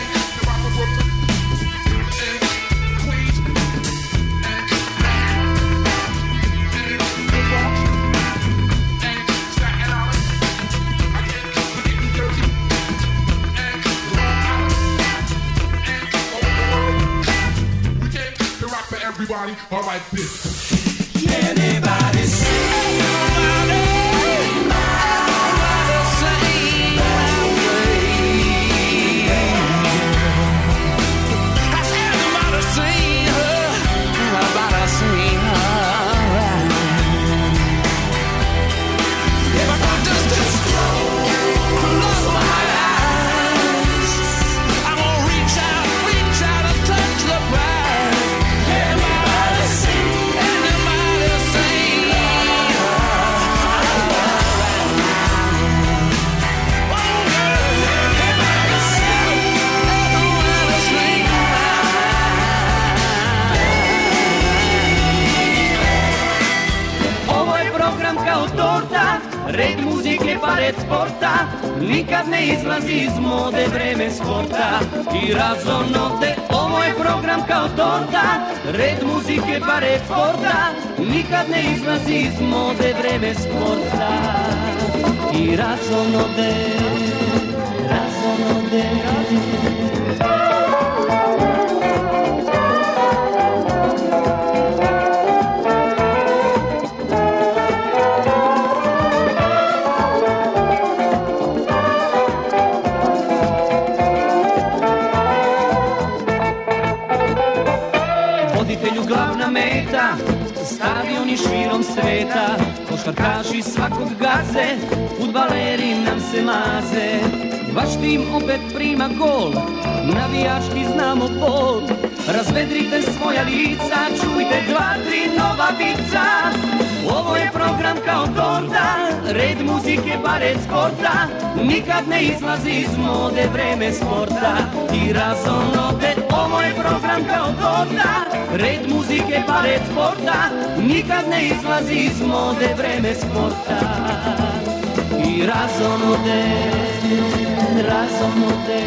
Speaker 12: Everybody, all right, bitch.
Speaker 11: Anybody say? Nobody, nobody say my way. I said nobody say her, nobody say her. If I could just just close my eyes, I'm gonna reach out, reach out and touch the prize. Anybody say? Anybody say? Oh girl, anybody say? Anybody say?
Speaker 13: Ovo je program kao torta, red muzike pa red sporta, nikad ne izlazi iz mode vreme sporta i razonode. Ovo je program kao torta, red muzike pa red sporta, nikad ne izlazi iz mode vreme sporta i razonode, razonode. Voditelju glavna meta, stadioni širom sveta, košarkaši svakog gaze, fudbaleri nam se maze. Vaš tim opet prima gol, navijački znamo bol. Razvedrite svoja lica, čujte dva, tri nova vica. Ovo je program kao torta, red muzike pa red sporta, nikad ne izlazi iz mode vreme sporta i razonode. Ovo je program kao torta, red muzike pa red sporta, nikad ne izlazi iz mode vreme sporta i razonode, razonode.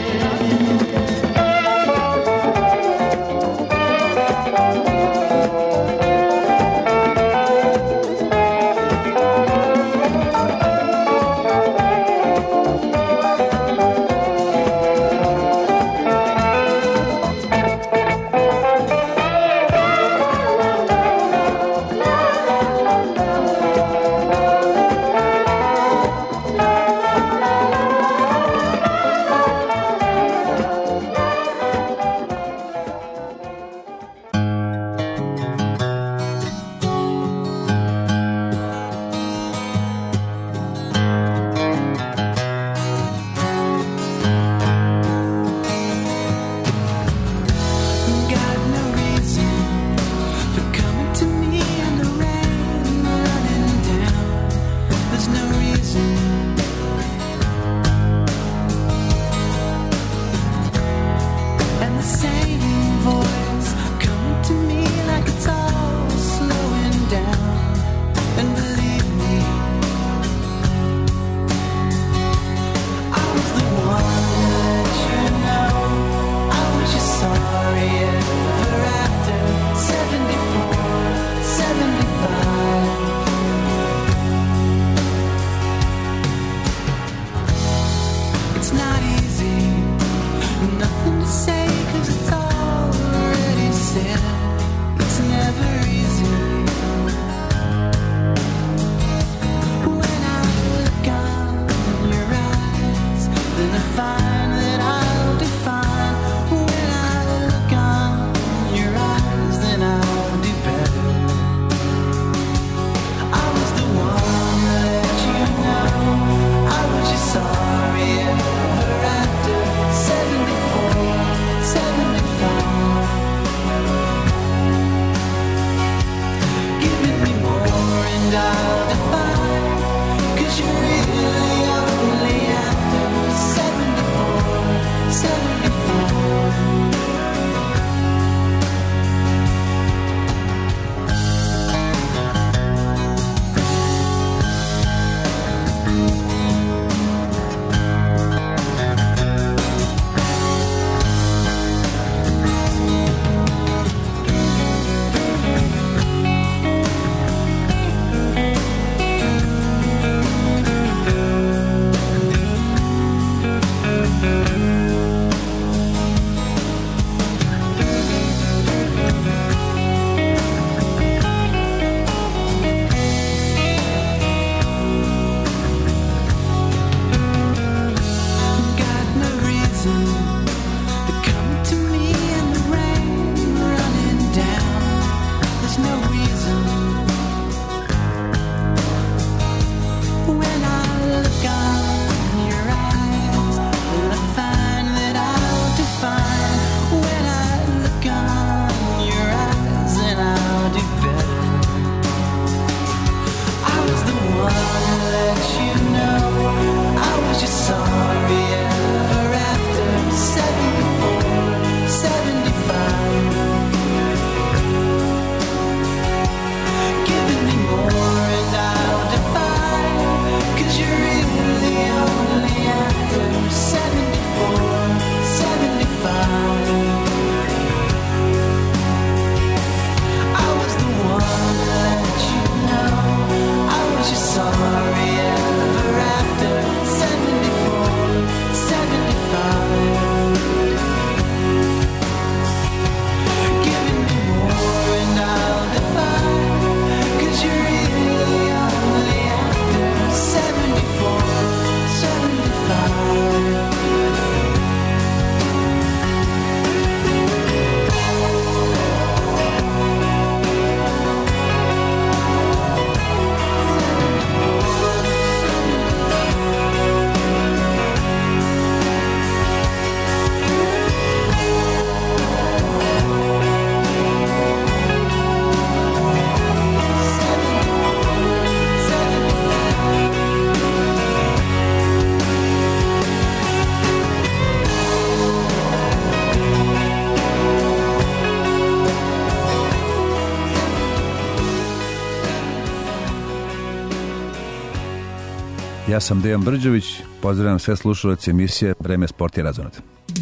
Speaker 14: Ja sam Dejan Brđević, pozdravljam sve slušalce emisije Vreme, sport i razonode.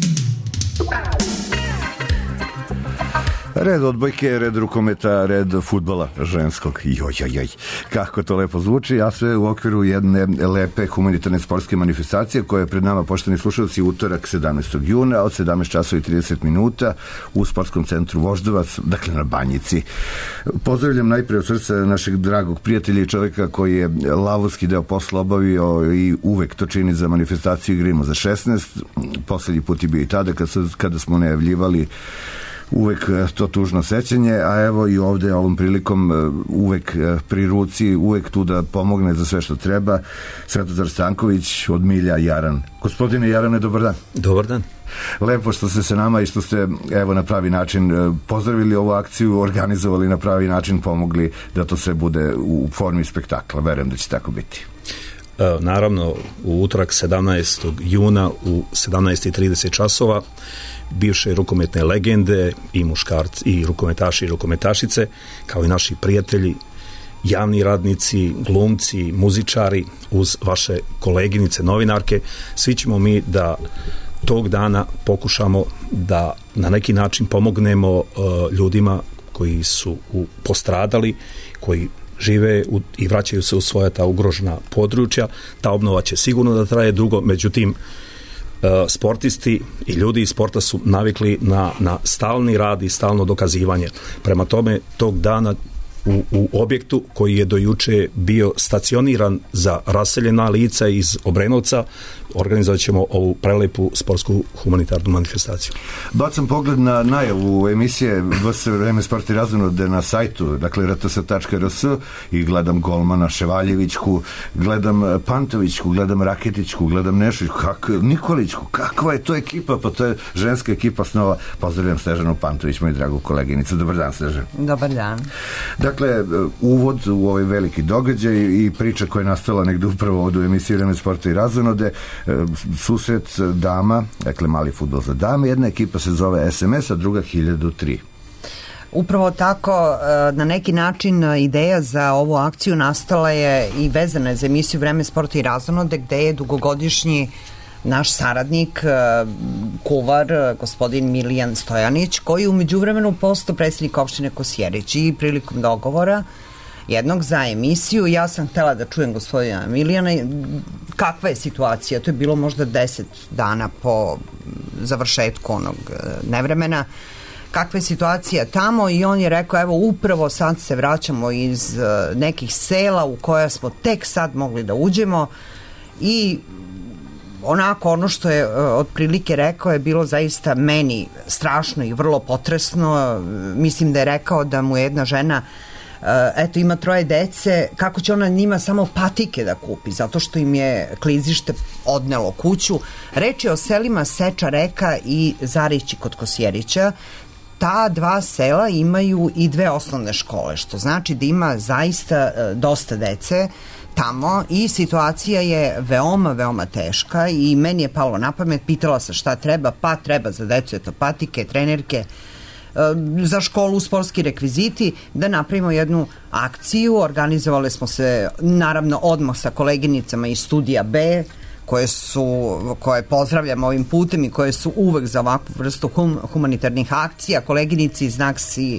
Speaker 4: Red odbojke, red rukometa, red fudbala ženskog. Joj, joj, joj. Kako to lepo zvuči, a sve u okviru jedne lepe humanitarne sportske manifestacije koja je pred nama, poštovani slušalci, utorak sedamnaestog juna od sedamnaest časova i trideset minuta u sportskom centru Voždovac, dakle na Banjici. Pozdravljam najpre od srca našeg dragog prijatelja i čoveka koji je lavovski deo posla obavio i uvek to čini za manifestaciju Igrimo za šesnaest. Poslednji put je bio i tada kada smo najavljivali uvek to tužno sećanje, a evo i ovde ovom prilikom uvek pri ruci, uvek tu da pomogne za sve što treba. Svetozar Stanković od Milja Jaran. Gospodine Jarane, dobar dan.
Speaker 15: Dobar dan.
Speaker 4: Lepo što ste se nama i što ste evo na pravi način pozdravili ovu akciju, organizovali na pravi način, pomogli da to sve bude u formi spektakla. Verujem da će tako biti.
Speaker 15: Naravno, u utorak sedamnaestog juna u sedamnaest i trideset časova bivše rukometne legende i muškarci i rukometaši i rukometašice, kao i naši prijatelji, javni radnici, glumci, muzičari, uz vaše koleginice, novinarke, svi ćemo mi da tog dana pokušamo da na neki način pomognemo uh, ljudima koji su u, postradali, koji žive u, i vraćaju se u svoja ta ugrožena područja. Ta obnova će sigurno da traje dugo, međutim sportisti i ljudi iz sporta su navikli na, na stalni rad i stalno dokazivanje. Prema tome, tog dana u, u objektu koji je do juče bio stacioniran za raseljena lica iz Obrenovca, organizovat ćemo ovu prelepu sportsku humanitarnu manifestaciju.
Speaker 4: Bacam pogled na najavu emisije Vreme, sport i razonode na sajtu, dakle er t s tačka r s, i gledam golmana Ševaljevićku, gledam Pantovićku, gledam Raketićku, gledam Nešovićku, kak, Nikolićku, kakva je to ekipa, pa to je ženska ekipa snova. Pozdravljam Snežanu Pantović, moju dragu koleginicu. Dobar dan, Snežan.
Speaker 16: Dobar dan.
Speaker 4: Dakle, uvod u ovaj veliki događaj i priča koja je nastala negde upravo ovdje u emisiji Vreme, sporta i razonode, susret dama, dakle mali fudbal za dame, jedna ekipa se zove S M S, a druga hiljadu tri.
Speaker 16: Upravo tako, na neki način ideja za ovu akciju nastala je i vezana je za emisiju Vreme, sporta i razonode, gde je dugogodišnji naš saradnik, kuvar, gospodin Milijan Stojanić, koji u međuvremenu postao predsjednik opštine Kosjerić, i prilikom dogovora jednog za emisiju ja sam htela da čujem gospodina Milijana kakva je situacija. To je bilo možda deset dana po završetku onog nevremena. Kakva je situacija tamo, i on je rekao, evo upravo sad se vraćamo iz nekih sela u koja smo tek sad mogli da uđemo, i onako ono što je otprilike rekao je bilo zaista meni strašno i vrlo potresno. Mislim da je rekao da mu je jedna žena, eto, ima troje dece, kako će ona njima samo patike da kupi, zato što im je klizište odnelo kuću. Reč je o selima Seča Reka i Zarići kod Kosjerića. Ta dva sela imaju i dve osnovne škole, što znači da ima zaista dosta dece tamo, i situacija je veoma, veoma teška, i meni je palo na pamet, pitala sam šta treba, pa treba za decu, eto, patike, trenerke, za školu sportski rekviziti, da napravimo jednu akciju. Organizovali smo se naravno odmah sa koleginicama iz Studija B, koje su, koje pozdravljam ovim putem i koje su uvek za ovakvu vrstu hum, humanitarnih akcija. Koleginici iz Naksi,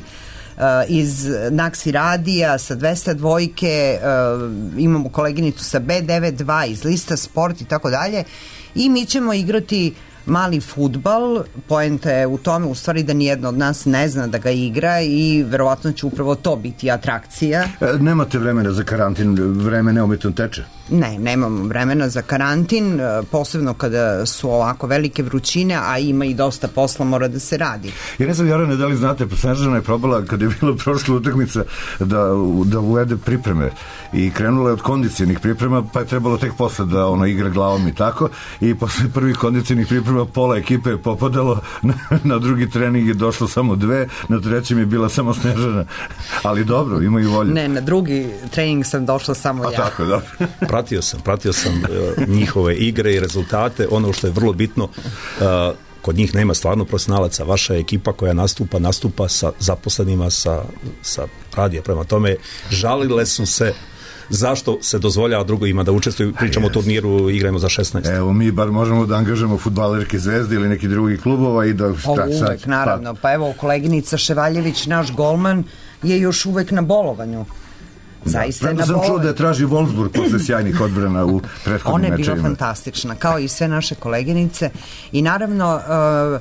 Speaker 16: iz Naksi radija sa dvesta dvojke, imamo koleginicu sa B devedeset dva iz Lista sport i tako dalje, i mi ćemo igrati mali fudbal. Poenta je u tome u stvari da nijedno od nas ne zna da ga igra, i verovatno će upravo to biti atrakcija.
Speaker 4: E, nemate vremena za karantin, vreme neumitno teče?
Speaker 16: Ne, nemamo vremena za karantin, posebno kada su ovako velike vrućine, a ima i dosta posla, mora da se radi.
Speaker 4: Ja ne znam, Jarane, da li znate, Snežana je probala, kada je bila prošla utakmica, da, da uvede pripreme, i krenula je od kondicionih priprema, pa je trebalo tek posle da ono igra glavom i tako, i posle prvih kondicionih priprema pola ekipe je popadalo, na, na drugi trening je došlo samo dve, na trećem je bila samo Snežana, ali dobro, imaju volju.
Speaker 16: Ne, na drugi trening sam došla samo ja.
Speaker 4: A tako, dobro.
Speaker 15: Pratio sam, pratio sam uh, njihove igre i rezultate. Ono što je vrlo bitno, uh, kod njih nema stvarno profesionalaca. Vaša ekipa koja nastupa, nastupa sa zaposlenima sa, sa radija. Prema tome, žalile su se zašto se dozvoljava drugima da učestvuju, pričamo o turniru, igramo za šesnaest.
Speaker 4: Evo, mi bar možemo da angažujemo fudbalerke Zvezde ili neki drugi klubova i da...
Speaker 16: Pa uvek, sad, naravno. Pa. pa evo, koleginica Ševaljević, naš golman, je još uvek na bolovanju. Zaista je na bolovanju.
Speaker 4: Sam čuo da je traži Wolfsburg posle sjajnih odbrana u prethodnim mečevima.
Speaker 16: Ona je bila fantastična, kao i sve naše koleginice. I naravno... Uh,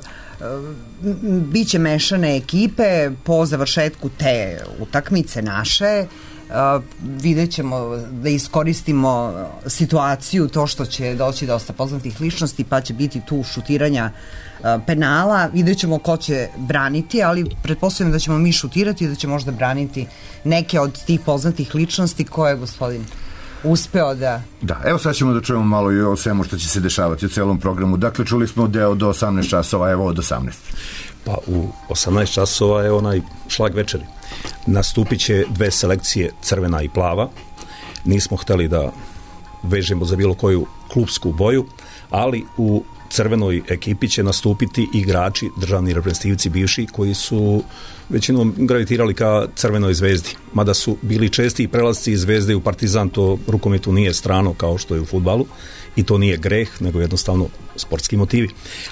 Speaker 16: biće mešane ekipe po završetku te utakmice naše. Uh, vidjet ćemo da iskoristimo situaciju, to što će doći dosta poznatih ličnosti, pa će biti tu šutiranja uh, penala, vidjet ćemo ko će braniti, ali pretpostavljam da ćemo mi šutirati i da će možda braniti neke od tih poznatih ličnosti koje je gospodin uspeo da...
Speaker 4: Da, evo sad ćemo da čujemo malo i o svemu što će se dešavati u celom programu. Dakle, čuli smo deo do osamnaest časova, evo od osamnaest.
Speaker 15: Pa u osamnaest časova je onaj šlag večeri. Nastupit će dve selekcije, crvena i plava. Nismo hteli da vežemo za bilo koju klubsku boju, ali u crvenoj ekipi će nastupiti igrači, državni reprezentativci bivši, koji su većinom gravitirali ka Crvenoj zvezdi. Mada su bili česti prelasci iz Zvezde u Partizan, to rukometu nije strano kao što je u fudbalu i to nije greh, nego jednostavno sportski motivi.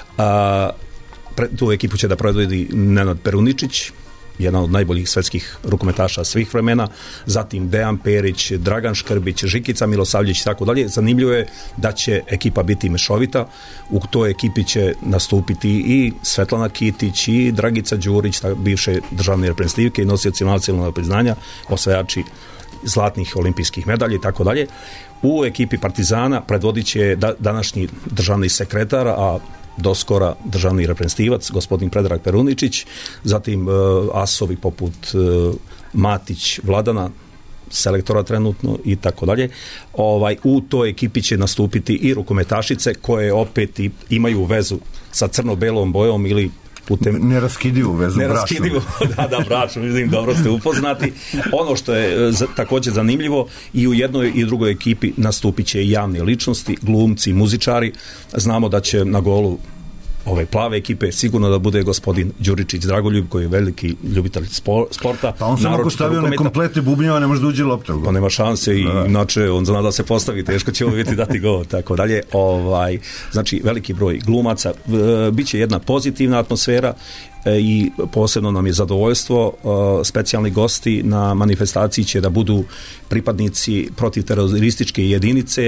Speaker 15: A, pre, tu ekipu će da predvodi Nenad Peruničić, jedan od najboljih svetskih rukometaša svih vremena, zatim Dejan Perić, Dragan Škrbić, Žikica Milosavljević i tako dalje. Zanimljivo je da će ekipa biti mešovita, u toj ekipi će nastupiti i Svetlana Kitić i Dragica Đurić, bivše državne reprezentativke i nosioci nacionalnog priznanja, osvajači zlatnih olimpijskih medalja i tako dalje. U ekipi Partizana predvodit će da, današnji državni sekretar, a doskora državni reprezentativac gospodin Predrag Peruničić, zatim uh, asovi poput uh, Matić Vladana, selektora trenutno i tako dalje. Ovaj, u toj ekipi će nastupiti i rukometašice koje opet i, imaju vezu sa crno-belom bojom ili putem...
Speaker 4: Neraskidivu vezu,
Speaker 15: Neraskidivu, da, da, bračnu, vidim, dobro ste upoznati. Ono što je z, također zanimljivo, i u jednoj i drugoj ekipi nastupit će i javne ličnosti, glumci, muzičari. Znamo da će na golu ove plave ekipe sigurno da bude gospodin Đuričić Dragoljub, koji je veliki ljubitelj sporta.
Speaker 4: Pa on samo ako stavio one komplete bubnjeva, ne može da uđe lopta.
Speaker 15: Pa nema šanse i da. Inače on zna da se postavi, teško će uvijeti dati go, tako dalje. Ovaj, znači, veliki broj glumaca. Biće jedna pozitivna atmosfera i posebno nam je zadovoljstvo. Specijalni gosti na manifestaciji će da budu pripadnici protivterorističke jedinice,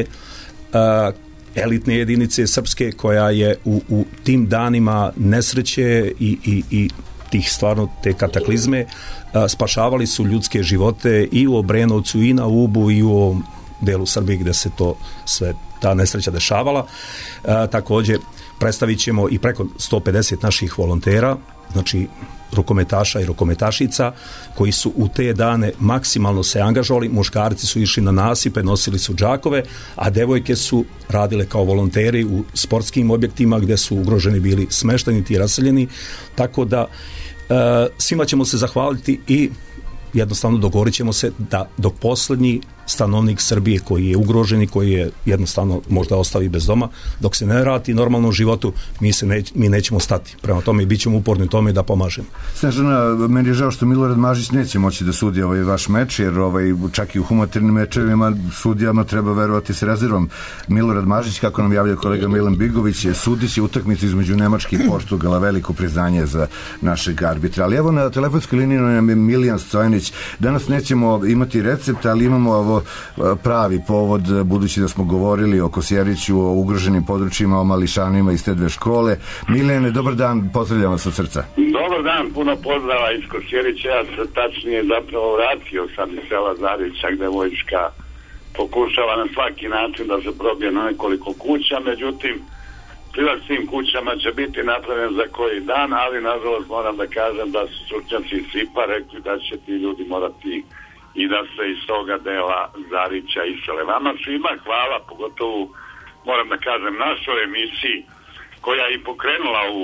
Speaker 15: elitne jedinice srpske, koja je u, u tim danima nesreće i, i, i tih stvarno te kataklizme a, spašavali su ljudske živote i u Obrenovcu i na Ubu i u ovom delu Srbije gde se to sve, ta nesreća dešavala. A, također predstavit ćemo i preko sto pedeset naših volontera, znači rukometaša i rukometašica, koji su u te dane maksimalno se angažovali. Muškarci su išli na nasipe, nosili su džakove, a devojke su radile kao volonteri u sportskim objektima gdje su ugroženi bili smešteni i raseljeni, tako da e, svima ćemo se zahvaliti i jednostavno dogovorit ćemo se da dok posljednji stanovnik Srbije koji je ugrožen i koji je jednostavno možda ostavi bez doma, dok se ne vrati normalnom životu, mi, se neć, mi nećemo stati. Prema tome i bit ćemo uporni u tome da pomažemo.
Speaker 4: Snežana, meni je žao što Milorad Mažić neće moći da sudi ovaj vaš meč, jer ovaj, čak i u humanitarnim mečevima sudijama treba verovati s rezervom. Milorad Mažić, kako nam javlja kolega Milan Bigović, je sudići utakmicu između Nemačke i Portugala, veliko priznanje za našeg arbitra. Ali evo na telefonskoj liniji nam je Milijan Stojanić. Danas nećemo imati recept, ali imamo ovo pravi povod, budući da smo govorili o Kosjeriću, o ugroženim područjima, o mališanima iz te dve škole. Milijane, dobar dan, pozdravljam vas od srca.
Speaker 2: Dobar dan, puno pozdrava iz Kosjerića. Ja se tačnije zapravo vratio sam iz sela Zarića, gde vojska pokušava na svaki način da se probije na nekoliko kuća, međutim prilaz svim kućama će biti napravljen za koji dan, ali nažalost moram da kažem da su stručnjaci iz SIP-a rekli da će ti ljudi morati i da se iz toga dela Zarića isele. Vama svima hvala, pogotovo moram da kažem našoj emisiji koja je i pokrenula u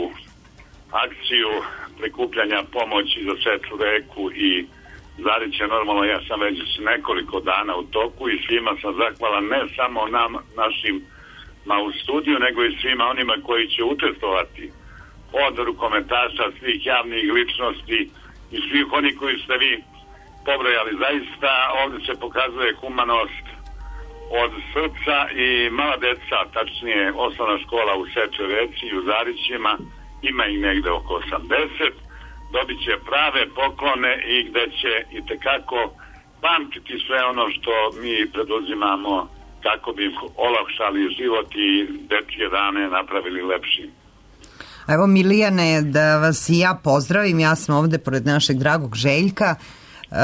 Speaker 2: akciju prikupljanja pomoći za Svetu reku i Zarića. Normalno ja sam već nekoliko dana u toku i svima sam zahvalan, ne samo nam, našim ma u studiju, nego i svima onima koji će učestvovati, od rukometaša, svih javnih ličnosti i svih oni koji ste vi pobrojali. Zaista ovdje se pokazuje humanost od srca i mala deca, tačnije osnovna škola u Sečeveci i u Zarićima, ima ih negde oko osamdeset, dobit će prave poklone i gde će itekako pamtiti sve ono što mi preduzimamo kako bi olakšali život i dečje dane napravili lepšim.
Speaker 16: Evo Milijane, da vas i ja pozdravim, ja sam ovde pored našeg dragog Željka. E,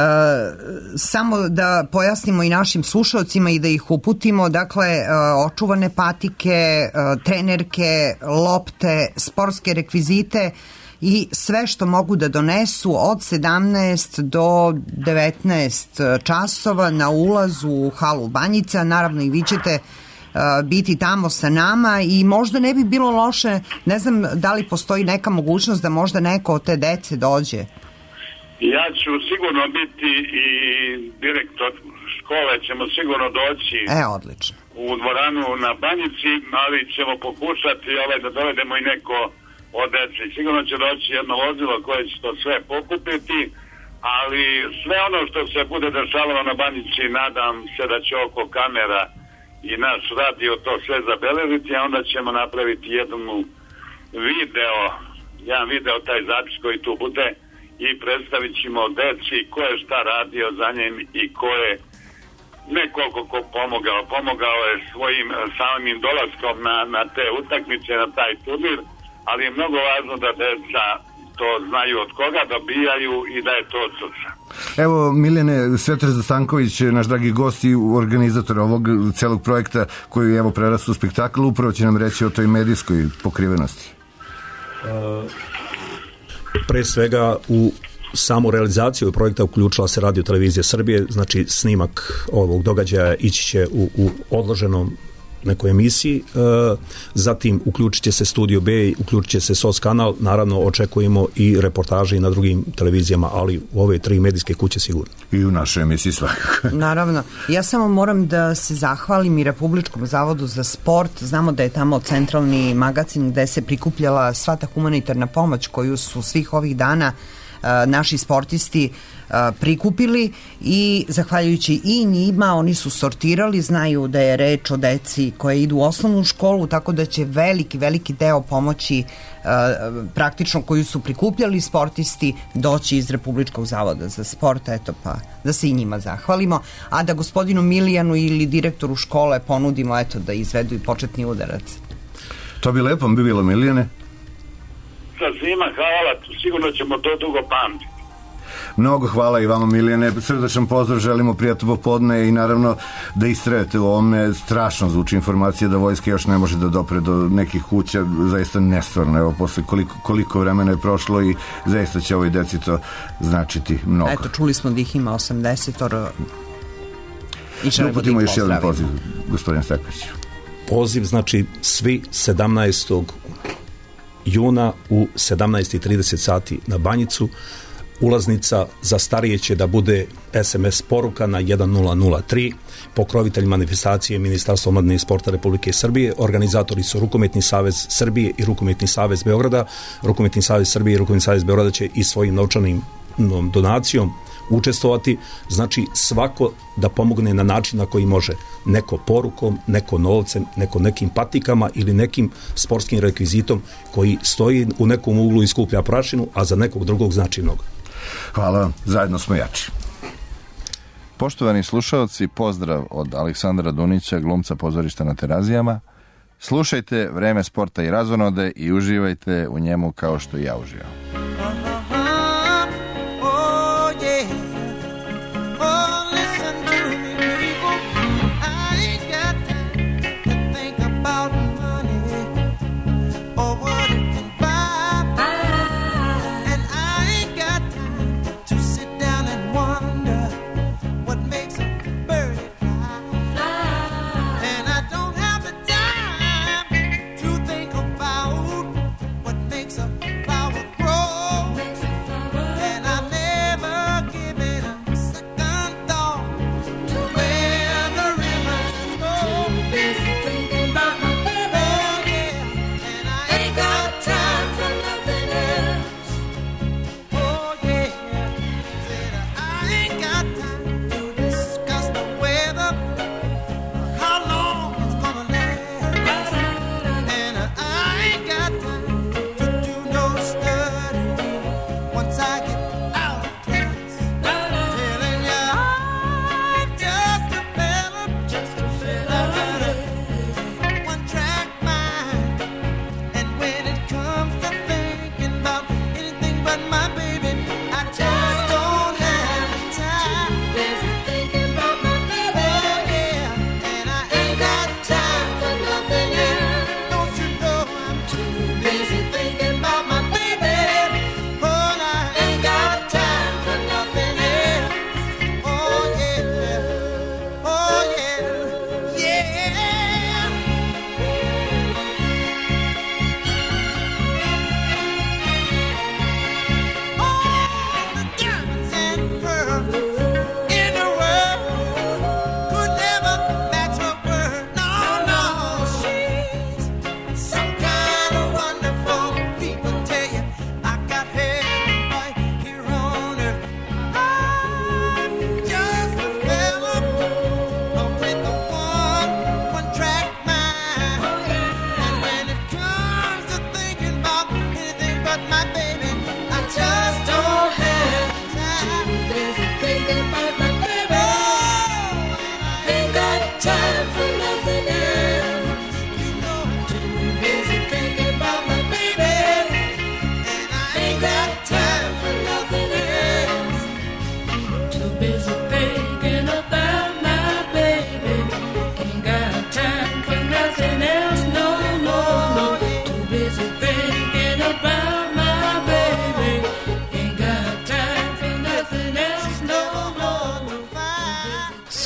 Speaker 16: samo da pojasnimo i našim slušalcima i da ih uputimo, dakle e, očuvane patike, e, trenerke, lopte, sportske rekvizite i sve što mogu da donesu od sedamnaest do devetnaest časova na ulazu u halu Banjica. Naravno i vi ćete biti tamo sa nama i možda ne bi bilo loše, ne znam da li postoji neka mogućnost da možda neko od te dece dođe.
Speaker 2: Ja ću sigurno biti i direktor škole, ćemo sigurno doći
Speaker 16: e, odlično.
Speaker 2: u dvoranu na Banjici, ali ćemo pokušati ovaj, da dovedemo i neko od dece. Sigurno će doći jedno vozilo koje će to sve pokupiti, ali sve ono što se bude dešavalo na Banjici, nadam se da će oko kamera i naš radio to sve zabeležiti, a onda ćemo napraviti jednu video, jedan video, taj zapis koji tu bude, i predstavit ćemo deci ko je šta radio za njim i ko je nekoliko ko pomogao. Pomogao je svojim samim dolaskom na, na te utakmice, na taj turnir, ali je mnogo važno da deca to znaju od koga dobijaju i da je to od srca.
Speaker 4: Evo, Miljane, Svetar Zastanković, naš dragi gost i organizator ovog celog projekta koji je evo prerastu u spektakl, upravo će nam reći o toj medijskoj pokrivenosti.
Speaker 15: Uh, pre svega u samu realizaciju projekta uključila se Radio Televizija Srbije, znači snimak ovog događaja ići će u, u odloženom nekoj emisiji, e, zatim uključit će se Studio B, uključit će se S O S kanal, naravno očekujemo i reportaže i na drugim televizijama, ali u ove tri medijske kuće sigurno.
Speaker 4: I u našoj emisiji svakako.
Speaker 16: Naravno. Ja samo moram da se zahvalim i Republičkom zavodu za sport. Znamo da je tamo centralni magazin gde se prikupljala sva ta humanitarna pomoć koju su svih ovih dana naši sportisti prikupili i zahvaljujući i njima oni su sortirali, znaju da je reč o deci koje idu u osnovnu školu, tako da će veliki, veliki deo pomoći praktično koju su prikupljali sportisti doći iz Republičkog zavoda za sport, eto pa da se i njima zahvalimo, a da gospodinu Milijanu ili direktoru škole ponudimo eto da izvedu i početni udarac.
Speaker 4: To bi lepo bi bilo, Milijane.
Speaker 2: Sa svima hvala, sigurno ćemo to dugo pamtiti.
Speaker 4: Mnogo hvala i vama, Milijane, srdačan pozdrav, želimo prijatno popodne i naravno da istrajete u ovome. Strašno zvuči informacija da vojska još ne može da dopre do nekih kuća, zaista nestvarno, evo posle koliko, koliko vremena je prošlo i zaista će ovoj deci to značiti mnogo.
Speaker 16: Eto, čuli smo da ih ima osamdeset i želimo
Speaker 4: da uputimo još jedan poziv, gospodin Stakvić.
Speaker 15: Poziv, znači svi sedamnaestog juna u sedamnaest i trideset sati na Banjicu. Ulaznica za starije će da bude es em es poruka na jedan nula nula tri. Pokrovitelj manifestacije Ministarstvo omladine i sporta Republike Srbije. Organizatori su Rukometni savez Srbije i Rukometni savez Beograda. Rukometni savez Srbije i Rukometni savez Beograda će i svojim novčanim donacijom učestvovati, znači svako da pomogne na način na koji može, neko porukom, neko novcem, neko nekim patikama ili nekim sportskim rekvizitom koji stoji u nekom uglu i skuplja prašinu, a za nekog drugog znači mnogo.
Speaker 4: Hvala vam, zajedno smo jači.
Speaker 5: Poštovani slušalci, pozdrav od Aleksandra Dunića, glumca pozorišta na Terazijama. Slušajte Vreme sporta i razonode i uživajte u njemu kao što i ja uživam.
Speaker 6: Grow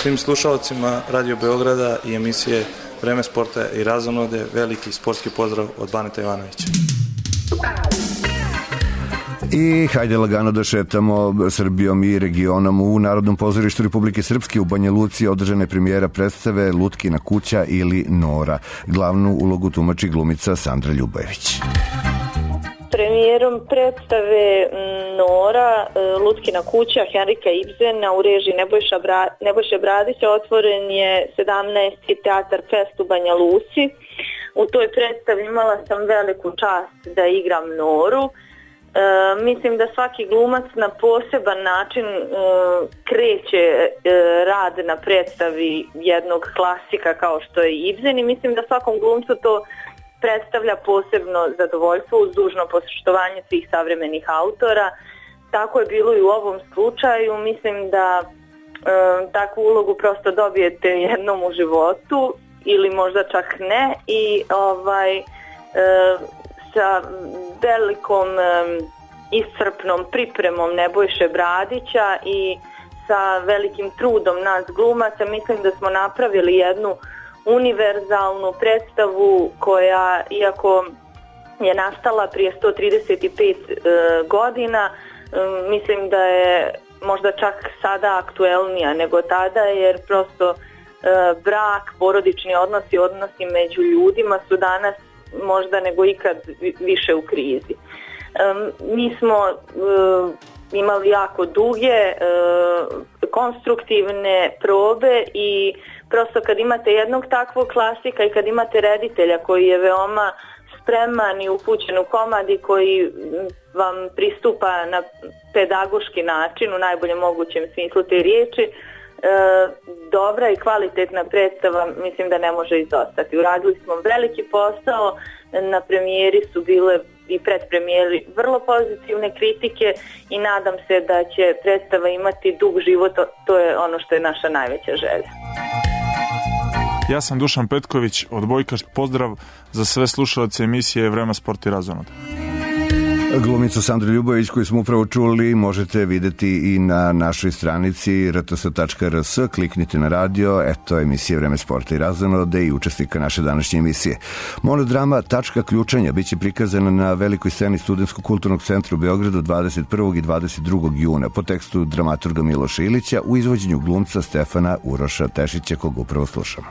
Speaker 3: svim slušalcima Radio Beograda i emisije Vreme sporta i razonode veliki sportski pozdrav od Baneta Ivanovića.
Speaker 4: I hajde lagano da šetamo Srbijom i regionom. U Narodnom pozorištu Republike Srpske u Banja Luci održana je premijera predstave Lutkina kuća ili Nora. Glavnu ulogu tumači glumica Sandra Ljubajević.
Speaker 17: Premijerom predstave Nora, Lutkina kuća Henrika Ibsena u režiji Nebojša Bra... Nebojše Bradića otvoren je sedamnaesti Teatar Fest u Banja Luci. U toj predstavi imala sam veliku čast da igram Noru. E, mislim da svaki glumac na poseban način e, kreće e, rad na predstavi jednog klasika kao što je Ibsen i mislim da svakom glumcu to predstavlja posebno zadovoljstvo uz dužno poštovanje svih savremenih autora. Tako je bilo i u ovom slučaju. Mislim da e, takvu ulogu prosto dobijete jednom u životu ili možda čak ne i ovaj e, sa velikom e, iscrpnom pripremom Nebojše Bradića i sa velikim trudom nas glumaca mislim da smo napravili jednu univerzalnu predstavu koja, iako je nastala prije sto trideset pet e, godina, e, mislim da je možda čak sada aktuelnija nego tada, jer prosto e, brak, porodični odnosi, odnosi među ljudima su danas možda nego ikad više u krizi. E, mi smo e, imali jako duge e, konstruktivne probe i prosto kad imate jednog takvog klasika i kad imate reditelja koji je veoma spreman i upućen u komad i koji vam pristupa na pedagoški način u najboljem mogućem smislu te riječi, e, dobra i kvalitetna predstava mislim da ne može izostati. Uradili smo veliki posao, na premijeri su bile i predpremijeri vrlo pozitivne kritike i nadam se da će predstava imati dug život, to je ono što je naša najveća želja.
Speaker 18: Ja sam Dušan Petković, odbojkaš. Pozdrav za sve slušalce emisije Vreme sporta i razonode.
Speaker 4: Glumicu Sandru Ljubajević koju smo upravo čuli možete videti i na našoj stranici r t s tačka r s. Kliknite na radio, eto emisije Vreme sporta i razonode i učesnika naše današnje emisije. Monodrama Tačka ključanja biće prikazana na velikoj sceni Studentskog kulturnog centra u Beogradu dvadeset prvog i dvadeset drugog juna po tekstu dramaturga Miloša Ilića u izvođenju glumca Stefana Uroša Tešića kog upravo slušamo.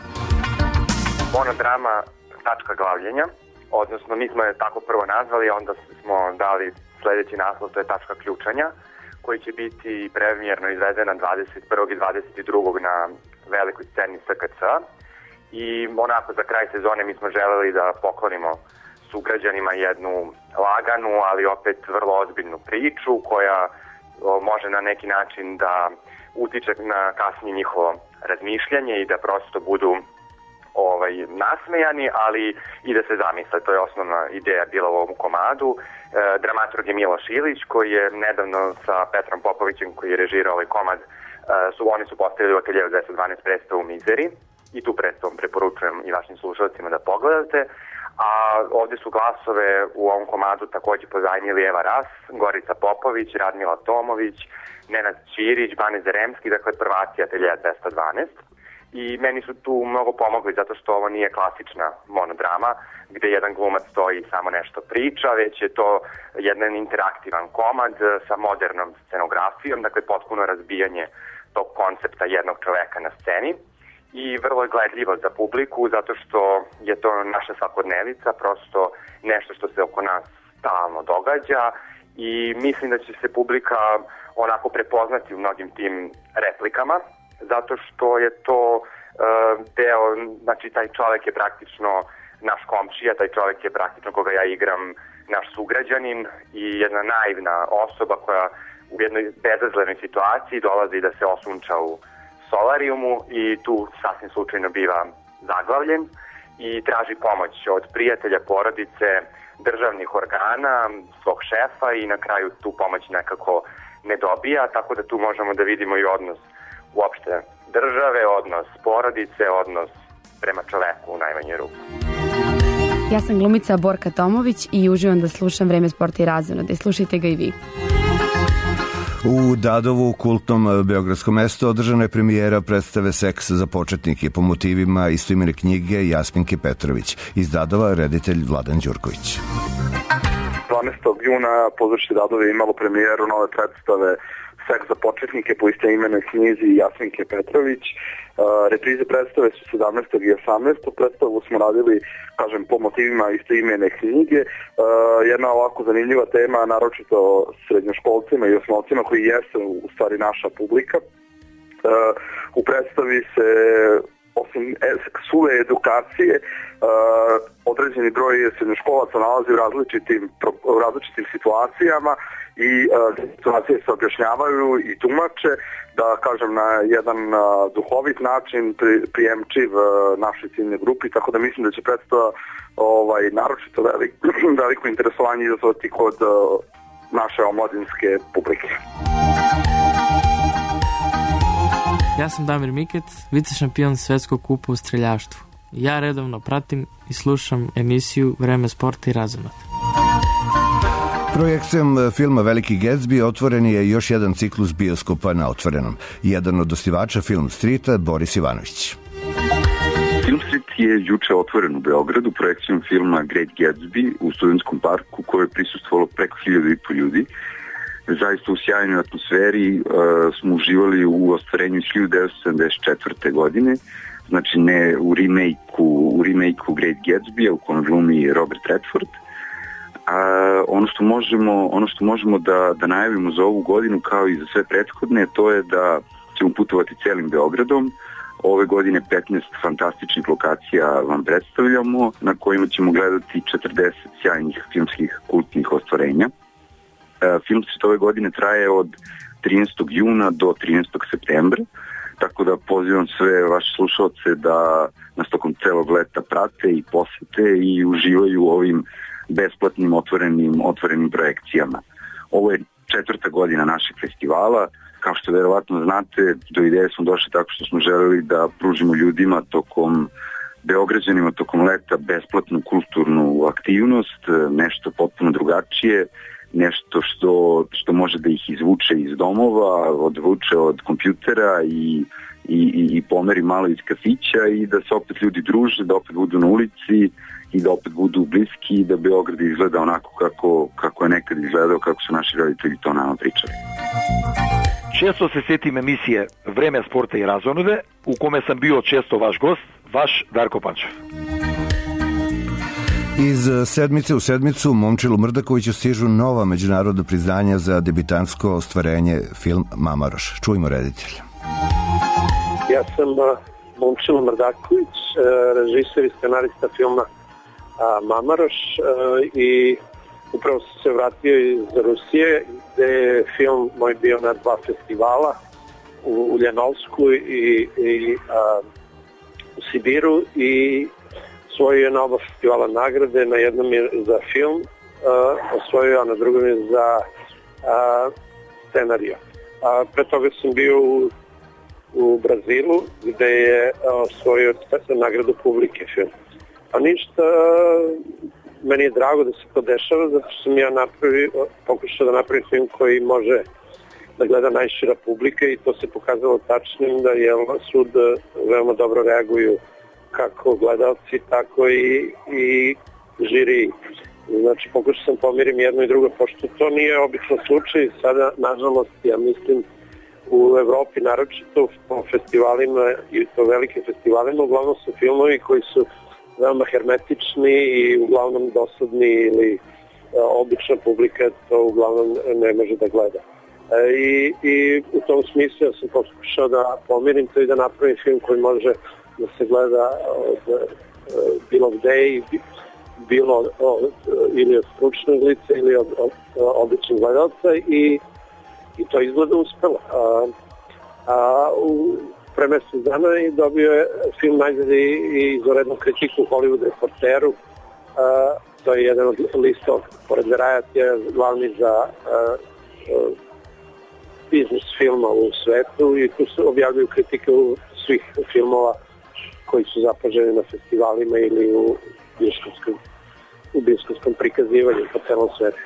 Speaker 19: Monodrama Tačka glavljenja, odnosno mi smo je tako prvo nazvali, onda smo dali sledeći naslov, to je Tačka ključanja, koji će biti premijerno izvedena dvadeset prvog i dvadeset drugog na velikoj sceni S K C. I onako za kraj sezone mi smo želeli da poklonimo sugrađanima jednu laganu, ali opet vrlo ozbiljnu priču koja o, može na neki način da utiče na kasnije njihovo razmišljanje i da prosto budu ovaj, nasmejani, ali i da se zamisle. To je osnovna ideja bila u ovom komadu. E, dramaturg je Miloš Ilić, koji je nedavno sa Petrom Popovićem, koji je režirao ovaj komad, e, su, oni su postavili u ateljevu dvesta dvanaest predstavu Mizeri i tu predstavom preporučujem i vašim slušalcima da pogledate. A ovdje su glasove u ovom komadu također pozajmili Eva Ras, Gorica Popović, Radmila Tomović, Nenad Ćirić, Bane Zaremski, dakle prvaci ateljeja dvesta dvanaest. I meni su tu mnogo pomogli zato što ovo nije klasična monodrama gdje jedan glumac stoji i samo nešto priča, već je to jedan interaktivan komad sa modernom scenografijom, dakle potpuno razbijanje tog koncepta jednog čoveka na sceni i vrlo je gledljivo za publiku zato što je to naša svakodnevica, prosto nešto što se oko nas stalno događa i mislim da će se publika onako prepoznati u mnogim tim replikama, zato što je to uh, deo, znači taj čovjek je praktično naš komšija, taj čovjek je praktično koga ja igram naš sugrađanin i jedna naivna osoba koja u jednoj bezazlenoj situaciji dolazi da se osunča u solarijumu i tu sasvim slučajno biva zaglavljen i traži pomoć od prijatelja, porodice, državnih organa, svog šefa i na kraju tu pomoć nekako ne dobija, tako da tu možemo da vidimo i odnos uopšte države, odnos porodice, odnos prema čoveku u najmanju ruku.
Speaker 21: Ja sam glumica Borka Tomović i uživam da slušam Vreme sporta i razonode. Slušajte ga i vi.
Speaker 4: U Dadovu, kultnom beogradskom mestu, održana je premijera predstave Seks za početnike po motivima istoimene knjige Jasminke Petrović. Iz Dadova reditelj Vladan Đurković.
Speaker 1: dvanaestog juna pozorište Dadove imalo premijeru nove predstave Seks za početnike po istoimenoj knjizi Jasminke Petrović. Uh, reprize predstave su sedamnaestog i osamnaestog Predstavu smo radili, kažem, po motivima istoimene knjige. Uh, jedna ovako zanimljiva tema, naročito srednjoškolcima i osnovcima koji jesu u stvari naša publika. Uh, u predstavi se osim suve edukacije uh, određeni broj srednjoškolaca nalazi u različitim, u različitim situacijama i uh, situacije se objašnjavaju i tumače, da kažem na jedan uh, duhovit način pri, prijemčiv uh, našoj ciljnoj grupi, tako da mislim da će predstava ovaj, naročito velik, veliko interesovanje izazvati kod uh, naše omladinske publike.
Speaker 22: Ja sam Damir Mikec, vice šampion Svetskog kupa u streljaštvu. Ja redovno pratim i slušam emisiju Vreme sporta i razonode.
Speaker 4: Projekcijom filma Veliki Gatsby otvoren je još jedan ciklus bioskopa na otvorenom. Jedan od osnivača Film Streeta, Boris Ivanović.
Speaker 23: Film Street je juče otvoren u Beogradu projekcijom filma Great Gatsby u Studentskom parku, koje je prisustvovalo preko hiljadu i po ljudi. Zaista u sjajnoj atmosferi uh, smo uživali u ostvarenju iz hiljadu devetsto sedamdeset četvrte. godine, znači ne u remake-u, u remake-u Great Gatsby, u kojem glumi Robert Redford. A ono što možemo, ono što možemo da, da najavimo za ovu godinu, kao i za sve prethodne, to je da ćemo putovati celim Beogradom. Ove godine petnaest fantastičnih lokacija vam predstavljamo, na kojima ćemo gledati četrdeset sjajnih filmskih kultnih ostvarenja. Film Street ove godine traje od trinaestog juna do trinaestog septembra, tako da pozivam sve vaše slušalce da nas tokom celog leta prate i posete i uživaju u ovim besplatnim otvorenim, otvorenim projekcijama. Ovo je četvrta godina našeg festivala. Kao što verovatno znate, do ideje smo došli tako što smo želeli da pružimo ljudima tokom Beograđanima tokom leta besplatnu kulturnu aktivnost, nešto potpuno drugačije, nešto što, što može da ih izvuče iz domova, odvuče od kompjutera i, i, i pomeri malo iz kafića i da se opet ljudi druže, da opet budu na ulici i da opet budu bliski i da Beograd izgleda onako kako, kako je nekad izgledao, kako su naši roditelji to nama pričali.
Speaker 24: Često se setim emisije Vreme sporta i razonode, u kome sam bio često vaš gost, vaš Darko Pančev.
Speaker 4: Iz sedmice u sedmicu Momčilu Mrdakoviću stižu nova međunarodna priznanja za debitansko ostvarenje film Mamaroš. Čujmo reditelja.
Speaker 25: Ja sam Momčilo Mrdaković, režiser i scenarista filma Mamaroš i upravo sam se vratio iz Rusije, gde je film moj bio na dva festivala u, u Ljenovsku i, i a, u Sibiru i osvojio je na oba festivala nagrade, na jednom je za film a, osvojio, a na drugom je za a, scenariju. A, pre toga sam bio u, u Brazilu, gde je osvojio nagradu publike film. A ništa, meni je drago da se to dešava, zato što sam ja napravio, pokušao da napravim film koji može da gleda najšira publika i to se pokazalo tačnim da je sud veoma dobro reaguju kako gledalci, tako i, i žiri. Znači, pokušao sam pomirim jedno i drugo, pošto to nije obično slučaj. Sada, nažalost, ja mislim, u Evropi, naročito po festivalima i to velikim festivalima, uglavnom su filmovi koji su veoma hermetični i uglavnom dosadni ili a, obična publika to uglavnom ne može da gleda. E, i, I u tom smislu ja sam pokušao da pomirim to i da napravim film koji može da se gleda od e, bilo gde i bilo od, ili od stručnog lica ili od, od, od običnih gledalca i, i to izgleda uspelo. A, a u pre mesec dana i dobio je film najzad i izvanrednu kritiku u Hollywood Reporteru. Uh, to je jedan od lista, pored Verajatija, glavni za uh, uh, biznis filma u svetu i tu se objavljaju kritike u svih filmova koji su zapaženi na festivalima ili u bioskopskom, u bioskopskom prikazivanju po celom svetu.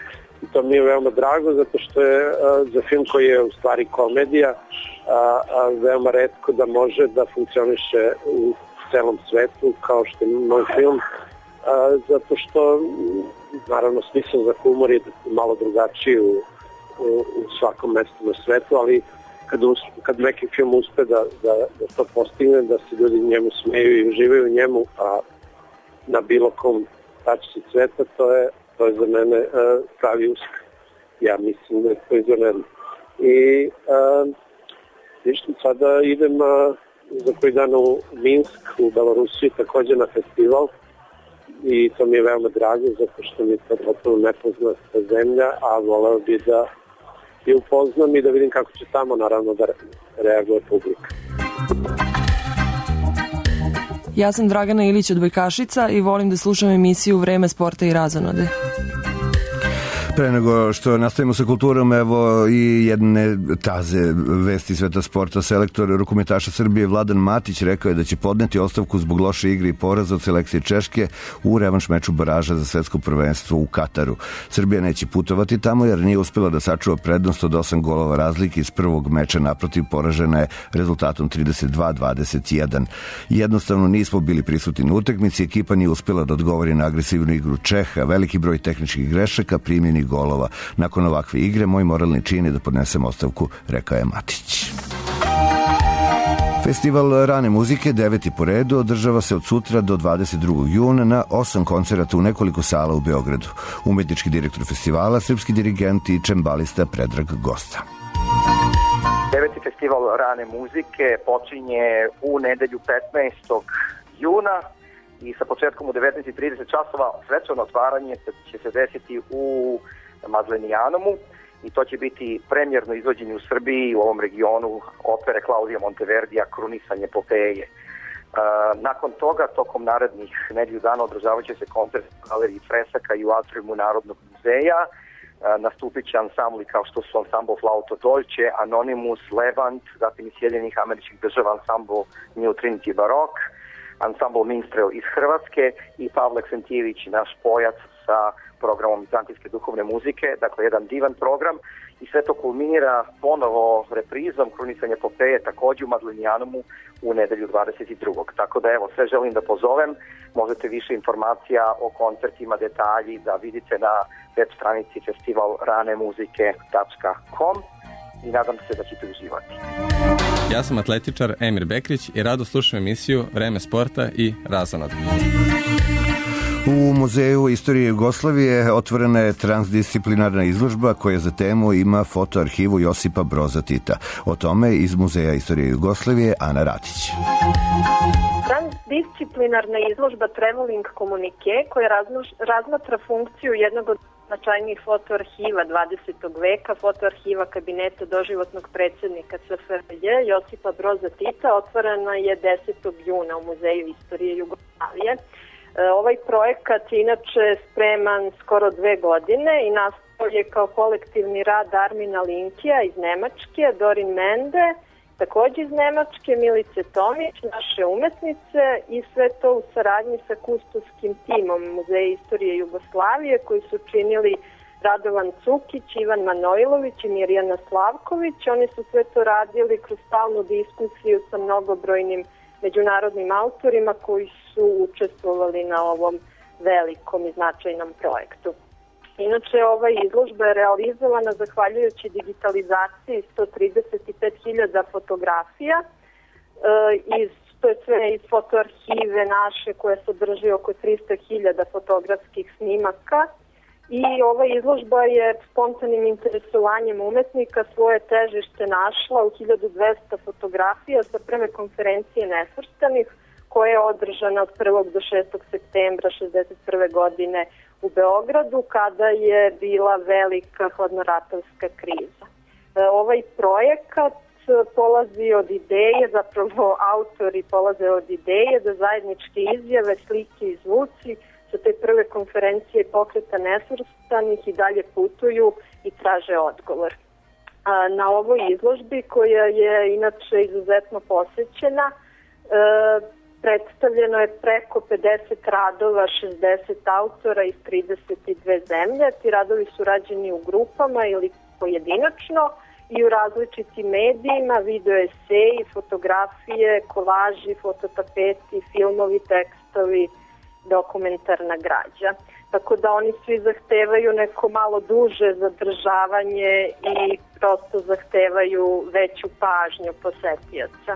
Speaker 25: i to mi je veoma drago zato što je uh, za film koji je u stvari komedija uh, uh, veoma retko da može da funkcioniše u celom svetu kao što je moj film, uh, zato što naravno smisao za humor je malo drugačiji u, u, u svakom mestu na svetu, ali kad, us, kad neki film uspe da, da, da to postigne, da se ljudi njemu smeju i uživaju u njemu, a na bilo kom tačci sveta, to je, to je za mene uh, pravi uspeh. Ja mislim da je to izvanredno. I uh, ništa, sada idem uh, za koji dan u Minsk, u Belorusiji, također na festival, i to mi je veoma drago zato što mi je to potpuno nepoznata zemlja, a voleo bi da je upoznam i da vidim kako će tamo naravno da reaguje publika.
Speaker 7: Ja sam Dragana Ilić od Bojkašica i volim da slušam emisiju Vreme sporta i razonode.
Speaker 4: Pre nego što nastavimo sa kulturom, evo i jedne taze vesti sveta sporta. Selektor rukometaša Srbije Vladan Matić rekao je da će podneti ostavku zbog loše igre i poraza od selekcije Češke u revanš meču baraža za svetsko prvenstvo u Kataru. Srbija neće putovati tamo jer nije uspela da sačuva prednost od osam golova razlike iz prvog meča, naprotiv poražena je rezultatom trideset dva dvadeset jedan. Jednostavno nismo bili prisutni na utakmici, ekipa nije uspela da odgovori na agresivnu igru Čeha, veliki broj tehničkih grešaka, primljenih golova. Nakon ovakve igre, moj moralni čin je da podnesem ostavku, rekao je Matić. Festival rane muzike, deveti po redu, održava se od sutra do dvadeset drugog juna na osam koncerata u nekoliko sala u Beogradu. Umetnički direktor festivala, srpski dirigent i čembalista Predrag Gosta.
Speaker 8: Deveti festival rane muzike počinje u nedelju petnaestog juna i sa početkom u devetnaest i trideset časova. Svečano otvaranje će se desiti u Mazlenijanomu i to će biti premijerno izvođenje u Srbiji u ovom regionu opere Klaudija Monteverdija Krunisanje Popeje. E, nakon toga, tokom narednih nedelju dana održavat će se koncert u galeriji Fresaka i u atriumu Narodnog muzeja. E, nastupit će ansambli kao što su ansambl Flauto Dolce, Anonymous, Levant, zatim iz Sjedinjenih Američkih Država ansambl New Trinity Baroque, ansambl Minstrel iz Hrvatske i Pavle Ksentijević, naš pojac sa programom bizantijske duhovne muzike, dakle jedan divan program, i sve to kulminira ponovo reprizom Krunisanje Popeje također u Madlenijanomu u nedelju dvadeset drugog Tako da evo, sve želim da pozovem, možete više informacija o koncertima, detalji da vidite na web stranici festival rane muzike tačka com i nadam se da ćete uživati.
Speaker 9: Ja sam atletičar Emir Bekrić i rado slušam emisiju Vreme sporta i razonode.
Speaker 4: U Muzeju istorije Jugoslavije otvorena je transdisciplinarna izložba koja za temu ima fotoarhivu Josipa Broza Tita. O tome iz Muzeja istorije Jugoslavije Ana Ratić.
Speaker 10: Transdisciplinarna izložba Traveling Communique koja razmatra funkciju jednog od značajnijih fotoarhiva dvadesetog veka, fotoarhiva kabineta doživotnog predsjednika S F R J Josipa Broza Tita, otvorena je desetog juna u Muzeju istorije Jugoslavije. Ovaj projekat inače spreman skoro dve godine i nastao je kao kolektivni rad Armina Linkija iz Nemačke, Dorin Mende, također iz Nemačke, Milice Tomić, naše umetnice, i sve to u saradnji sa kustovskim timom Muzeja istorije Jugoslavije koji su činili Radovan Cukić, Ivan Manojlović i Mirjana Slavković. Oni su sve to radili kroz stalnu diskusiju sa mnogobrojnim međunarodnim autorima koji su učestvovali na ovom velikom i značajnom projektu. Inače, ova izložba je realizovana zahvaljujući digitalizaciji sto trideset pet hiljada fotografija, e, iz, to je sve iz fotoarhive naše koja sadrži oko tristo hiljada fotografskih snimaka, i ova izložba je spontanim interesovanjem umetnika svoje težište našla u hiljadu dvesta fotografija sa prve konferencije Nesvrstanih koja je održana od prvog do šestog septembra šezdeset prve godine u Beogradu kada je bila velika hladnoratovska kriza. Ovaj projekat polazi od ideje, zapravo autori polaze od ideje da zajedničke izjave, slike i zvuci sa te prve konferencije Pokreta nesvrstanih i dalje putuju i traže odgovor. Na ovoj izložbi, koja je inače izuzetno posećena, Predstavljeno je preko pedeset radova, šezdeset autora iz trideset dve zemlje. Ti radovi su rađeni u grupama ili pojedinačno i u različitim medijima, video eseji, fotografije, kolaži, fototapeti, filmovi, tekstovi, dokumentarna građa. Tako da oni svi zahtevaju neko malo duže zadržavanje i prosto zahtevaju veću pažnju posetioca.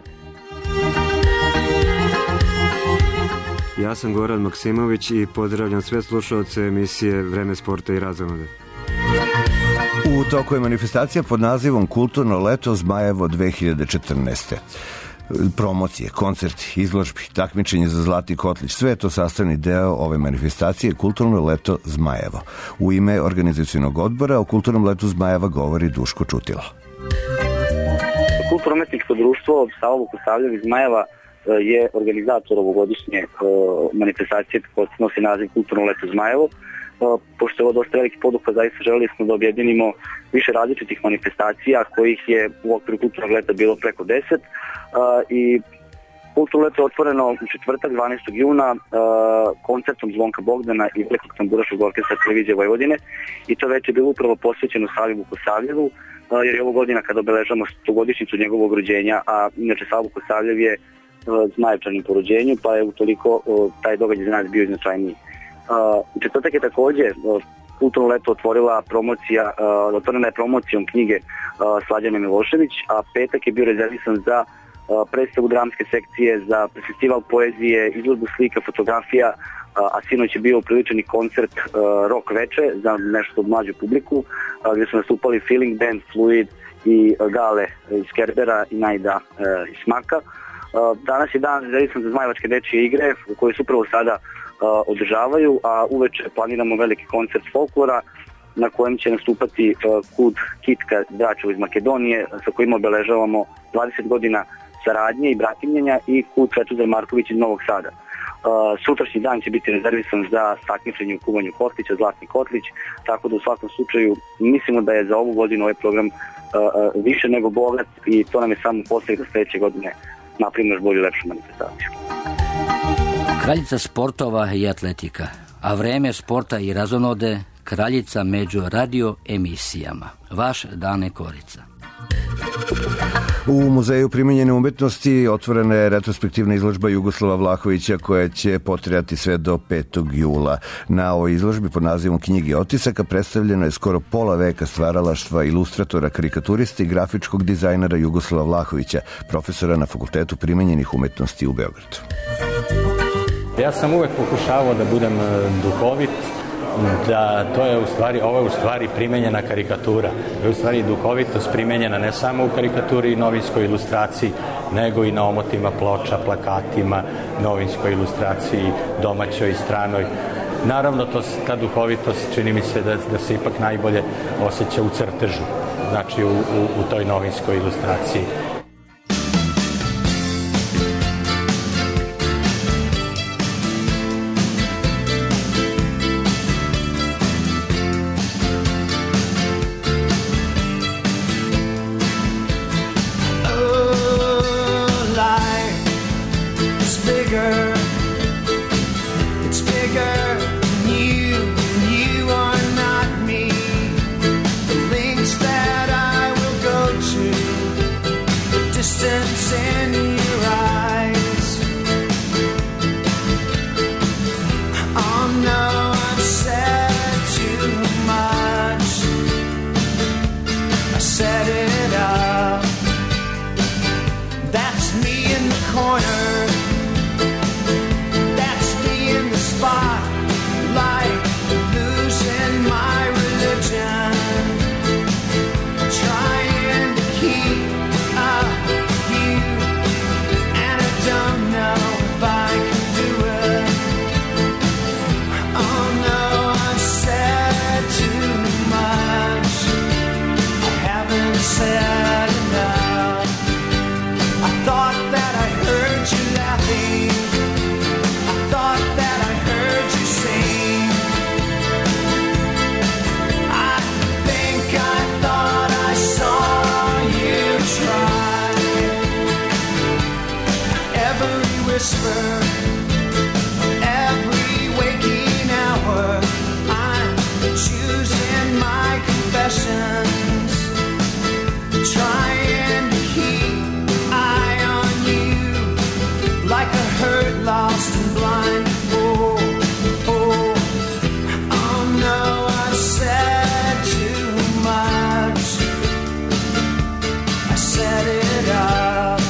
Speaker 11: Ja sam Goran Maksimović i pozdravljam sve slušalce emisije Vreme sporta i razonode.
Speaker 4: U toku je manifestacija pod nazivom Kulturno leto Zmajevo dve hiljade četrnaeste. Promocije, koncerti, izložbi, takmičenje za Zlatni kotlić, sve je to sastavni deo ove manifestacije Kulturno leto Zmajevo. U ime organizacionog odbora o Kulturnom letu Zmajeva govori Duško Čutilo.
Speaker 12: Kulturno-umetničko društvo Savo Vukosavljev iz Zmajeva je organizator ovogodišnje manifestacije koja nosi naziv Kulturno leto Zmajevo. Pošto je ovo dosta veliki poduhvat, zaista želeli smo da objedinimo više različitih manifestacija kojih je u okviru Kulturnog leta bilo preko deset i Kulturno leto je otvoreno u četvrtak dvanaestog juna koncertom Zvonka Bogdana i Velikog tamburaškog orkestra Televizije Vojvodine i to već je bilo upravo posvećeno Savi Vukosavljevu jer je ovo godina kada obeležamo stogodišnjicu njegovog rođenja, a inače Savo Vukosavljev je Zmajevčanin po rođenju, pa je utoliko taj događaj za nas bio značajniji. U četvrtak je takođe Kulturno leto otvorila promocija, otvorena je promocijom knjige Slađane Milošević, a petak je bio rezervisan za predstavu dramske sekcije, za festival poezije, izložbu slika, fotografija, a sinoć je bio upriličeni koncert rock veče za nešto mlađu publiku, gdje su nastupali Feeling Band, Fluid i Gale iz Kerbera i Najda iz Smaka. Danas je dan rezervisan za Zmajevačke dečije igre koje se upravo sada održavaju, a uveče planiramo veliki koncert folklora na kojem će nastupati Kud Kitka Dračevo iz Makedonije sa kojima obeležavamo dvadeset godina saradnje i bratimljenja i Kud Svetozar Marković iz Novog Sada. Sutrašnji dan će biti rezervisan za takmičenje u kuvanju kotlića, Zlatni kotlić, tako da u svakom slučaju mislimo da je za ovu godinu ovaj program više nego bogat i to nam je samo poslije da sledeće godine napravimo još bolju, lepšu manifestaciju.
Speaker 13: Kraljica sportova i atletika, a vreme sporta i razonode kraljica među radio emisijama. Vaš Dane Korica.
Speaker 4: U Muzeju primenjene umetnosti otvorena je retrospektivna izložba Jugoslava Vlahovića koja će potrajati sve do petog jula. Na ovoj izložbi pod nazivom Knjige otisaka predstavljeno je skoro pola veka stvaralaštva ilustratora, karikaturista i grafičkog dizajnera Jugoslava Vlahovića, profesora na Fakultetu primenjenih umetnosti u Beogradu.
Speaker 14: Ja sam uvek pokušavao da budem duhovit, da to je u stvari, ovo je u stvari primenjena karikatura. To je u stvari duhovitost primenjena ne samo u karikaturi i novinskoj ilustraciji, nego i na omotima ploča, plakatima, novinskoj ilustraciji, domaćoj i stranoj. Naravno, to, ta duhovitost čini mi se da, da se ipak najbolje osjeća u crtežu, znači u, u, u toj novinskoj ilustraciji.
Speaker 6: whisper every waking hour. I'm choosing my confessions, trying to keep eye on you like a hurt, lost and blind. Oh, oh, oh no, I said too much. I set it up.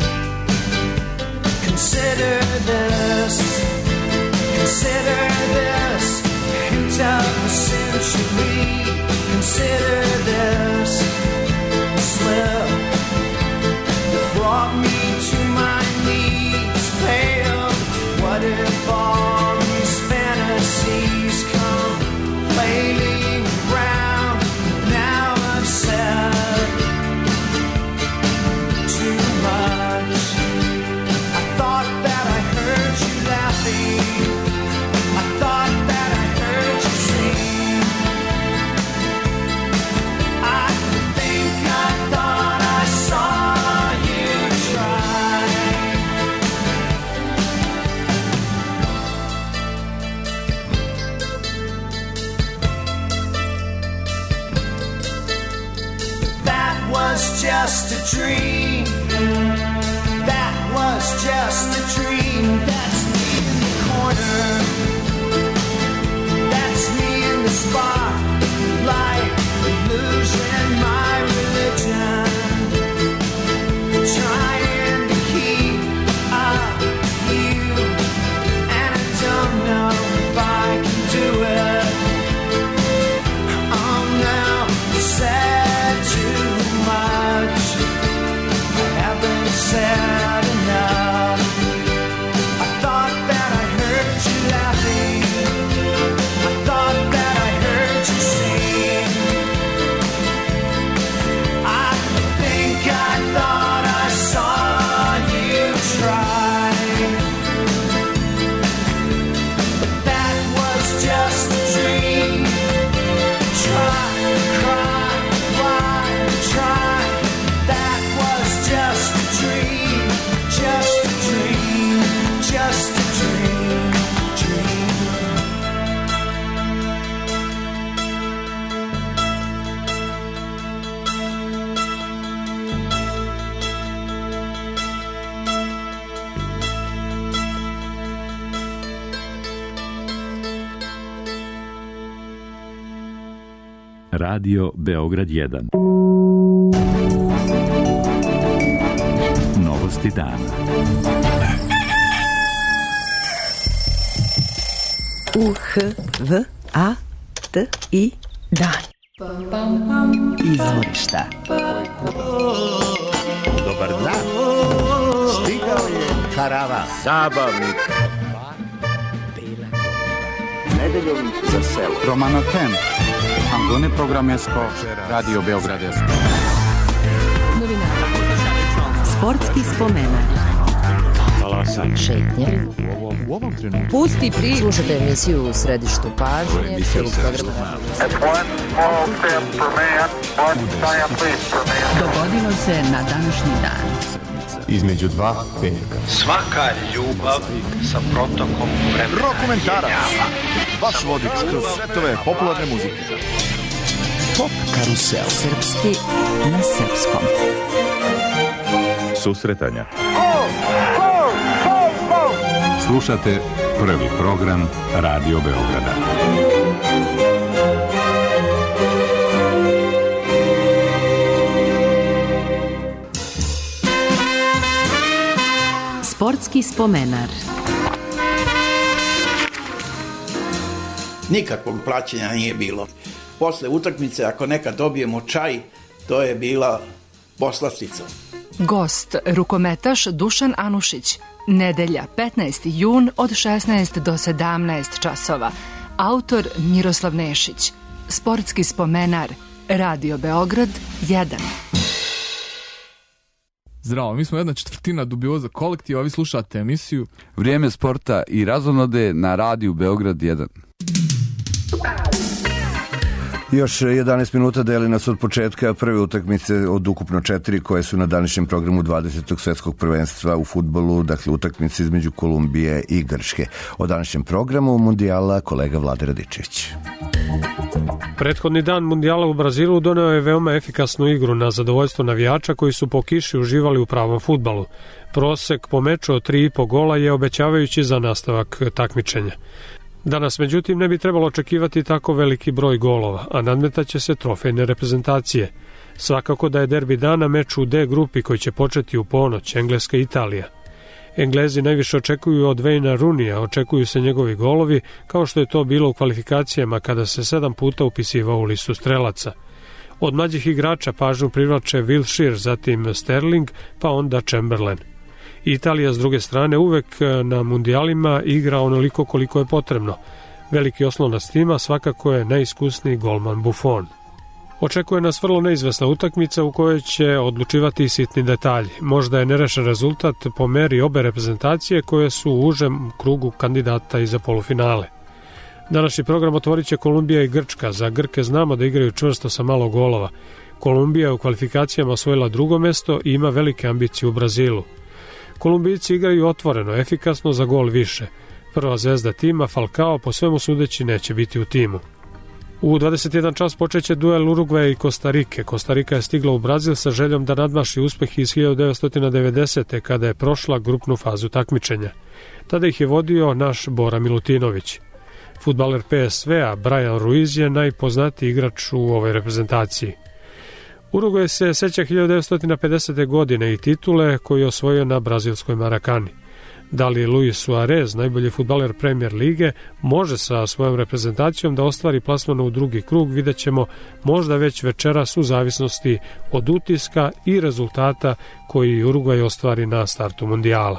Speaker 6: Consider this, consider this, hint of a century. Consider this slip that brought me to my knees, pale. What if all these fantasies come flailing around? Now I've said too much. I thought that I heard you laughing. I thought that I heard you sing. I think I thought I saw you try. That was just a dream. That was just a dream. That's me in the corner. That's me in the spotlight, losing my religion, trying to keep up you, and I don't know if I can do it. Oh no, I said too much. I haven't said enough. I thought that I heard you laughing. I thought that I heard you sing. I think I thought I saw you try. But that was just a dream. Try, cry, why, try. That was just a dream. Just a dream. Just a dream. Dream.
Speaker 2: Radio Beograd jedan. Novosti dana.
Speaker 5: U H V A T I dan. Izvorišta.
Speaker 15: Dobar dan. Stigao je karavan. Zabavnik. Nedeljom za selo.
Speaker 16: Romano Ten. Angone programesko, Radio Beogradesko.
Speaker 5: Novinara. Sportski spomenak. Šetnje.
Speaker 15: U ovom trenutku.
Speaker 5: Pusti pri. Slušajte emisiju u središtu pažnje. Dogodilo se na današnji dan.
Speaker 15: Između dva petka.
Speaker 20: Svaka ljubav sa protokom vremena.
Speaker 15: Rokomentarac. Vaš vodič kroz svetove popularne muzike. Pop karusel.
Speaker 5: Srpski na srpskom.
Speaker 2: Susretanja.
Speaker 16: Slušate prvi program Radio Beograda.
Speaker 5: Sportski spomenar.
Speaker 26: Nikakvog plaćanja nije bilo. Posle utakmice, ako nekad dobijemo čaj, to je bila poslastica.
Speaker 27: Gost, rukometaš Dušan Anušić. Nedelja, petnaesti jun od šesnaest do sedamnaest časova. Autor Miroslav Nešić. Sportski spomenar. Radio Beograd jedan.
Speaker 28: Zdravo, mi smo jedna četvrtina Dubioza kolektiva, vi slušate emisiju
Speaker 29: Vrijeme sporta i razonode na radiju Beograd jedan.
Speaker 4: Još jedanaest minuta deli nas od početka prve utakmice od ukupno četiri koje su na današnjem programu dvadesetog svetskog prvenstva u fudbalu, dakle utakmice između Kolumbije i Grčke. O današnjem programu Mundijala kolega Vlade Radičević.
Speaker 1: Prethodni dan Mundijala u Brazilu doneo je veoma efikasnu igru na zadovoljstvo navijača koji su po kiši uživali u pravom fudbalu. Prosek po meču od tri i po gola je obećavajući za nastavak takmičenja. Danas, međutim, ne bi trebalo očekivati tako veliki broj golova, a nadmetaće se trofejne reprezentacije. Svakako da je derbi dana meč u D grupi koji će početi u ponoć, Engleska i Italija. Englezi najviše očekuju od Wayna Rooneyja, očekuju se njegovi golovi, kao što je to bilo u kvalifikacijama kada se sedam puta upisivao u listu strelaca. Od mlađih igrača pažnju privlače Wilshere, zatim Sterling, pa onda Chamberlain. Italija, s druge strane, uvek na mundijalima igra onoliko koliko je potrebno. Veliki oslonac tima svakako je najiskusniji golman Buffon. Očekuje nas vrlo neizvesna utakmica u kojoj će odlučivati sitni detalji. Možda je nerešen rezultat po meri obe reprezentacije koje su u užem krugu kandidata i za polufinale. Današnji program otvorit će Kolumbija i Grčka. Za Grke znamo da igraju čvrsto sa malo golova. Kolumbija je u kvalifikacijama osvojila drugo mesto i ima velike ambicije u Brazilu. Kolumbijci igraju otvoreno, efikasno za gol više. Prva zvezda tima, Falcao, po svemu sudeći neće biti u timu. U dvadeset jedan čas počeće duel Urugvaja i Kostarike. Kostarika je stigla u Brazil sa željom da nadmaši uspeh iz hiljadu devetsto devedesete. kada je prošla grupnu fazu takmičenja. Tada ih je vodio naš Bora Milutinović. Fudbaler P S V-a Brian Ruiz je najpoznatiji igrač u ovoj reprezentaciji. Urugvaj se seća hiljadu devetsto pedesete. godine i titule koju je osvojio na brazilskoj Marakani. Da li Luis Suarez, najbolji fudbaler Premier lige, može sa svojom reprezentacijom da ostvari plasman u drugi krug, vidjet ćemo možda već večeras u zavisnosti od utiska i rezultata koji Urugvaj ostvari na startu mundijala.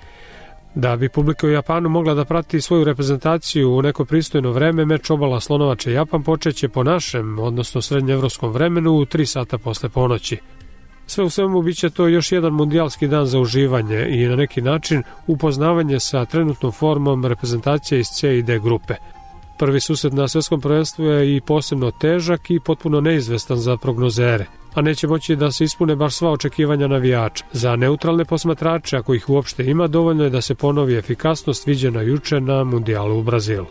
Speaker 1: Da bi publika u Japanu mogla da prati svoju reprezentaciju u neko pristojno vreme, meč obala Slonovače Japan počeće po našem, odnosno srednjeevropskom vremenu u tri sata posle ponoći. Sve u svemu biće to još jedan mundijalski dan za uživanje i na neki način upoznavanje sa trenutnom formom reprezentacije iz C i D grupe. Prvi susret na svetskom prvenstvu je i posebno težak i potpuno neizvestan za prognozere, a neće moći da se ispune baš sva očekivanja navijača. Za neutralne posmatrače, ako ih uopšte ima, dovoljno je da se ponovi efikasnost viđena juče na mundijalu u Brazilu.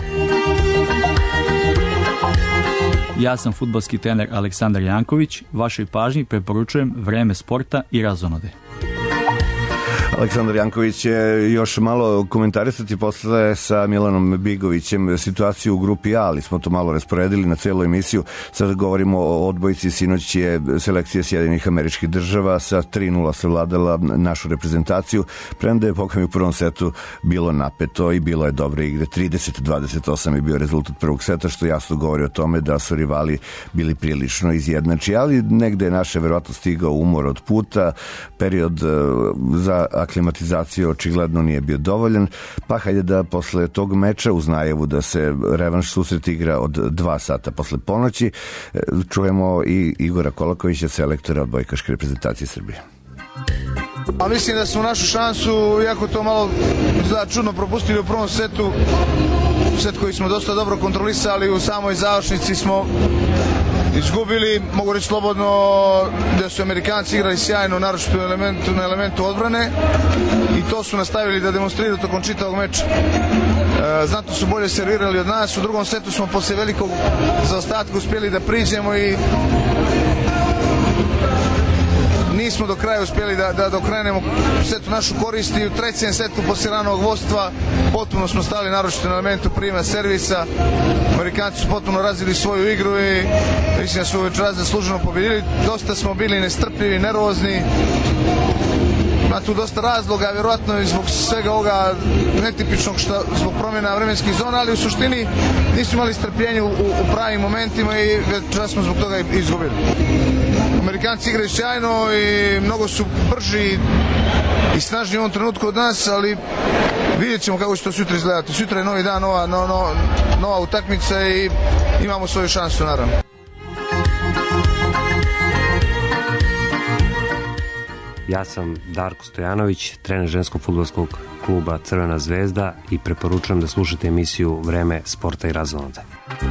Speaker 3: Ja sam fudbalski trener Aleksandar Janković. Vašoj pažnji preporučujem Vreme sporta i razonode.
Speaker 4: Aleksandar Janković će još malo komentarisati posle sa Milanom Bigovićem situaciju u grupi A, ali smo to malo rasporedili na celu emisiju. Sad govorimo o odbojici. Sinoć je selekcija Sjedinjenih Američkih Država sa tri nula savladala našu reprezentaciju, premda je pokami u prvom setu bilo napeto i bilo je dobre igre. trideset dvadeset osam je bio rezultat prvog seta, što jasno govori o tome da su rivali bili prilično izjednači, ali negde je naše verovatno stigao umor od puta, period za aklimatizaciju očigledno nije bio dovoljan, pa hajde da posle tog meča, uz najavu da se revanš susret igra od dva sata posle ponoći, čujemo i Igora Kolakovića, selektora odbojkaške reprezentacije Srbije.
Speaker 17: A mislim da smo našu šansu, iako to malo za čudno propustili u prvom setu, set koji smo dosta dobro kontrolisali, u samoj završnici smo izgubili, mogu reći slobodno da su Amerikanci igrali sjajno, naročito na elementu, na elementu odbrane, i to su nastavili da demonstriraju tokom čitavog meča. E, znatno su bolje servirali od nas, u drugom setu smo posle velikog zaostatka uspjeli da priđemo i nismo do kraja uspjeli da, da dokrenemo setu našu korist, i u trećem setu posle ranog vodstva potpuno smo stali, naročito na elementu prijema servisa. Amerikanci su potpuno razvili svoju igru i mislim da su večeras zasluženo pobjedili. Dosta smo bili nestrpljivi, nervozni. Ima tu dosta razloga, vjerojatno i zbog svega ovoga netipičnog, šta, zbog promjena vremenskih zona, ali u suštini nismo imali strpljenje u, u pravim momentima i večeras smo zbog toga izgubili. Amerikanci igraju sjajno i mnogo su brži i snažni u ovom trenutku od nas, ali vidjet ćemo kako će to sutra izgledati. Sutra je novi dan, nova, no, no, nova utakmica i imamo svoju šansu, naravno.
Speaker 11: Ja sam Darko Stojanović, trener ženskog fudbalskog kluba Crvena zvezda i preporučujem da slušate emisiju Vreme sporta i razonode.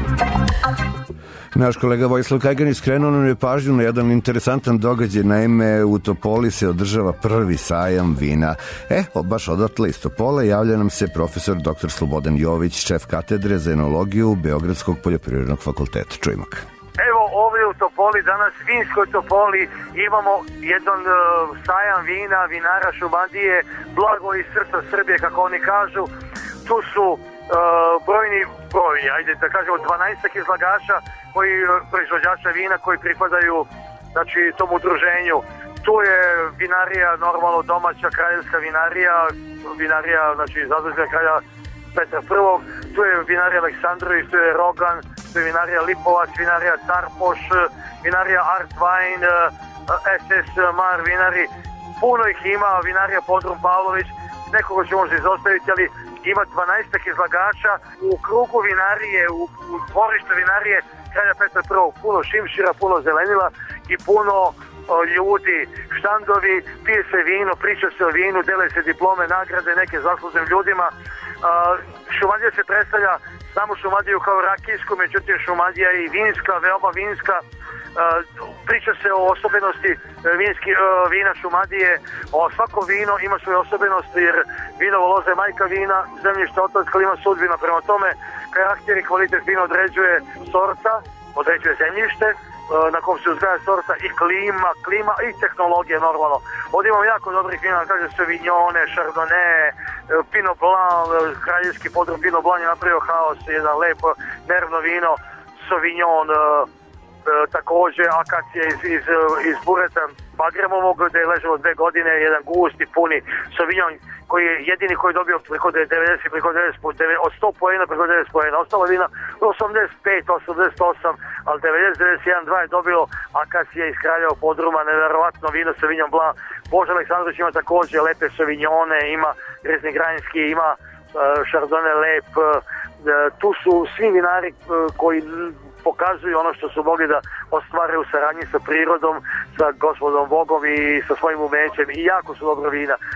Speaker 4: Naš kolega Vojislav Kajgani skrenuo nam je pažnju na jedan interesantan događaj. Naime, u Topoli se održava prvi sajam vina. E, baš odatle iz Topole javlja nam se profesor doktor Slobodan Jović, šef katedre za enologiju Beogradskog poljoprivrednog fakulteta. Čujmo ga.
Speaker 7: Evo ovdje u Topoli, danas Vinskoj Topoli, imamo jedan uh, sajam vina, vinara Šumadije, blago iz srca Srbije, kako oni kažu. Tu su uh, brojni brojni, ajde da kažemo dvanaest izlagača, koji, proizvođača vina koji pripadaju, znači, tom udruženju. Tu je vinarija, normalno domaća kraljevska vinarija, vinarija, znači, zadužena kralja Petra prvog. Tu je vinarija Aleksandrović, tu je Rogan, tu je vinarija Lipovac, vinarija Tarpoš, vinarija Art Wine, es es Mar vinari. Puno ih ima, vinarija Podrum Pavlović, nekoga će možda izostaviti, ali ima dvanaest izlagača u krugu vinarije, u, u dvorištu vinarije kralja Petra prvog. Puno šimšira, puno zelenila i puno o, ljudi, štandovi, pije se vino, priča se o vinu, dele se diplome, nagrade neke zaslužnim ljudima. Uh, Šumadija se predstavlja samo Šumadiju kao rakijsku, međutim Šumadija je i vinska, veoma vinska. Uh, priča se o osobenosti vinski, uh, vina Šumadije. O svako vino ima svoje osobenosti, jer vinovo loza je majka vina, zemljište otac, klima sudbina. Prema tome, karakter i kvalitet vina određuje sorta, određuje zemljište na kom se uzgaja sorta i klima, klima i tehnologija normalno. Ovdje imamo jako dobrih vina, kaže Sauvignone, Chardonnay, Pinot Blanc, kraljevski podrum Pinot Blanc je napravio haos, jedan lepo nervno vino, Sauvignon, također akacija iz, iz, iz bureta Bagremovog, gdje je ležalo dve godine, jedan gusti, puni Sauvignon, koji je jedini koji je dobio preko devedeset, preko devedeset, od sto poena preko devedeset poena. Ostalo vina osamdeset pet, osamdeset osam, ali devedeset, devedeset jedan, dva je dobilo akacija iz kraljevog podruma, nevjerovatno vino Sauvignon Blanc. Bože Aleksandrović ima također lepe Sauvignone, ima Rezni Granjski, ima uh, Chardonnay lep. Uh, tu su svi vinari uh, koji pokazuju ono što su mogli da ostvare u saradnji sa prirodom, sa gospodom Bogom i sa svojim umećem, i jako su dobro vina. E,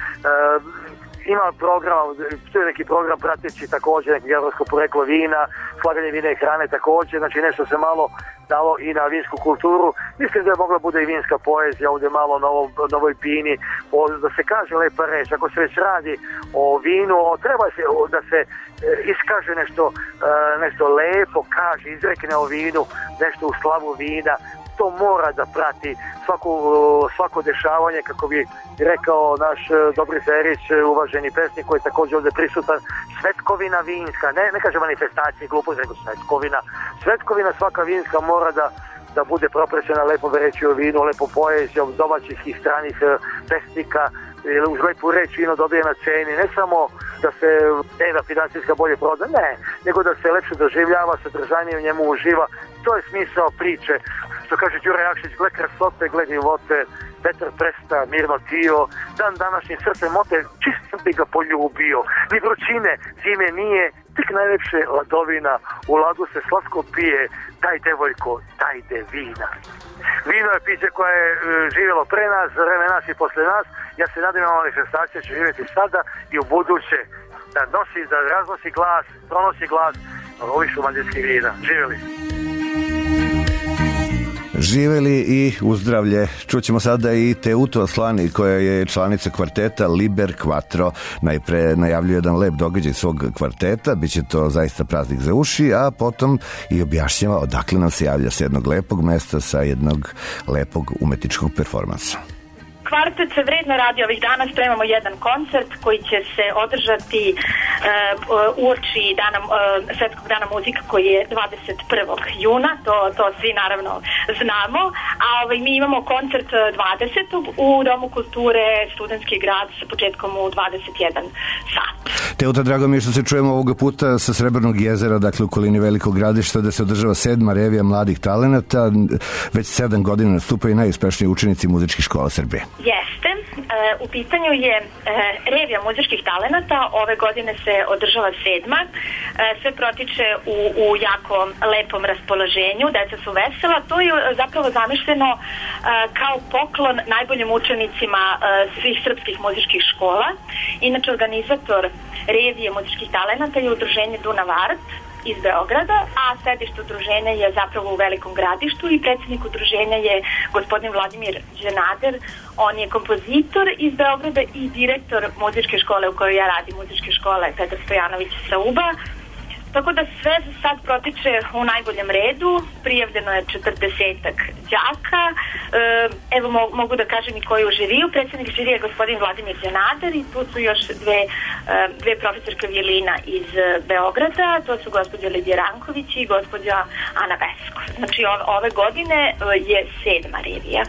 Speaker 7: ima program, tu je neki program prateći također, neki geografsko poreklo vina, slaganje vina i hrane također, znači nešto se malo dalo i na vinsku kulturu. Mislim da je mogla bude i vinska poezija ovdje malo na ovom, novoj pini, o, da se kaže lepa reč, ako se već radi o vinu, o, treba se o, da se e, iskaže nešto, e, nešto lepo, kaže, izrekne o vinu, nešto u slavu vina. To mora da prati svako, svako dešavanje, kako bi rekao naš Dobri Ferić, uvaženi pesnik koji je također ovdje prisutan. Svetkovina vinska, ne, ne kaže manifestacije, glupost, nego svetkovina. Svetkovina svaka vinska mora da, da bude proprećena lepom reći o vinu, lepom poezijom domaćih i stranih pesnika. Uz lepu reč vino dobije na ceni, ne samo da se cena financijska bolje proda, ne, nego da se lepše doživljava, sadržajnije u njemu uživa. To je smisao priče. Što kaže Đura Jakšić, gle krasote, gle divote, vetar presta, mirno tio, dan današnji srce mote, čistim bi ga poljubio, ni vrućine, zime nije, tik najlepše ladovina, u ladu se slatko pije, daj devojko, dajde vina. Vino je piće koje je e, živjelo pre nas, za vreme nas i posle nas. Ja se nadam da manifestacija će živjeti sada i u buduće, da nosi, da raznosi glas, pronosi glas ovih šumadijskih vina. Živjeli!
Speaker 4: Živeli i uzdravlje. Čućemo sada i Teuto Aslani, koja je članica kvarteta Liber Quattro. Najpre najavljuje jedan lep događaj svog kvarteta, biće to zaista praznik za uši, a potom i objašnjava odakle nam se javlja s jednog lepog mesta sa jednog lepog umetničkog performansa.
Speaker 18: Kvartet se vredno radi ovih dana, spremamo jedan koncert koji će se održati e, uoči dana, e, Svetskog dana muzika koji je dvadeset prvog juna, to, to svi naravno znamo, a ovaj, mi imamo koncert dvadesetog u Domu kulture Studentski grad sa početkom u dvadeset jedan sat.
Speaker 4: Teuta, drago mi je što se čujemo ovoga puta sa Srebrnog jezera, dakle u okolini Velikog Gradišta, da se održava sedma revija mladih talenata. Već sedam godina nastupaju najuspešniji učenici muzičkih škola Srbije.
Speaker 18: Jeste. u pitanju je e, revija muzičkih talenata, ove godine se održava sedma, e, sve protiče u, u jako lepom raspoloženju, deca su vesela, to je zapravo zamišljeno e, kao poklon najboljim učenicima e, svih srpskih muzičkih škola. Inače, organizator revije muzičkih talenata je udruženje Dunav Art iz Beograda, a sedište udruženja je zapravo u Velikom Gradištu i predsjednik udruženja je gospodin Vladimir Đenader. On je kompozitor iz Beograda i direktor muzičke škole u kojoj ja radim, muzičke škole Petar Stojanović Sauba. Tako da sve za sad protiče u najboljem redu, prijavljeno je četrdesetak đaka, e, evo mo, mogu da kažem i koji u žiriju, predsjednik žirija je gospodin Vladimir Đenader i tu su još dve, e, dve profesorke violina iz Beograda, to su gospođa Lidija Ranković i gospođa Ana Vesko. Znači ove, ove godine je sedma revija.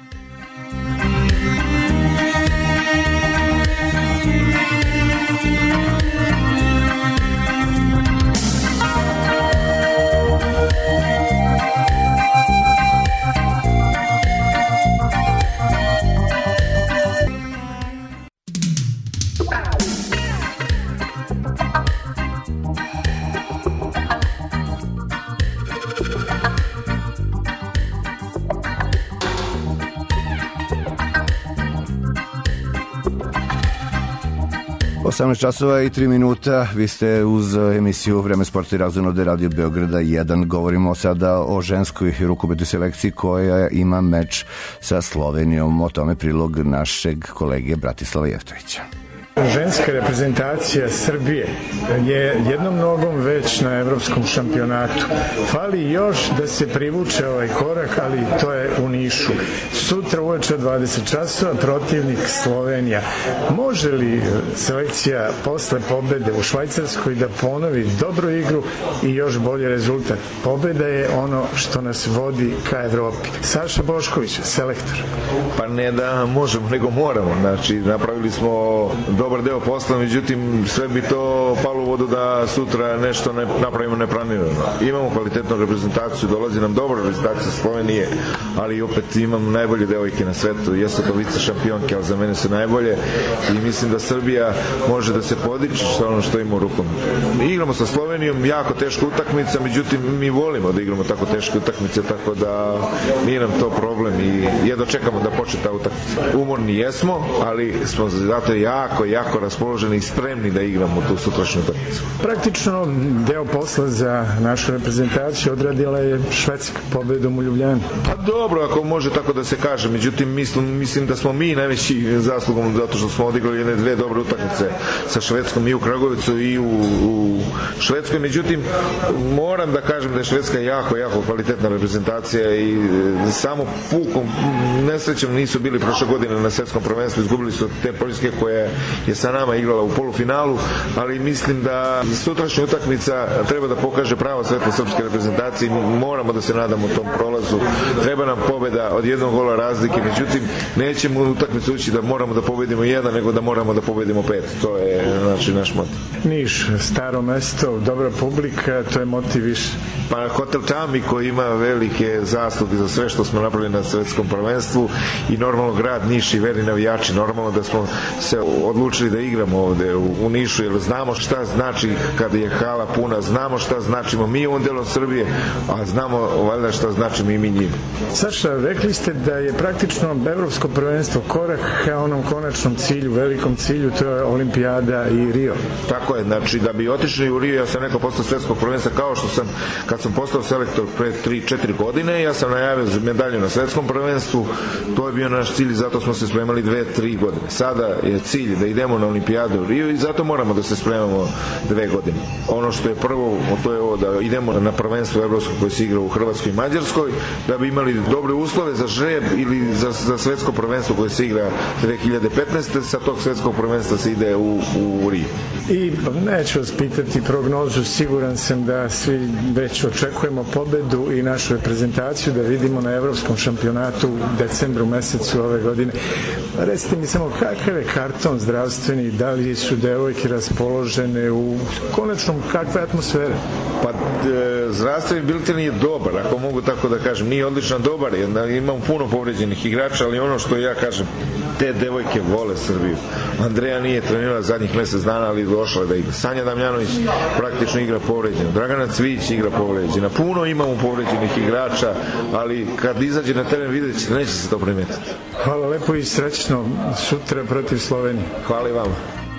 Speaker 4: osamnaest časova i tri minuta, vi ste uz emisiju Vreme sporta i razonode Radio Beograda jedan. Govorimo sada o ženskoj rukometnoj selekciji koja ima meč sa Slovenijom. O tome prilog našeg kolege Bratislava Jeftovića.
Speaker 8: Ženska reprezentacija Srbije je jednom nogom već na evropskom šampionatu. Fali još da se privuče ovaj korak, ali to je u Nišu. Sutra uveče dvadeset časova protivnik Slovenija. Može li selekcija posle pobede u Švajcarskoj da ponovi dobru igru i još bolji rezultat? Pobeda je ono što nas vodi ka Evropi. Saša Bošković, selektor.
Speaker 9: Pa ne da možemo, nego moramo. Znači, napravili smo dobar deo posla, međutim sve bi to palo u vodu da sutra nešto ne napravimo neplanirano. Imamo kvalitetnu reprezentaciju, dolazi nam dobra reprezentacija Slovenije, ali opet imam najbolje devojke na svetu, jesu to vice šampionke, ali za mene su najbolje i mislim da Srbija može da se podiči što ono što ima u rukom. Igramo sa Slovenijom, jako teška utakmica, međutim mi volimo da igramo tako teške utakmice, tako da nije nam to problem i jedno čekamo da počne ta utakmica. Umorni jesmo, ali smo zato jako, jako raspoloženi i spremni da igramo tu sutrašnju utakmicu.
Speaker 8: Praktično deo posla za našu reprezentaciju odradila je Švedska pobedom u Ljubljani.
Speaker 9: Pa dobro, ako može tako da se kaže, međutim mislim, mislim da smo mi najveći zaslugom zato što smo odigrali jedne dve dobre utakmice sa Švedskom i u Kragovicu i u, u Švedskoj, međutim moram da kažem da je Švedska jako, jako kvalitetna reprezentacija i samo pukom nesrećom nisu bili prošle godine na svetskom prvenstvu, izgubili su te Poljske koje je sa nama igrala u polufinalu, ali mislim da sutrašnja utakmica treba da pokaže pravo svetlo srpske reprezentacije, moramo da se nadamo tom prolazu, treba nam pobeda od jednog gola razlike, međutim nećemo u utakmicu ući da moramo da pobedimo jedan, nego da moramo da pobedimo pet, to je znači naš motiv.
Speaker 8: Niš, staro mesto, dobra publika, to je motiv više.
Speaker 9: Pa Hotel Čami koji ima velike zasluge za sve što smo napravili na svetskom prvenstvu i normalno grad Niš i verni navijači, normalno da smo se odlučili da igramo ovde u, u Nišu, jer znamo šta znači kada je hala puna, znamo šta značimo mi u ovom delu Srbije, a znamo valjda šta značimo i mi njim.
Speaker 8: Saša, rekli ste da je praktično evropsko prvenstvo korak ka onom konačnom cilju, velikom cilju, to je Olimpijada i Rio.
Speaker 9: Tako je, znači da bi otišli u Rio, ja sam rekao posle svetskog prvenstva, kao što sam kad sam postao selektor pre tri četiri godine, ja sam najavio medalju na svetskom prvenstvu, to je bio naš cilj i zato smo se spremali dve tri godine. Sada je cilj da idemo na Olimpijadu u Rio i zato moramo da se spremamo dve godine. Ono što je prvo, to je ovo da idemo na prvenstvo evropsko koje se igra u Hrvatskoj i Mađarskoj, da bi imali dobre uslove za žreb ili za, za svetsko prvenstvo koje se igra dve hiljade petnaeste. Sa tog svetskog prvenstva se ide u, u Rio.
Speaker 8: I neću vas pitati prognozu, siguran sam da svi već očekujemo pobedu i našu reprezentaciju da vidimo na evropskom šampionatu u decembru mesecu ove godine. Recite mi samo kakav je karton zdravstveni, da li su devojke raspoložene, u konačnom kakva je atmosfera?
Speaker 9: Pa e, zdravstveni bilten je dobar, ako mogu tako da kažem, nije odličan, dobar je, imam puno povređenih igrača, ali ono što ja kažem, te devojke vole Srbiju. Andreja nije trenirala zadnjih mesec dana, ali došla je da igra. Sanja Damjanović praktično igra povređena. Dragana Cvić igra povređena. Puno imamo povređenih igrača, ali kad izađe na teren vidjet ćete, neće se to primetiti.
Speaker 8: Hvala lepo i srećno sutra protiv Slovenije.
Speaker 9: Hvala i vama.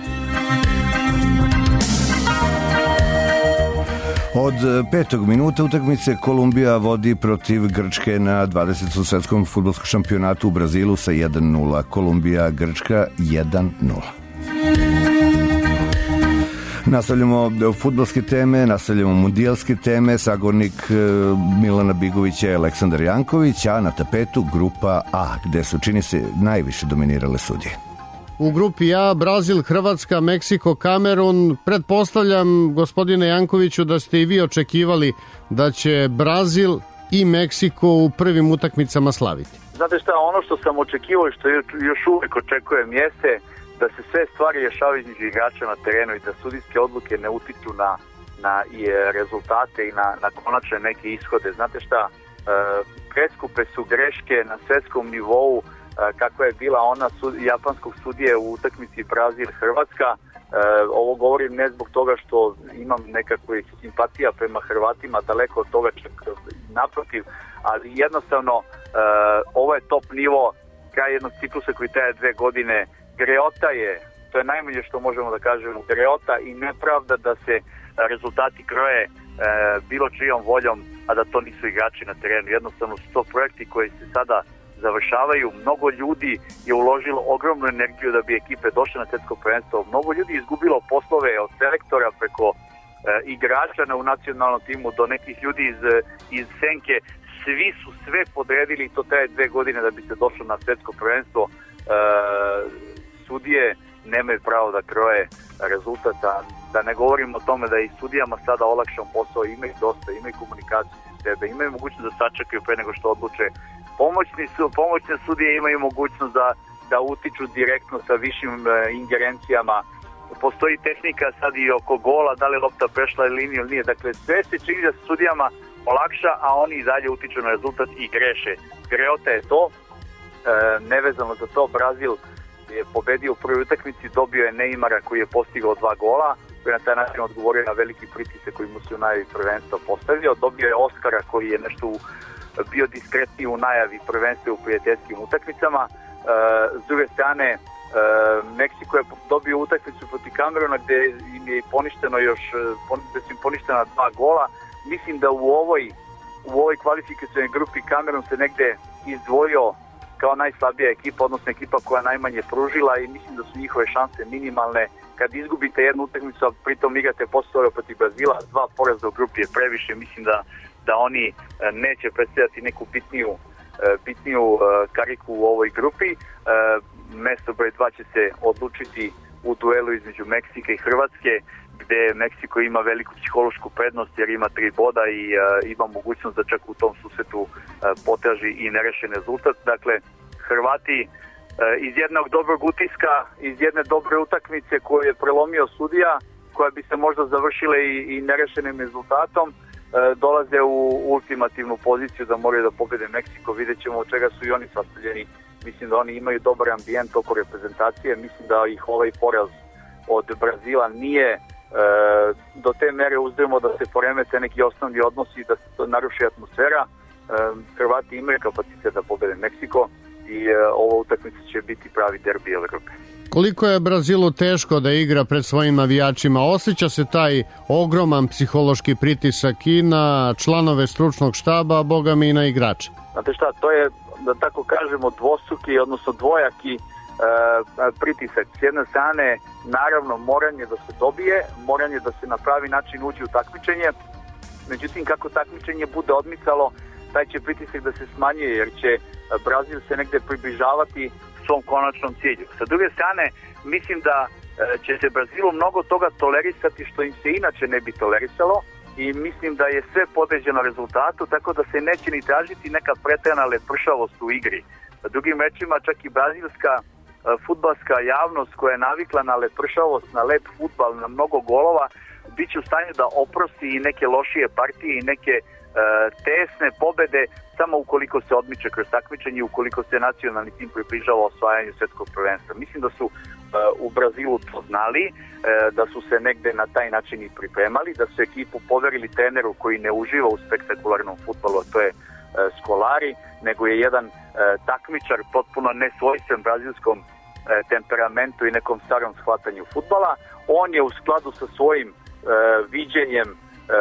Speaker 4: Od petog minuta utakmice Kolumbija vodi protiv Grčke na dvadesetom svetskom fudbalskom šampionatu u Brazilu sa jedan nula. Kolumbija, Grčka jedan nula. Nastavljamo fudbalske teme, nastavljamo mundijalske teme. Sagornik Milana Bigovića je Aleksandar Janković, a na tapetu grupa A, gde su, čini se, najviše dominirale sudije.
Speaker 10: U grupi A Brazil, Hrvatska, Meksiko, Kamerun. Pretpostavljam, gospodine Jankoviću, da ste i vi očekivali da će Brazil i Meksiko u prvim utakmicama slaviti.
Speaker 12: Znate šta, ono što sam očekivao i što još uvijek očekujem jeste da se sve stvari rješavaju između igrača na terenu i da sudijske odluke ne utiču na, na i rezultate i na, na konačne neke ishode. Znate šta, e, preskupe su greške na svetskom nivou, kakva je bila ona sud, japanskog sudije u utakmici Brazil-Hrvatska. E, ovo govorim ne zbog toga što imam nekakvih simpatija prema Hrvatima, daleko od toga, čak naprotiv, ali jednostavno e, ovo je top nivo, kraj jednog ciklusa koji traje dve godine. Greota je, to je najmanje što možemo da kažemo, greota i nepravda da se rezultati kroje e, bilo čijom voljom, a da to nisu igrači na terenu. Jednostavno su to projekti koji se sada završavaju. Mnogo ljudi je uložilo ogromnu energiju da bi ekipe došle na svetsko prvenstvo. Mnogo ljudi je izgubilo poslove od selektora preko e, igrača na, u nacionalnom timu do nekih ljudi iz, iz senke. Svi su sve podredili i to traje dve godine da bi se došlo na svetsko prvenstvo. E, sudije nemaju pravo da kroje rezultata. Da ne govorimo o tome da i sudijama sada olakšan posao, imaju dosta, imaju komunikaciju s sebe, imaju mogućnost da sačekaju pre nego što odluče. Pomoćni su, pomoćne sudije imaju mogućnost da, da utiču direktno sa višim e, ingerencijama. Postoji tehnika sad i oko gola, da li lopta prešla liniju ili nije. Dakle, sve se čini da se sudijama olakša, a oni i dalje utiču na rezultat i greše. Greota je to. E, nevezano za to, Brazil je pobedio u prvoj utakmici, dobio je Neymara koji je postigao dva gola, koji je na taj način odgovorio na veliki pritisak koji mu se u najavi prvenstva postavio. Dobio je Oskara koji je nešto u bio diskretniji u najavi prvenstva u prijateljskim utakmicama. E, s druge strane, e, Meksiko je dobio utakmicu protiv Kameruna gde im je poništeno još, gde su im poništena dva gola. Mislim da u ovoj, u ovoj kvalifikacijnoj grupi Kamerun se negde izdvojio kao najslabija ekipa, odnosno ekipa koja najmanje pružila i mislim da su njihove šanse minimalne. Kad izgubite jednu utakmicu, a pritom igrate posle protiv Brazila, dva poraza u grupi je previše, mislim da da oni neće predstavljati neku bitniju, bitniju kariku u ovoj grupi. Mesto broj dva će se odlučiti u duelu između Meksika i Hrvatske, gde Meksiko ima veliku psihološku prednost jer ima tri boda i ima mogućnost da čak u tom susretu potraži i nerešen rezultat. Dakle, Hrvati iz jednog dobrog utiska, iz jedne dobre utakmice koju je prelomio sudija, koja bi se možda završila i, i nerešenim rezultatom, dolaze u ultimativnu poziciju da moraju da pobede Meksiko. Vidjet ćemo od čega su i oni sastavljeni. Mislim da oni imaju dobar ambijent oko reprezentacije. Mislim da ih ovaj poraz od Brazila nije e, do te mere uzdrmo da se poremete neki osnovni odnosi i da se to naruši atmosfera. E, Hrvati imaju kapacitet da pobede Meksiko i e, ova utakmica će biti pravi derbi ove grupe.
Speaker 10: Koliko je Brazilu teško da igra pred svojim navijačima? Osjeća se taj ogroman psihološki pritisak i na članove stručnog štaba, a boga mi i na igrače?
Speaker 12: Znate šta, to je, da tako kažemo, dvostruki, odnosno dvojaki e, pritisak. S jedne strane, naravno, moranje da se dobije, moranje da se na pravi način uđe u takmičenje. Međutim, kako takmičenje bude odmicalo, taj će pritisak da se smanjuje, jer će Brazil se negde približavati svom konačnom cilju. Sa druge strane, mislim da e, će se Brazilu mnogo toga tolerisati što im se inače ne bi tolerisalo i mislim da je sve podređeno rezultatu, tako da se neće ni tražiti neka preterana lepršavost u igri. Drugim rečima, čak i brazilska e, fudbalska javnost koja je navikla na lepršavost, na lep fudbal, na mnogo golova, bit će u stanju da oprosti i neke lošije partije i neke Uh, tesne pobede samo ukoliko se odmiče kroz takmičenje, ukoliko se nacionalni tim približava osvajanju svetskog prvenstva. Mislim da su uh, u Brazilu to znali, uh, da su se negde na taj način i pripremali, da su ekipu poverili treneru koji ne uživa u spektakularnom fudbalu, a to je uh, Scolari, nego je jedan uh, takmičar potpuno nesvojstven brazilskom uh, temperamentu i nekom starom shvatanju fudbala. On je u skladu sa svojim uh, viđenjem E,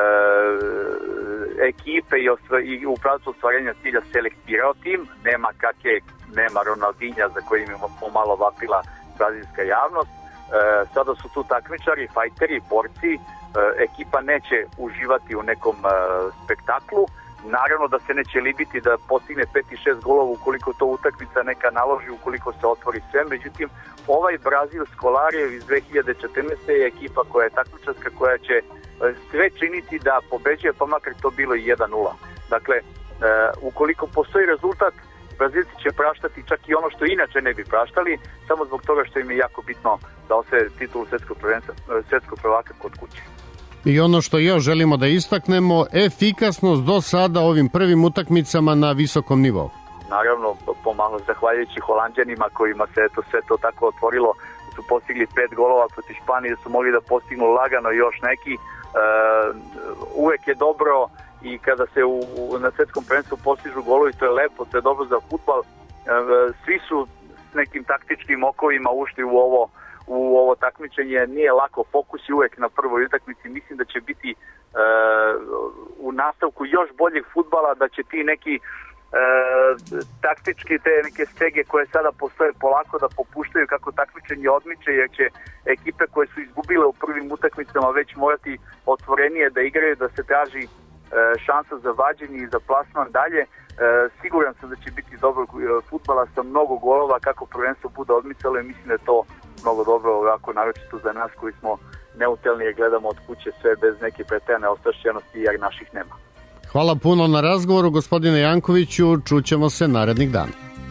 Speaker 12: ekipe i, osva, i u pravcu ostvarenja cilja selektirao tim. Nema Kake, nema Ronaldinha za kojim je pomalo vapila brazilska javnost. E, sada su tu takmičari, fajteri, borci. E, ekipa neće uživati u nekom e, spektaklu. Naravno da se neće libiti da postigne pet i šest golova ukoliko to utakmica neka naloži, ukoliko se otvori sve. Međutim, ovaj Brazil Scolarijev iz dve hiljade četrnaeste. je ekipa koja je takmičarska, koja će sve činiti da pobeđuje, pa makar to bilo i jedan nula. Dakle, e, ukoliko postoji rezultat, Brazilci će praštati čak i ono što inače ne bi praštali, samo zbog toga što im je jako bitno da osvoje titulu svetskog prvenstva, svetskog prvaka kod kuće.
Speaker 10: I ono što još želimo da istaknemo, efikasnost do sada ovim prvim utakmicama na visokom nivou.
Speaker 12: Naravno, pomalo zahvaljujući Holanđanima kojima se eto sve to tako otvorilo, su postigli pet golova protiv Španije, su mogli da postignu lagano još neki. Uh, uvek je dobro i kada se u, u, na svetskom prvenstvu postižu golovi, to je lepo, to je dobro za fudbal. Uh, svi su s nekim taktičkim okovima ušli u ovo, u ovo takmičenje. Nije lako, fokus je uvek na prvoj utakmici. Mislim da će biti uh, u nastavku još boljeg fudbala, da će ti neki E, taktički te neke stege koje sada postoje polako da popuštaju kako takmičenje odmiče, jer će ekipe koje su izgubile u prvim utakmicama već morati otvorenije da igraju, da se traži e, šansa za vađenje i za plasman dalje. E, siguran sam da će biti dobrog fudbala sa mnogo golova kako prvenstvo bude odmicalo i mislim da je to mnogo dobro, ovako naročito za nas koji smo neutralni jer gledamo od kuće sve bez neke preterane ostrašćenosti jer naših nema.
Speaker 10: Hvala puno na razgovoru, gospodine Jankoviću, čućemo se narednih dana.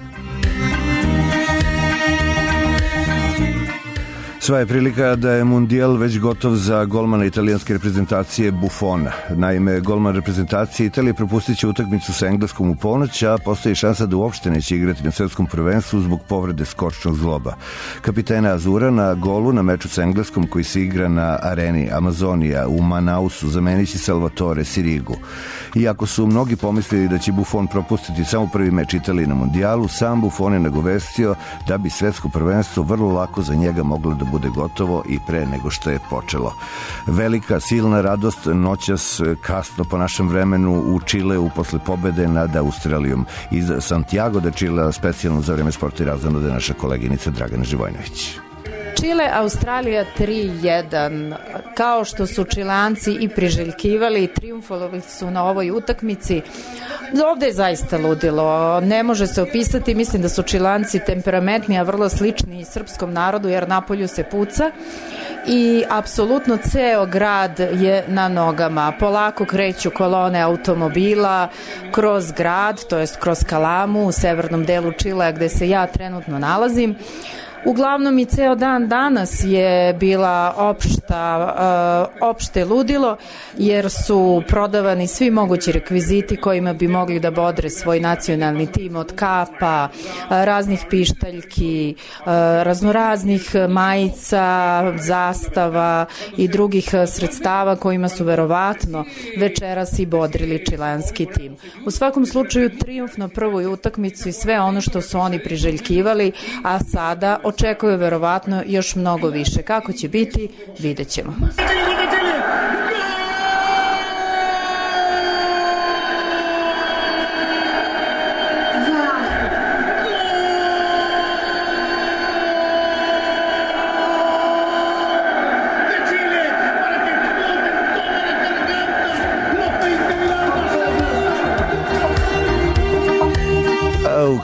Speaker 4: Sva je prilika da je mundijal već gotov za golmana italijanske reprezentacije Buffona. Naime, golman reprezentacije Italije propustit će utakmicu sa Engleskom u ponoć, a postoji šansa da uopšte neće igrati na svetskom prvenstvu zbog povrede skočnog zgloba. Kapitena Azura na golu na meču sa Engleskom koji se igra na areni Amazonija u Manausu zamenići Salvatore Sirigu. Iako su mnogi pomislili da će Buffon propustiti samo prvi meč Italije na mundijalu, sam Buffon je nagovestio da bi svetsko prvenstvo vrlo lako za njega moglo da bude gotovo i pre nego što je počelo. Velika, silna radost noćas kasno po našem vremenu u Čileu posle pobede nad Australijom. Iz Santiago de Čilea specijalno za vreme sporta i razonode naša koleginica Dragana Živojnović.
Speaker 13: Čile, Australija tri jedan. Kao što su Čilanci i priželjkivali, trijumfovali su na ovoj utakmici. Ovde je zaista ludilo. Ne može se opisati. Mislim da su Čilanci temperamentni, a vrlo slični srpskom narodu, jer napolju se puca. I apsolutno ceo grad je na nogama. Polako kreću kolone automobila kroz grad, to jest kroz Kalamu, u severnom delu Čilea gde se ja trenutno nalazim. Uglavnom i ceo dan danas je bila opšta, uh, opšte ludilo jer su prodavani svi mogući rekviziti kojima bi mogli da bodre svoj nacionalni tim, od kapa, uh, raznih pištaljki, uh, raznoraznih majica, zastava i drugih sredstava kojima su verovatno večeras i bodrili čilanski tim. U svakom slučaju trijumf na prvoj utakmici i sve ono što su oni priželjkivali, a sada očekuje verovatno još mnogo više. Kako će biti, vidjet ćemo.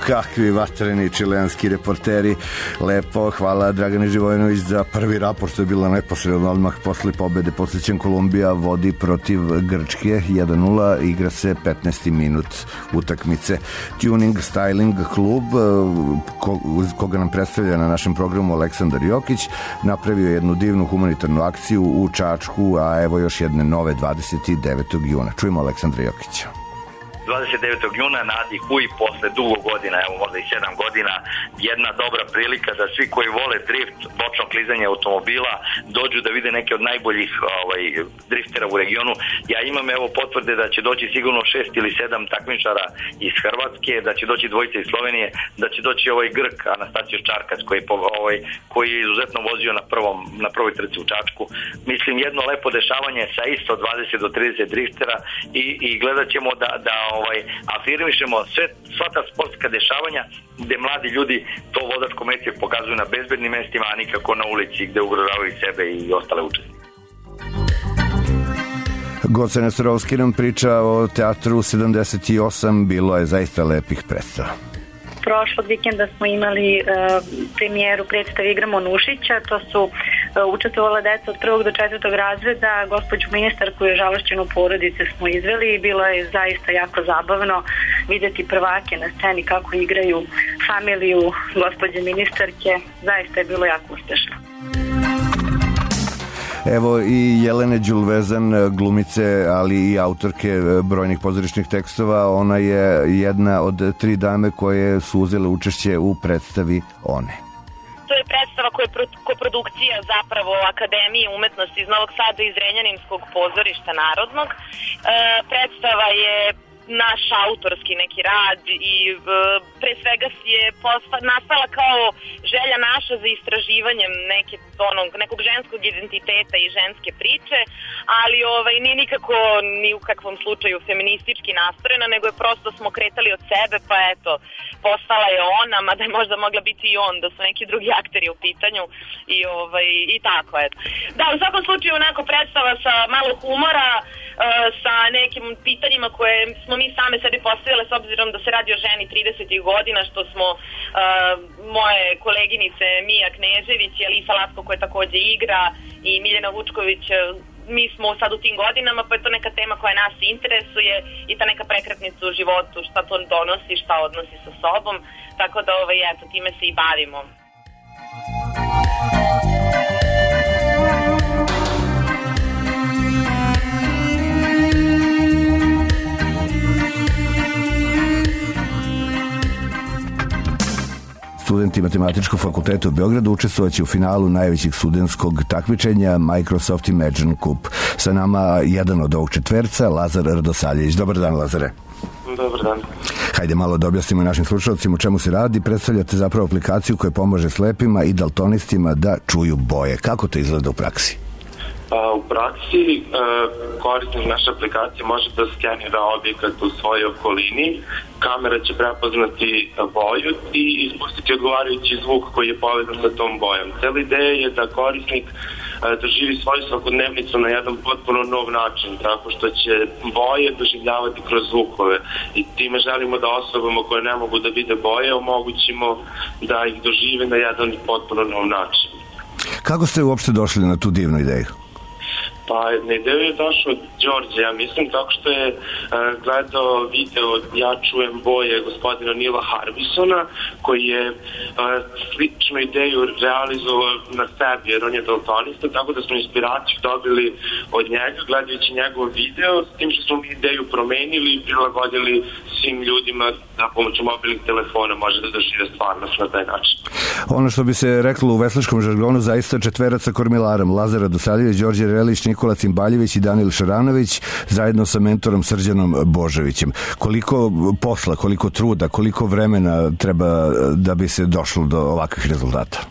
Speaker 4: kakvi vatreni čileanski reporteri. Lepo, hvala Dragane Živojinović za prvi raport, što je bilo neposredno odmah posle pobede. Podsjećam, Kolumbija vodi protiv Grčke jedan nula, igra se petnaesti minut utakmice. Tuning Styling klub, koga nam predstavlja na našem programu Aleksandar Jokić, napravio jednu divnu humanitarnu akciju u Čačku, a evo još jedne nove dvadeset devetog juna. Čujemo Aleksandra Jokića.
Speaker 6: dvadeset devetog juna na Adi Huj posle dugo godina, evo možda i sedam godina, jedna dobra prilika da svi koji vole drift, bočno klizanje automobila, dođu da vide neke od najboljih ovaj, driftera u regionu. Ja imam evo potvrde da će doći sigurno šest ili sedam takmičara iz Hrvatske, da će doći dvojica iz Slovenije, da će doći ovaj Grk Anastasijos Čarkas koji, ovaj, koji je izuzetno vozio na, prvom, na prvoj trci u Čačku. Mislim, jedno lepo dešavanje sa isto dvadeset do trideset driftera i, i gledat ćemo da, da ovaj, afirmišemo sve, sva ta sportska dešavanja gde mladi ljudi to vozačko mesto pokazuju na bezbednim mestima, a nikako na ulici gde ugrožavaju sebe i ostale učesnike.
Speaker 4: Goce Nestorovski nam priča o teatru sedamdeset osam, bilo je zaista lepih predstava.
Speaker 14: Prošlog vikenda smo imali uh, premijeru predstave Igramo Nušića, to su uh, učestvovala deca od prvog do četvrtog razreda, gospođu ministarku i žalošćenu porodice smo izveli i bilo je zaista jako zabavno videti prvake na sceni kako igraju familiju gospođe ministarke, zaista je bilo jako uspešno.
Speaker 4: Evo i Jelene Đulvezan, glumice, ali i autorke brojnih pozorišnih tekstova. Ona je jedna od tri dame koje su uzele učešće u predstavi One.
Speaker 19: To je predstava koja je koprodukcija zapravo Akademije umetnosti iz Novog Sada i Zrenjaninskog pozorišta Narodnog. E, predstava je naš autorski neki rad i e, pre svega je posla, nastala kao želja naša za istraživanjem neke, onog, nekog ženskog identiteta i ženske priče, ali ovaj, nije nikako ni u kakvom slučaju feministički nastrojena, nego je prosto smo kretali od sebe, pa eto, postala je ona, mada je možda mogla biti i on, da su neki drugi akteri u pitanju i, ovaj, i tako, eto. Da, u svakom slučaju onako predstava sa malo humora, sa nekim pitanjima koje smo mi same sebi postavile s obzirom da se radi o ženi tridesetih godina, što smo uh, moje koleginice Mija Knežević i Alisa Latko koja takođe igra i Miljana Vučković, mi smo sad u tim godinama, pa je to neka tema koja nas interesuje i ta neka prekretnica u životu, šta to donosi, šta odnosi sa sobom, tako da ovaj, eto, time se i bavimo.
Speaker 4: Studenti Matematičkog fakulteta u Beogradu učestvovaće u finalu najvećeg studentskog takmičenja Microsoft Imagine Cup. Sa nama jedan od ovog četverca, Lazar Radosaljević. Dobar dan, Lazare.
Speaker 21: Dobar dan.
Speaker 4: Hajde malo da objasnimo našim slušalcima o čemu se radi. Predstavljate zapravo aplikaciju koja pomaže slepima i daltonistima da čuju boje. Kako to izgleda u praksi?
Speaker 21: Pa, u praksi e, korisnik naše aplikacije može da skenira objekat u svojoj okolini, kamera će prepoznati boju i ispustiti odgovarajući zvuk koji je povezan sa tom bojom. Cijela ideja je da korisnik e, doživi svoju svakodnevnicu na jedan potpuno nov način, tako što će boje doživljavati kroz zvukove i time želimo da osobama koje ne mogu da vide boje omogućimo da ih dožive na jedan potpuno nov način.
Speaker 4: Kako ste uopšte došli na tu divnu ideju?
Speaker 21: Pa, na ideju je došao od Đorđe, ja mislim, tako što je uh, gledao video Ja čujem boje gospodina Nila Harbisona, koji je uh, sličnu ideju realizovao na sebi, jer on je daltonista, tako da smo inspiraciju dobili od njega, gledajući njegov video, s tim što smo mi ideju promenili i prilagodili svim ljudima da pomoću mobilnih telefona može da dožive stvarnost na taj način.
Speaker 4: Ono što bi se reklo u veslačkom žargonu, zaista četverac sa kormilarom, Lazar Radosaljević, Đorđe Relić, Nikola Cimbaljević i Danil Šaranović, zajedno sa mentorom Srđanom Božovićem. Koliko posla, koliko truda, koliko vremena treba da bi se došlo do ovakvih rezultata?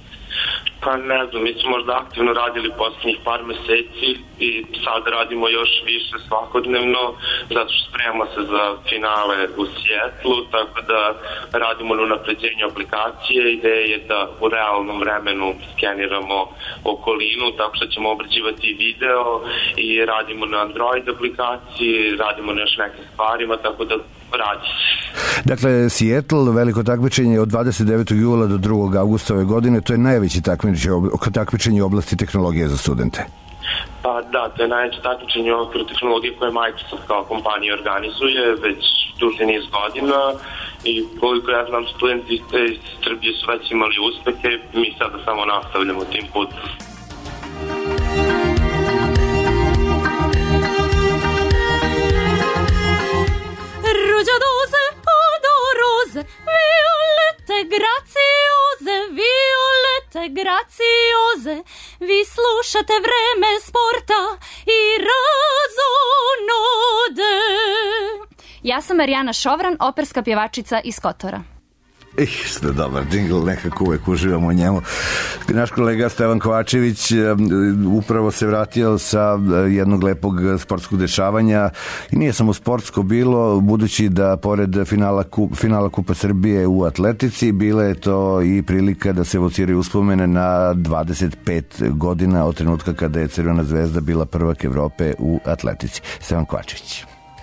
Speaker 21: Pa ne znam, mi smo možda aktivno radili poslednjih par meseci i sad radimo još više svakodnevno, zato što spremamo se za finale u Sjetlu, tako da radimo na unapređenju aplikacije. Ideja je da u realnom vremenu skeniramo okolinu, tako što ćemo obrađivati video i radimo na Android aplikaciji, radimo na još nekim stvarima, tako da radi se.
Speaker 4: Dakle, Seattle, veliko takmičenje od dvadeset devetog jula do drugog avgusta ove godine, to je najveće takmičenje u oblasti tehnologije za studente.
Speaker 21: Pa da, to je najveće takmičenje u okviru tehnologije koje Microsoft kao kompanija organizuje već duži niz godina i koliko ja znam, studenti iz Srbije su već imali uspehe, mi sada samo nastavljamo tim putem.
Speaker 2: Rugiadose, odorose, violette graziose, violette graziose, vi slušate Vreme sporta i razonode.
Speaker 15: Ja sam Marijana Šovran, operska pjevačica iz Kotora.
Speaker 4: Ih, što dobar džingl, nekako uvek uživamo u njemu. Naš kolega Stevan Kovačević upravo se vratio sa jednog lepog sportskog dešavanja i nije samo sportsko bilo, budući da pored finala, finala Kupa Srbije u atletici, bila je to i prilika da se evociraju uspomene na dvadeset pet godina od trenutka kada je Crvena zvezda bila prvak Evrope u atletici. Stevan Kovačević.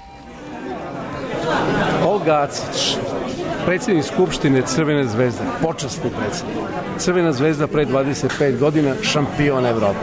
Speaker 16: Olga Acić, predsjednik Skupštine Crvene zvezde, počasni predsjednik. Crvena zvezda pre dvadeset pet godina šampion Evrope.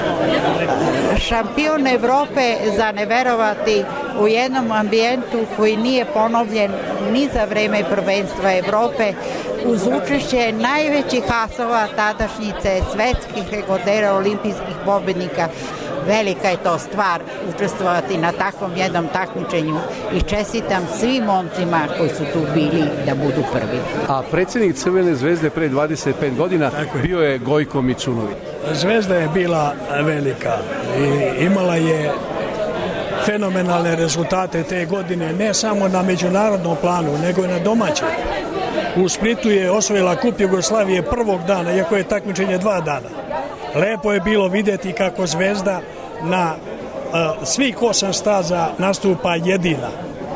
Speaker 20: Šampion Evrope, za ne verovati, u jednom ambijentu koji nije ponovljen ni za vreme prvenstva Evrope, uz učešće najvećih asova tadašnjice, svetskih rekordera, olimpijskih pobednika. Velika je to stvar učestvovati na takvom jednom takmičenju i čestitam svim momcima koji su tu bili da budu prvi.
Speaker 16: A predsjednik Crvene zvezde pre dvadeset pet godina bio je Gojko Mićunović.
Speaker 22: Zvezda je bila velika i imala je fenomenalne rezultate te godine, ne samo na međunarodnom planu, nego i na domaćem. U Splitu je osvojila Kup Jugoslavije prvog dana, iako je takmičenje dva dana. Lepo je bilo vidjeti kako Zvezda na uh, svih osam staza nastupa jedina.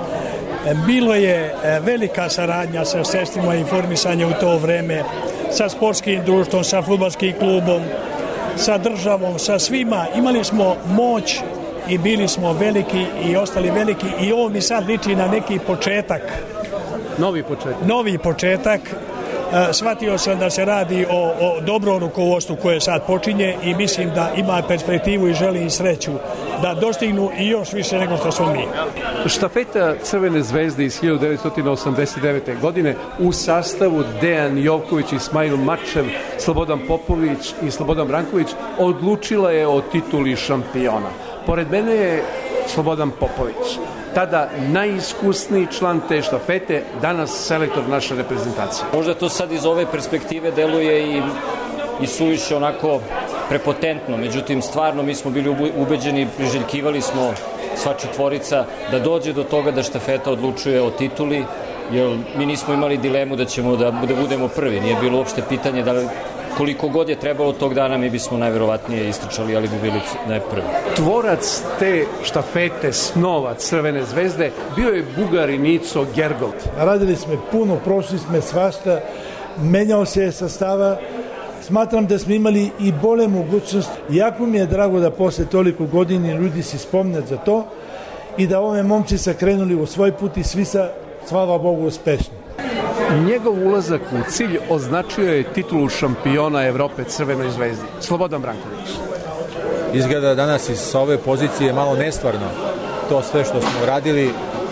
Speaker 22: Bilo je velika saradnja sa sredstvima informisanja u to vreme, sa sportskim društvom, sa fudbalskim klubom, sa državom, sa svima. Imali smo moć i bili smo veliki i ostali veliki i ovo mi sad liči na neki početak.
Speaker 16: Novi početak.
Speaker 22: Novi početak. Shvatio sam da se radi o, o dobrom rukovodstvu koje sad počinje i mislim da ima perspektivu i želim sreću da dostignu i još više nego što smo mi.
Speaker 16: Štafeta Crvene zvezde iz hiljadu devetsto osamdeset devete. godine u sastavu Dejan Jovković, Ismail Mačev, Slobodan Popović i Slobodan Branković odlučila je o tituli šampiona. Pored mene je Slobodan Popović, tada najiskusniji član te štafete, danas selektor naše reprezentacije.
Speaker 23: Možda to sad iz ove perspektive deluje i, i suviše onako prepotentno, međutim stvarno mi smo bili ubeđeni, priželjkivali smo sva četvorica da dođe do toga da štafeta odlučuje o tituli, jer mi nismo imali dilemu da ćemo da, da budemo prvi, nije bilo uopšte pitanje da koliko god je trebalo tog dana mi bismo najverovatnije istrčali, ali bi bili najprvi.
Speaker 16: Tvorac te štafete snova Crvene zvezde bio je Bugar Nico Gergold.
Speaker 24: Radili smo puno, prošli smo svašta, menjao se sastava. Smatram da smo imali i bolje mogućnost. Jako mi je drago da posle toliko godina ljudi se spomnят za to i da ove momci su krenuli u svoj put i svi sa, hvala Bogu, uspešni.
Speaker 16: Njegov ulazak u cilj označio je titulu šampiona Evrope Crvenoj zvezdi. Slobodan Branković.
Speaker 25: Izgleda danas iz ove pozicije malo nestvarno to sve što smo radili.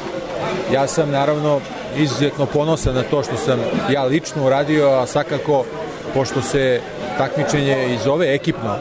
Speaker 25: Ja sam naravno izuzetno ponosan na to što sam ja lično uradio, a svakako pošto se takmičenje iz ove ekipno,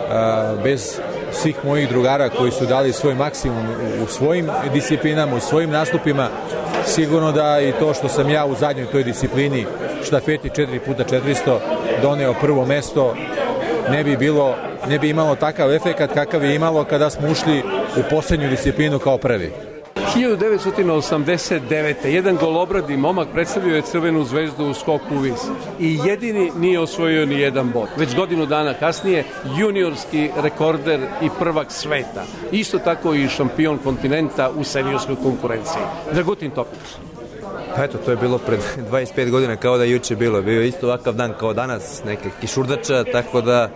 Speaker 25: bez svih mojih drugara koji su dali svoj maksimum u svojim disciplinama, u svojim nastupima, sigurno da i to što sam ja u zadnjoj toj disciplini štafeti četiri puta četiristo doneo prvo mesto, ne bi bilo, ne bi imalo takav efekat kakav je imalo kada smo ušli u poslednju disciplinu kao prvi.
Speaker 16: hiljadu devetsto osamdeset devete. jedan golobradi momak predstavio je Crvenu zvezdu u skoku u vis i jedini nije osvojio ni jedan bod. Već godinu dana kasnije juniorski rekorder i prvak sveta. Isto tako i šampion kontinenta u seniorskoj konkurenciji. Dragutin Topić.
Speaker 29: Pa eto, to je bilo pred dvadeset pet godina, kao da je juče bilo. Bio je isto ovakav dan kao danas, neke kišurdača, tako da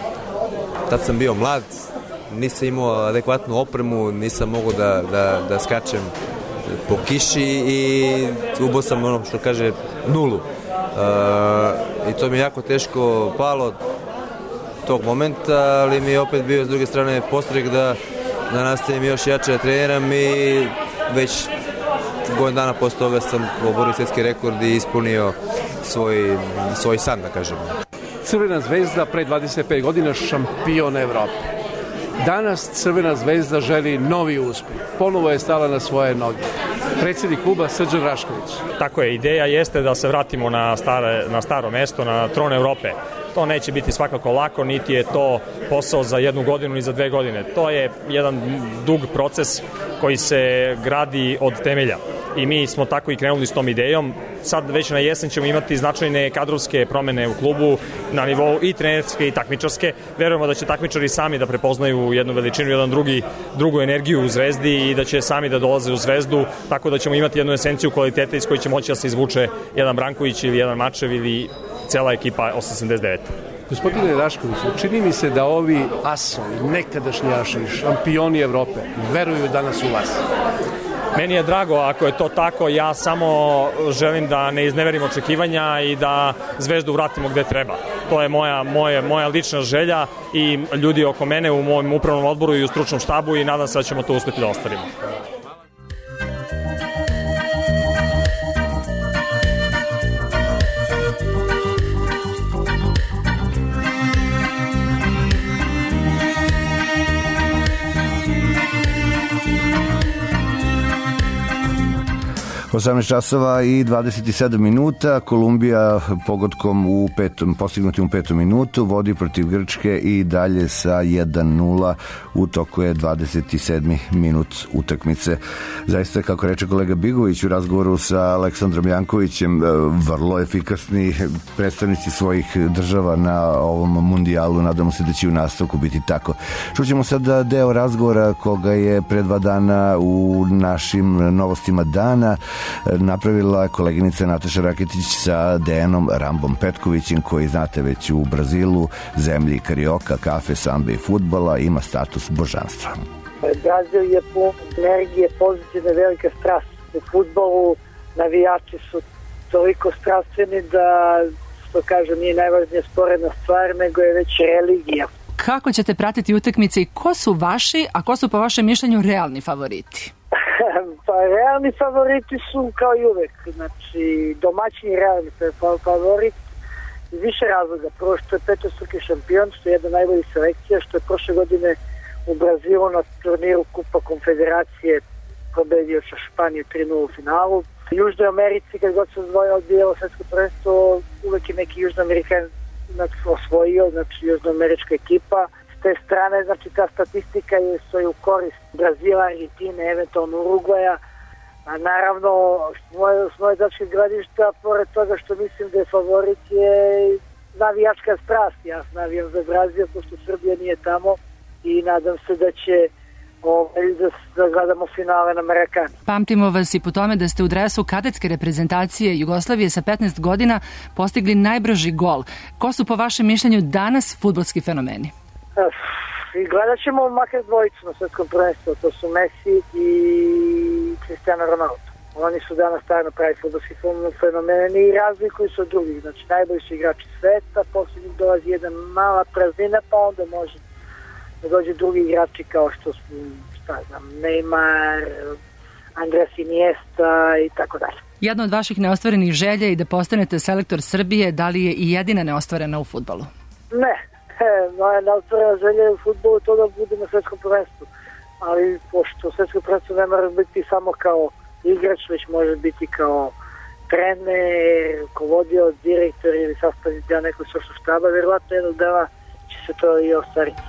Speaker 29: tad sam bio mlad, nisam imao adekvatnu opremu, nisam mogao da, da, da skačem po kiši i ubao sam ono što kaže nulu. Uh, I to mi je jako teško palo tog momenta, ali mi je opet bio s druge strane postrek da, da nastavim još jače da treniram i već godin dana posle toga sam oborio svjetski rekord i ispunio svoj, svoj san, da kažem.
Speaker 16: Crvena zvezda pre dvadeset pet godina šampion Evrope. Danas Crvena zvezda želi novi uspjeh. Ponovo je stala na svoje noge. Predsjednik kluba Srđan Rašković.
Speaker 1: Tako je, ideja jeste da se vratimo na, stare, na staro mesto, na tron Evrope. To neće biti svakako lako, niti je to posao za jednu godinu ni za dve godine. To je jedan dug proces koji se gradi od temelja. I mi smo tako i krenuli s tom idejom. Sad već na jesen ćemo imati značajne kadrovske promene u klubu na nivou i trenerske i takmičarske. Verujemo da će takmičari sami da prepoznaju jednu veličinu, jedan drugi, drugu energiju u Zvezdi i da će sami da dolaze u Zvezdu, tako da ćemo imati jednu esenciju kvaliteta iz koje će moći da se izvuče jedan Branković ili jedan Mačev ili cela ekipa osamdeset devet.
Speaker 16: Gospodine Raškoviću, čini mi se da ovi asovi, nekadašnjaši, šampioni Evrope, veruju danas u vas.
Speaker 1: Meni je drago ako je to tako, ja samo želim da ne izneverim očekivanja i da Zvezdu vratimo gde treba. To je moja, moja, moja lična želja i ljudi oko mene u mom upravnom odboru i u stručnom štabu i nadam se da ćemo to uspjeti da ostvarimo.
Speaker 4: osamnaest časova i dvadeset sedam minuta. Kolumbija pogodkom u petom, postignutim u petom minutu vodi protiv Grčke i dalje sa jedan nula. U toku je dvadeset sedmi minut utakmice. Zaista, kako reče kolega Bigović u razgovoru sa Aleksandrom Jankovićem, vrlo efikasni predstavnici svojih država na ovom mundijalu. Nadamo se da će u nastavku biti tako. Čućemo sada deo razgovora koga je pre dva dana u našim novostima dana napravila koleginica Nataša Raketić sa Dejanom Rambom Petkovićem, koji znate već u Brazilu, zemlji karioka, kafe, sambe i fudbala, ima status božanstva.
Speaker 3: Brazil je pun energije, pozitivne, velika strast u fudbalu, navijači su toliko strastveni da, što kažem, nije najvažnija sporedna stvar, nego je već religija.
Speaker 5: Kako ćete pratiti utakmice i ko su vaši, a ko su po vašem mišljenju realni favoriti?
Speaker 3: Pa realni favoriti su kao i uvek, znači domaćini realni favorit iz više razloga. Prvo što je petostruki šampion, što je jedna najboljih selekcija, što je prošle godine u Brazilu na turniru Kupa Konfederacije pobedio sa Španiju tri nula u finalu. U Južnoj Americi, kad god se odbijalo svetsko prvenstvo, uvek je neki Južnoamerikan osvojio, znači južnoamerička ekipa. S te strane, znači ta statistika je stoji u korist Brazila, Argentine, eventualno Urugvaja. A naravno, s moje dačke gledišta, pored toga što mislim da je favorit, je navijačka strast. Ja navijam za Brazil, pošto Srbija nije tamo i nadam se da će ovaj, da, da gledamo finale na Marakani.
Speaker 5: Pamtimo vas i po tome da ste u dresu kadetske reprezentacije Jugoslavije sa petnaest godina postigli najbrži gol. Ko su po vašem mišljenju danas fudbalski fenomeni?
Speaker 3: I gledat ćemo makar dvojicu na svetskom prvenstvu, to su Messi i Cristiano Ronaldo. Oni su danas stvarno pravi fudbalski fenomeni i razlikuju se od drugih. Znači najbolji su igrači sveta, posljednji dolazi jedna mala praznina, pa onda može da dođe drugi igrači kao što su, šta znam, Neymar, Andres Iniesta i tako dalje.
Speaker 5: Jedna od vaših neostvarenih želja je da postanete selektor Srbije, da li je i jedina neostvarena u fudbalu?
Speaker 3: Ne. Moja neostvarena želja je u fudbalu to da bude na svetskom prvenstvu, ali pošto svetsko prvenstvo ne mora biti samo kao igrač, već može biti kao trener, rukovodio, direktor ili sastavni deo nekog stručnog štaba, vjerovatno jednog dana će se to i ostvariti.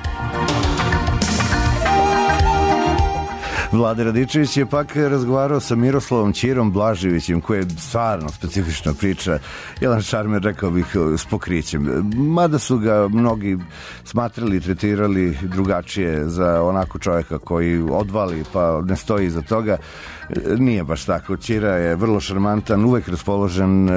Speaker 4: Vlade Radičević je pak razgovarao sa Miroslavom Ćirom Blaževićem, koji je stvarno specifična priča, jedan šarmer, rekao bih, s pokrićem. Mada su ga mnogi smatrali i tretirali drugačije za onako čovjeka koji odvali pa ne stoji iza toga. Nije baš tako. Ćira je vrlo šarmantan, uvek raspoložen,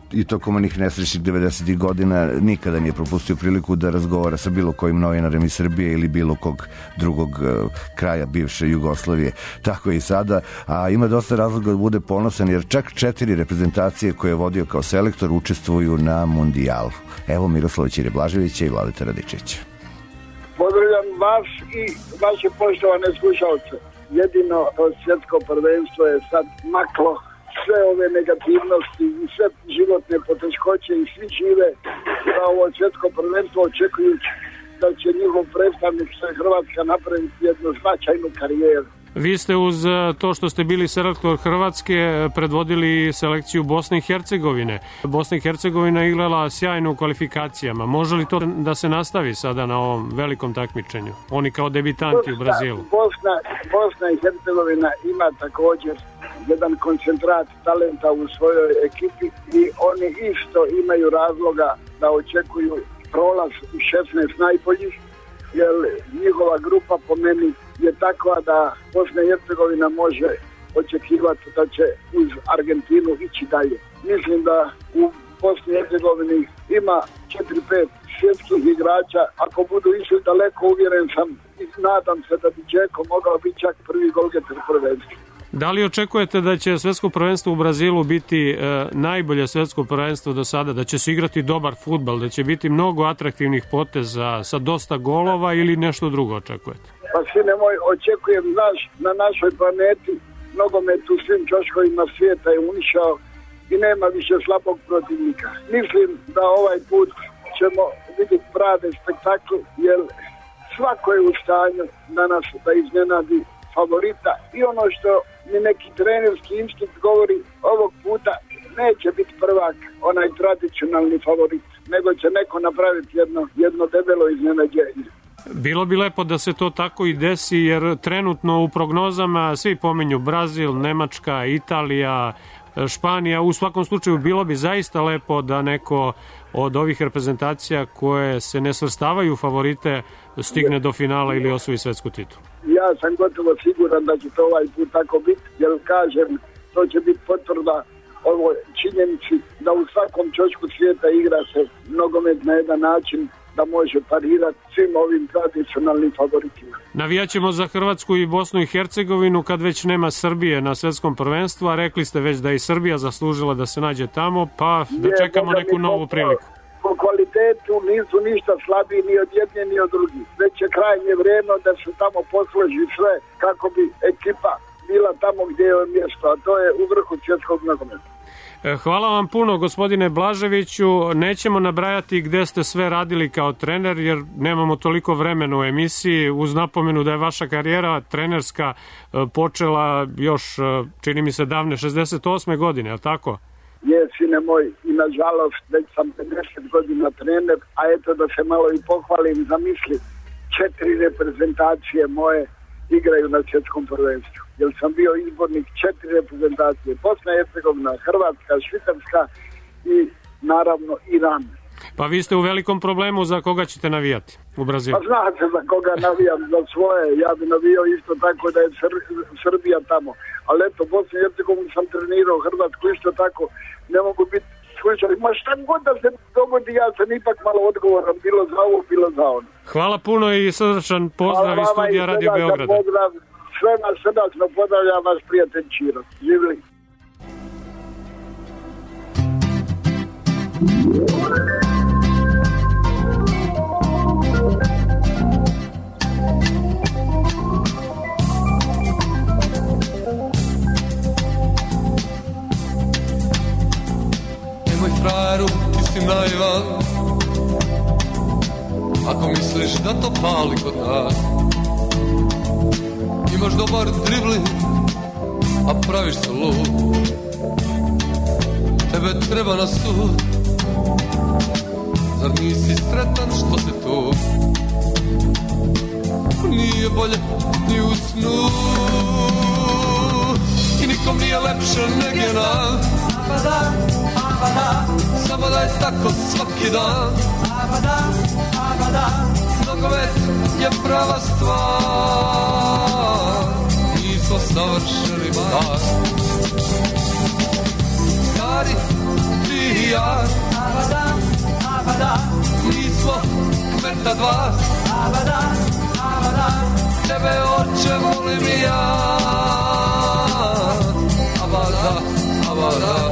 Speaker 4: i tokom onih nesrećnih devedesetih godina nikada nije propustio priliku da razgovara sa bilo kojim novinarem iz Srbije ili bilo kog drugog uh, kraja bivše Jugoslavije. Tako je i sada, a ima dosta razloga da bude ponosan jer čak četiri reprezentacije koje je vodio kao selektor učestvuju na mundijalu. Evo Miroslava Ćire Blaževića i Vladeta Radičića.
Speaker 7: Pozdravljam vas i vaše poštovane slušalce. Jedino svjetsko prvenstvo je sad maklo sve ove negativnosti i sve životne poteškoće i svi žive za ovo svjetsko prvenstvo očekujući da će njihov predstavnik što je Hrvatska napraviti jednu značajnu karijeru.
Speaker 8: Vi ste uz to što ste bili selektor Hrvatske predvodili selekciju Bosne i Hercegovine. Bosna i Hercegovina je igrala sjajno u kvalifikacijama. Može li to da se nastavi sada na ovom velikom takmičenju? Oni kao debitanti u Brazilu.
Speaker 7: Bosna, Bosna i Hercegovina ima također jedan koncentrat talenta u svojoj ekipi i oni isto imaju razloga da očekuju prolaz u šesnaest najboljih, jer njihova grupa po meni je takva da Bosna i Hercegovina može očekivati da će uz Argentinu ići dalje. Mislim da u Bosni i Hercegovini ima četiri pet svjetskih igrača. Ako budu išli daleko, uvjeren sam i nadam se da bi Džeko mogao biti čak prvi golgeter prvenstva.
Speaker 8: Da li očekujete da će svjetsko prvenstvo u Brazilu biti e, najbolje svjetsko prvenstvo do sada, da će se igrati dobar fudbal, da će biti mnogo atraktivnih poteza sa dosta golova ili nešto drugo očekujete?
Speaker 7: Pa sine moj, očekujem, znaš, na našoj planeti nogomet u svim čoškovima svijeta je unišao i nema više slabog protivnika. Mislim da ovaj put ćemo vidjeti prave spektakl, jer svako je u stanju danas da iznenadi favorita i ono što mi neki trenerski instinkt govori, ovog puta neće biti prvak onaj tradicionalni favorit, nego će neko napraviti jedno, jedno debelo iznenađenje.
Speaker 8: Bilo bi lepo da se to tako i desi, jer trenutno u prognozama svi pominju Brazil, Nemačka, Italija, Španija. U svakom slučaju bilo bi zaista lepo da neko od ovih reprezentacija koje se ne svrstavaju u favorite stigne do finala ili osvoji svetsku titulu.
Speaker 7: Ja sam gotovo siguran da će to ovaj put tako biti, jer kažem, to će biti potvrda ovo činjenici da u svakom čošku svijeta igra se nogomet na jedan način da može parirati svim ovim tradicionalnim favoritima.
Speaker 8: Navijaćemo za Hrvatsku i Bosnu i Hercegovinu kad već nema Srbije na svetskom prvenstvu, a rekli ste već da je i Srbija zaslužila da se nađe tamo, pa da čekamo neku novu priliku.
Speaker 7: Po kvalitetu nisu ništa slabiji ni od jedne ni od drugih. Već je krajnje vrijeme da se tamo posloži sve kako bi ekipa bila tamo gdje je mjesto, a to je u vrhu svjetskog nogometa.
Speaker 8: Hvala vam puno, gospodine Blaževiću. Nećemo nabrajati gde ste sve radili kao trener, jer nemamo toliko vremena u emisiji, uz napomenu da je vaša karijera trenerska počela još, čini mi se, davne šezdeset osme godine, je li tako?
Speaker 7: Je, sine moj, i nažalost već sam pedeset godina trener, a eto da se malo i pohvalim, zamisli, četiri reprezentacije moje igraju na svjetskom prvenstvu. Jer sam bio izbornik četiri reprezentacije, Bosna i Hercegovina, Hrvatska, Švicarska i naravno Iran.
Speaker 8: Pa vi ste u velikom problemu, za koga ćete navijati u Brazilu?
Speaker 7: Pa zna se za koga navijam, za svoje. Ja bi navijao isto tako da je Sr- Srbija tamo. Ali eto, Bosna i Hercegovina sam trenirao, Hrvatsku isto tako. Ne mogu biti slučali. Ma šta god da se dogodi, ja sam ipak malo odgovoran, bilo za ovo, bilo za ono.
Speaker 8: Hvala puno i srdačan pozdrav iz studija Radio Beograda.
Speaker 7: Pozdrav, sve nas srdačno pozdravljam vas, prijatelj Čiro. Živjeli.
Speaker 9: Nemoj frajeru, ti si naivan, ako misliš da to pali kod nas. Imaš dobar dribling, a praviš se lud. Tebe treba na sud, zar nisi sretan što si tu? Nije bolje ni u snu i nikom nije lepše nego nam. Samo da je tako svaki dan. Nogomet je prava stvar, nismo savršeni bar. Stari, ti i ja. Abada, abada, mi smo kmeta dva. Abada, abada, tebe oče volim i ja. Abada, abada.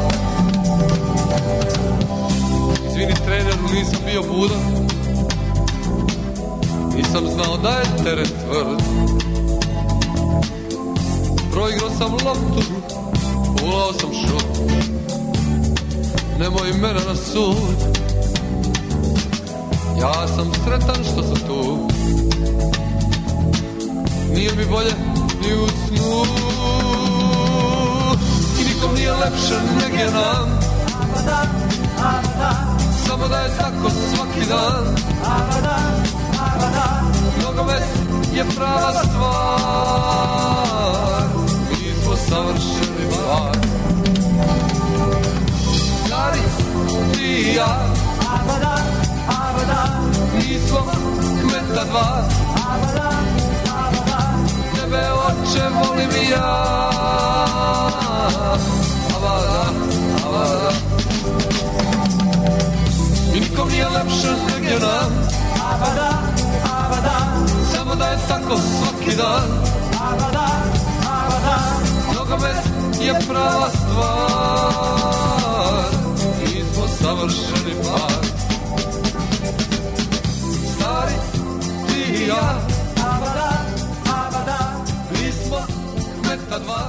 Speaker 9: Izvini treneru, nisam bio budan. Nisam znao da je teren tvrd. Proigrao sam loptu, ulao sam šut. Nemoj mene na sud. Ja sam sretan što sam tu. Nije mi bolje ni u snu. I nikom nije lepše nege nam. Samo da je tako svaki dan. Nogomet je prava stvar. Mi smo savršeni par. Stari, ti i ja. Mi smo kmeta dva. Tebe oče volim i ja. Avada, avada. I nikom nije lepše negdje nam. Samo da je tako svaki dan. Nogomet je prava stvar. Mi smo savršeni par. Stari, ti i ja. Mi smo kmeta dva.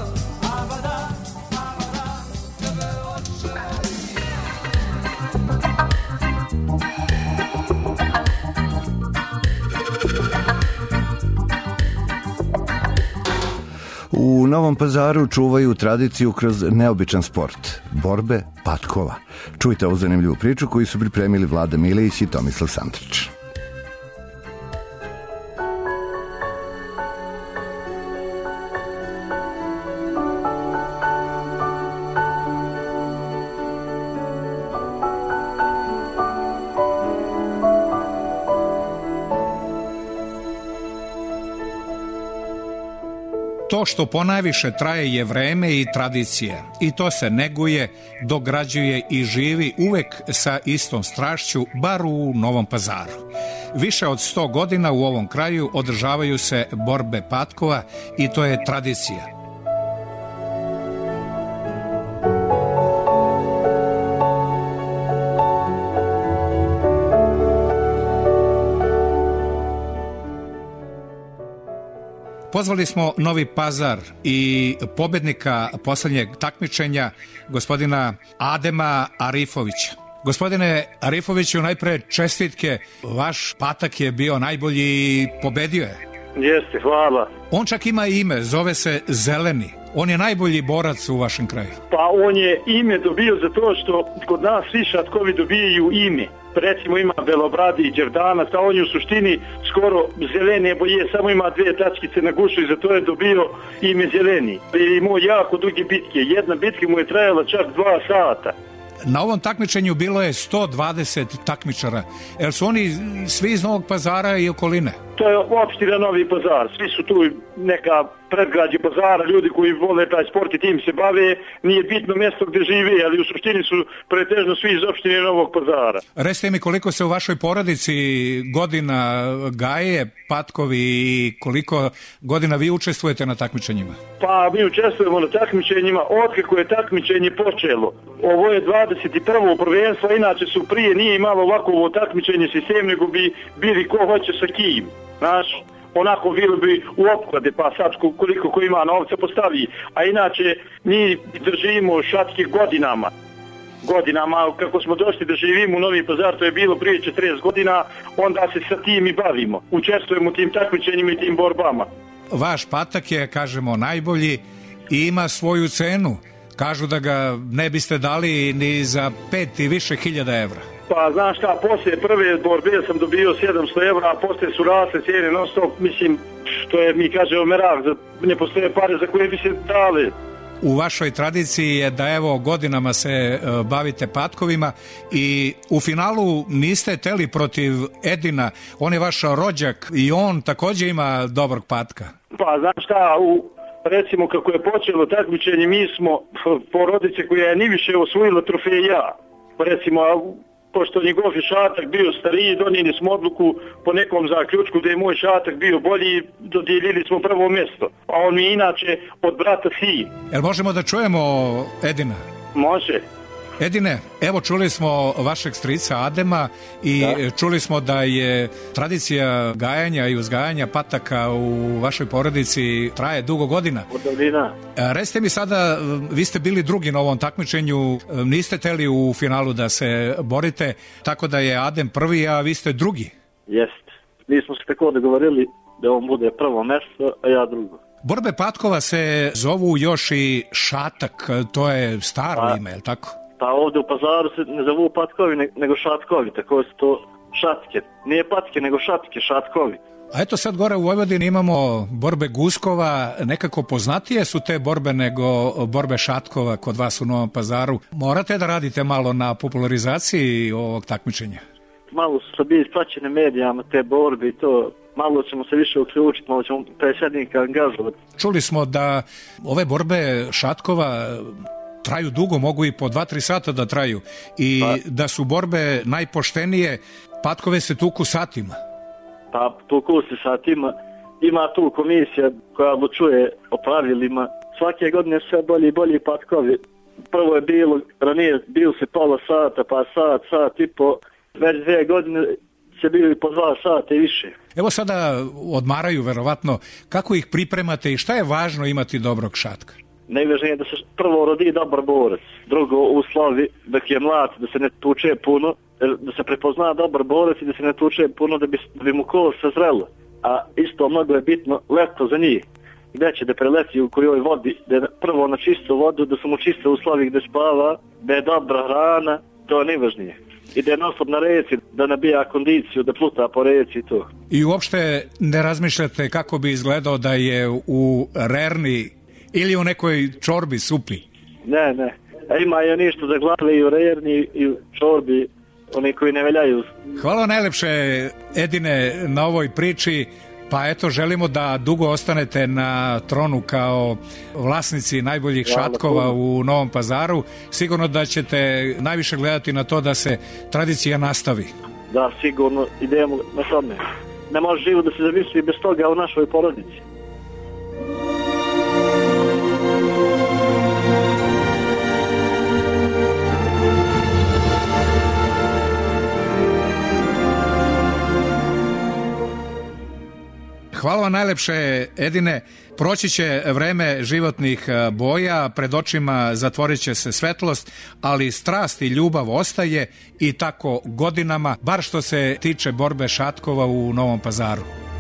Speaker 4: U Novom Pazaru čuvaju tradiciju kroz neobičan sport, borbe patkova. Čujte ovu zanimljivu priču koju su pripremili Vlada Milić i Tomislav Santrić.
Speaker 10: To što ponajviše traje je vreme i tradicije i to se neguje, dograđuje i živi uvek sa istom strašću, bar u Novom Pazaru. Više od sto godina u ovom kraju održavaju se borbe patkova i to je tradicija. Pozvali smo Novi Pazar i pobednika poslednjeg takmičenja, gospodina Adema Arifovića. Gospodine Arifoviću, najpre čestitke. Vaš patak je bio najbolji i pobedio je.
Speaker 11: Jeste, hvala.
Speaker 10: On čak ima ime, zove se Zeleni. On je najbolji borac u vašem kraju.
Speaker 11: Pa on je ime dobio za to što kod nas svi šatkovi dobijaju ime. Recimo ima Belobradi i Đerdanac, a on je u suštini skoro zelene boje, samo ima dve tačkice na gušu i zato je dobio ime Zeleni. I imao jako duge bitke. Jedna bitka mu je trajala čak dva sata.
Speaker 10: Na ovom takmičenju bilo je sto dvadeset takmičara. Jel su oni svi iz Novog Pazara i okoline?
Speaker 11: To je opština Novi Pazar. Svi su tu neka predgrađe Pazara, ljudi koji vole taj sport i tim se bave. Nije bitno mjesto gde žive, ali u suštini su pretežno svi iz opštine Novog Pazara.
Speaker 10: Recite mi koliko se u vašoj porodici godina gaje patkovi i koliko godina vi učestvujete na takmičenjima?
Speaker 11: Pa mi učestvujemo na takmičenjima otkako je takmičenje počelo. Ovo je dvadeset prvo prvenstvo, inače su prije nije imalo ovako ovo takmičenje sistem, nego bi bili ko hoće sa kim. Znaš, onako bili bi u opklade, pa sad koliko ko ima novca postavi. A inače, mi držimo šatke godinama. Godinama, kako smo došli da živimo u Novi Pazar, to je bilo prije četrdeset godina, onda se sa tim i bavimo. Učestvujemo u tim takmičenjima i tim borbama.
Speaker 10: Vaš patak je, kažemo, najbolji i ima svoju cenu. Kažu da ga ne biste dali ni za pet i više hiljada evra.
Speaker 11: Pa znaš šta, poslije prve borbe sam dobio sedamsto evra, a poslije su rasle cijene non stop, mislim, što je, mi kažemo, merak, ne postoje pare za koje bi se dali.
Speaker 10: U vašoj tradiciji je da evo godinama se uh, bavite patkovima i u finalu niste teli protiv Edina, on je vaš rođak i on također ima dobrog patka.
Speaker 11: Pa znaš šta, u, recimo kako je počelo takmičenje, mi smo porodice koja je ni više osvojila trofeja. Pa recimo, pošto njegov je šatak bio stariji, donijeli smo odluku po nekom zaključku da je moj šatak bio bolji, dodijelili smo prvo mjesto. A on mi je inače od brata sin.
Speaker 10: Jel možemo da čujemo Edina?
Speaker 11: Može.
Speaker 10: Edine, evo čuli smo vašeg strica Adema i da. Čuli smo da je tradicija gajanja i uzgajanja pataka u vašoj porodici traje dugo godina.
Speaker 11: Godina.
Speaker 10: Recite mi sada, vi ste bili drugi na ovom takmičenju, niste teli u finalu da se borite, tako da je Adem prvi, a vi ste drugi.
Speaker 11: Jest. Mi smo se tako dogovorili da on bude prvo mjesto, a ja drugo.
Speaker 10: Borbe patkova se zovu još i šatak, to je staro a. ime, je li tako?
Speaker 11: Pa ovdje u Pazaru se ne zovu patkovi, nego šatkovi, tako su to šatke. Nije patke, nego šatke, šatkovi.
Speaker 10: A eto sad gore u Vojvodini imamo borbe guskova, nekako poznatije su te borbe nego borbe šatkova kod vas u Novom Pazaru. Morate da radite malo na popularizaciji ovog takmičenja?
Speaker 11: Malo su sad bili praćene medijama te borbe i to, malo ćemo se više uključiti, malo ćemo predsjednika angažovati.
Speaker 10: Čuli smo da ove borbe šatkova traju dugo, mogu i po dva tri sata da traju i pa, da su borbe najpoštenije, patkove se tuku satima.
Speaker 11: Pa tuku se satima, ima tu komisija koja odlučuje o pravilima, svake godine sve bolji i bolji patkovi. Prvo je bilo, ranije bilo se pola sata, pa sat, sat i po, već dvije godine se bili po dva sata i više.
Speaker 10: Evo sada odmaraju verovatno, kako ih pripremate i šta je važno imati dobrog šatka?
Speaker 11: Najvažnije je da se prvo rodi dobar borac, drugo uslovi dok je mlad, da se ne tuče puno, da se prepozna dobar borac i da se ne tuče puno da bi, da bi mu kost sazrelo. A isto mnogo je bitno leto za njih, gdje će da preleti u kojoj vodi, da je prvo na čistu vodu, da su mu čiste uslovi gdje spava, da je dobra hrana, to je najvažnije. I da je nosob na reci, da nabija kondiciju, da pluta po reci i to.
Speaker 10: I uopšte ne razmišljate kako bi izgledao da je u rerni ili u nekoj čorbi, supi?
Speaker 11: Ne, ne. A ima i ništa za glave i u rerni i u čorbi, oni koji ne veljaju.
Speaker 10: Hvala najlepše, Edine, na ovoj priči. Pa eto, želimo da dugo ostanete na tronu kao vlasnici najboljih Hvala, šatkova puno. U Novom Pazaru. Sigurno da ćete najviše gledati na to da se tradicija nastavi.
Speaker 11: Da, sigurno idemo na tome. Ne može živo da se zavisli bez toga u našoj porodici.
Speaker 10: Hvala vam najlepše, Edine. Proći će vreme životnih boja, pred očima zatvorit će se svetlost, ali strast i ljubav ostaje i tako godinama, bar što se tiče borbe šatkova u Novom Pazaru.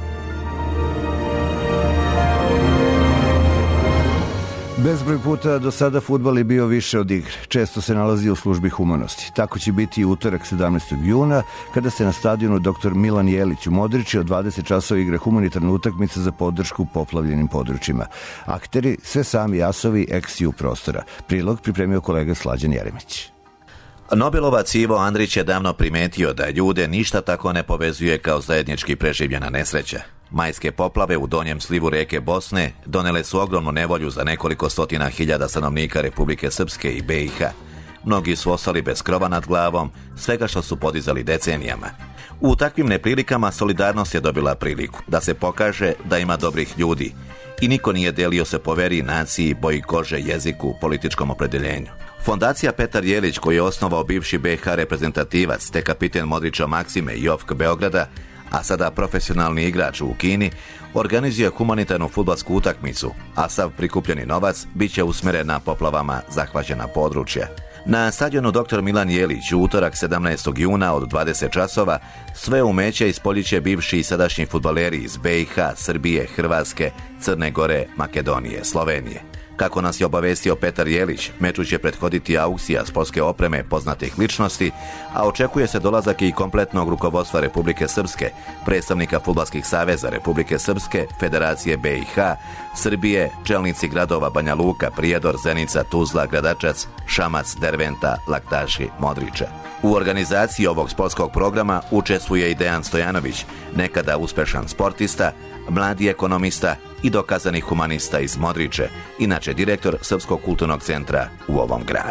Speaker 4: Bezbroj puta do sada fudbal je bio više od igre. Često se nalazi u službi humanosti. Tako će biti i utorak sedamnaestog juna, kada se na stadionu doktor Milan Jelić u Modriči od dvadeset časova igra humanitarna utakmica za podršku poplavljenim područjima. Akteri, sve sami asovi ex-ju prostora. Prilog pripremio kolega Slađan Jeremić.
Speaker 6: Nobelovac Ivo Andrić je davno primetio da ljude ništa tako ne povezuje kao zajednički preživljena nesreća. Majske poplave u donjem slivu reke Bosne donele su ogromnu nevolju za nekoliko stotina hiljada stanovnika Republike Srpske i be i ha. Mnogi su ostali bez krova nad glavom, svega što su podizali decenijama. U takvim neprilikama solidarnost je dobila priliku da se pokaže da ima dobrih ljudi i niko nije delio se po veri, naciji, boji kože, jeziku, političkom opredeljenju. Fondacija Petar Jelić, koji je osnovao bivši be i ha reprezentativac te kapiten Modrića Maksime i O F K Beograda, a sada profesionalni igrač u Kini, organizuje humanitarnu fudbalsku utakmicu, a sav prikupljeni novac bit će usmjeren na poplavama zahvaćena područja. Na stadionu doktor Milan Jelić u utorak sedamnaestog juna od dvadeset časova sve umeće ispoljiće bivši i sadašnji fudbaleri iz be i ha, Srbije, Hrvatske, Crne Gore, Makedonije, Slovenije. Kako nas je obavestio Petar Jelić, meču će prethoditi aukcija sportske opreme poznatih ličnosti, a očekuje se dolazak i kompletnog rukovodstva Republike Srpske, predstavnika fudbalskih saveza Republike Srpske, Federacije be i ha, Srbije, čelnici gradova Banja Luka, Prijedor, Zenica, Tuzla, Gradačac, Šamac, Derventa, Laktaši, Modriča. U organizaciji ovog sportskog programa učestvuje i Dejan Stojanović, nekada uspešan sportista, mladi ekonomista i dokazani humanista iz Modriče, inače direktor Srpskog kulturnog centra u ovom gradu.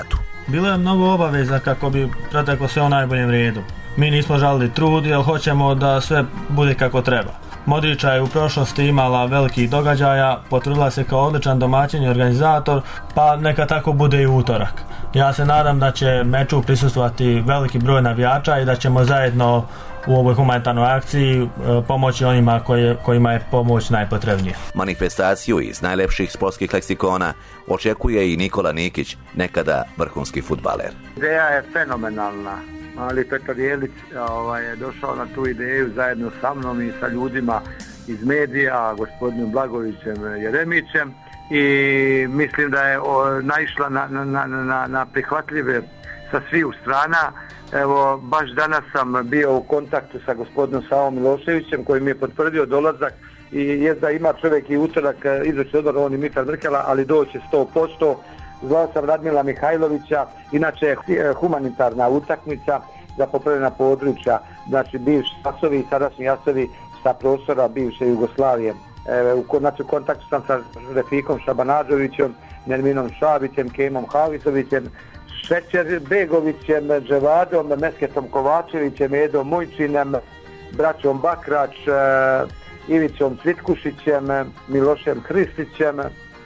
Speaker 12: Bilo je mnogo obaveza kako bi proteklo sve u najboljem redu. Mi nismo žalili trud, jer hoćemo da sve bude kako treba. Modrića je u prošlosti imala velikih događaja, potvrdila se kao odličan domaćin i organizator, pa neka tako bude i utorak. Ja se nadam da će meču prisustvovati veliki broj navijača i da ćemo zajedno u ovoj humanitarnoj akciji pomoći onima koje, kojima je pomoć najpotrebnija.
Speaker 6: Manifestaciju iz najlepših sportskih leksikona očekuje i Nikola Nikić, nekada vrhunski fudbaler.
Speaker 13: Ideja je fenomenalna. Ali Petar Jelić ovaj, je došao na tu ideju zajedno sa mnom i sa ljudima iz medija, gospodinom Blagovićem Jeremićem, i mislim da je o, naišla na, na, na, na prihvatljive sa svih strana. Evo, baš danas sam bio u kontaktu sa gospodinom Savom Miloševićem koji mi je potvrdio dolazak i je da ima čovjek i utorak izvršni odbor, on i Mitar Vrkela, ali doće sto posto. Zvao sam Radmila Mihajlovića, inače je humanitarna utakmica za popravljena područja, znači bivši jasovi i sadašnji jasovi sa prostora bivše Jugoslavije. E, u, znači, u kontaktu sam sa Refikom Šabanađovićem, Nerminom Šabićem, Kemom Havizovićem, Šećer Begovićem, Dževadom, Mesketom Kovačevićem, Edom Mujčinem, braćom Bakrač, e, Ivicom Cvitkušićem, Milošem Hristićem.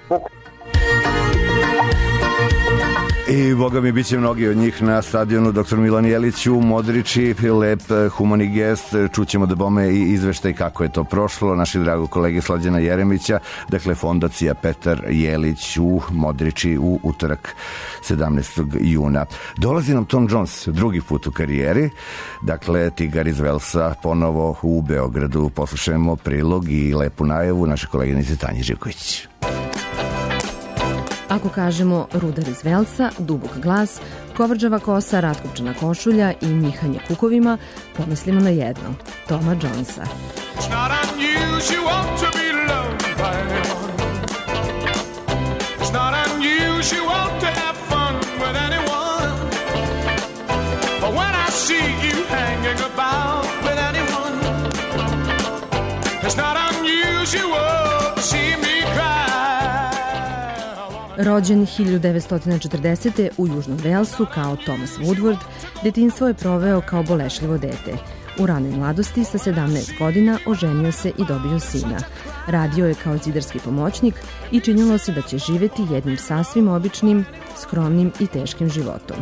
Speaker 4: I boga mi biće mnogi od njih na stadionu doktor Milan Jelić u Modriči, lep humani gest, čućemo da bome i izveštaj kako je to prošlo naših dragog kolege Slađana Jeremića, dakle fondacija Petar Jelić u Modriči u utorak sedamnaestog juna. Dolazi nam Tom Jones drugi put u karijeri, dakle Tigar iz Velsa ponovo u Beogradu. Poslušajmo prilog i lepu najavu naše koleginice Tanje Živković.
Speaker 14: Ako kažemo rudar iz Velsa, dubok glas, kovrđava kosa, ratkopčana košulja i njihanje kukovima, pomislimo na jedno, Toma Jonesa. Rođen hiljadu devetsto četrdesete. u Južnom Velsu kao Thomas Woodward, detinjstvo je proveo kao bolešljivo dete. U ranoj mladosti sa sedamnaest godina oženio se i dobio sina. Radio je kao zidarski pomoćnik i činilo se da će živeti jednim sasvim običnim, skromnim i teškim životom.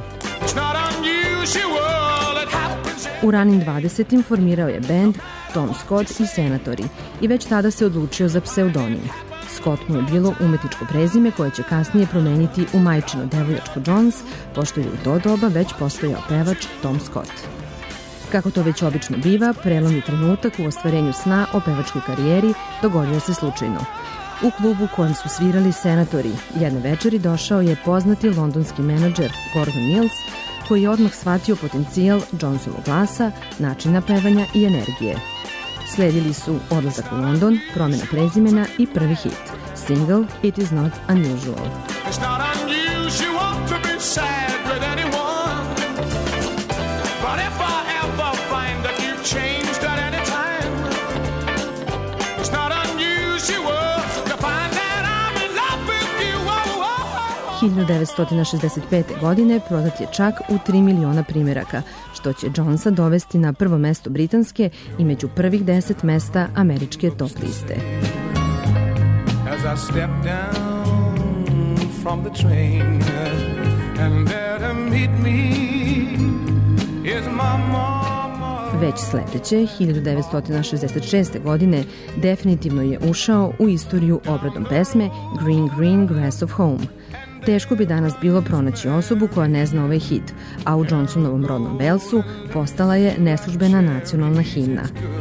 Speaker 14: U ranim dvadesetim formirao je bend Tom Scott i Senatori i već tada se odlučio za pseudonim. Scott mu je bilo umetničko prezime koje će kasnije promeniti u majčino devojačko Jones, pošto je u to doba već postojao pevač Tom Scott. Kako to već obično biva, prelomni trenutak u ostvarenju sna o pevačkoj karijeri dogodio se slučajno. U klubu kojem su svirali Senatori jedne večeri došao je poznati londonski menadžer Gordon Mills, koji je odmah shvatio potencijal Jonesovog glasa, načina pevanja i energije. Sledili su odlazak u London, promjena prezimena i prvi hit, single It is not unusual. It's not unusual to be sad with anyone, but if I ever find that you've changed at any time, it's not unusual to find that I'm in love with you. Oh, oh, oh. hiljadu devetsto šezdeset pete. godine prodat je čak u tri miliona primjeraka, što će Jonesa dovesti na prvo mesto britanske i među prvih deset mesta američke top liste. As I step down from the train and there to meet me is my mama. Već sledeće, hiljadu devetsto šezdeset šeste. godine, definitivno je ušao u istoriju obradom pesme Green Green Grass of Home. Teško bi danas bilo pronaći osobu koja ne zna ovaj hit, a u Johnsonovom rodnom Velsu postala je neslužbena nacionalna himna.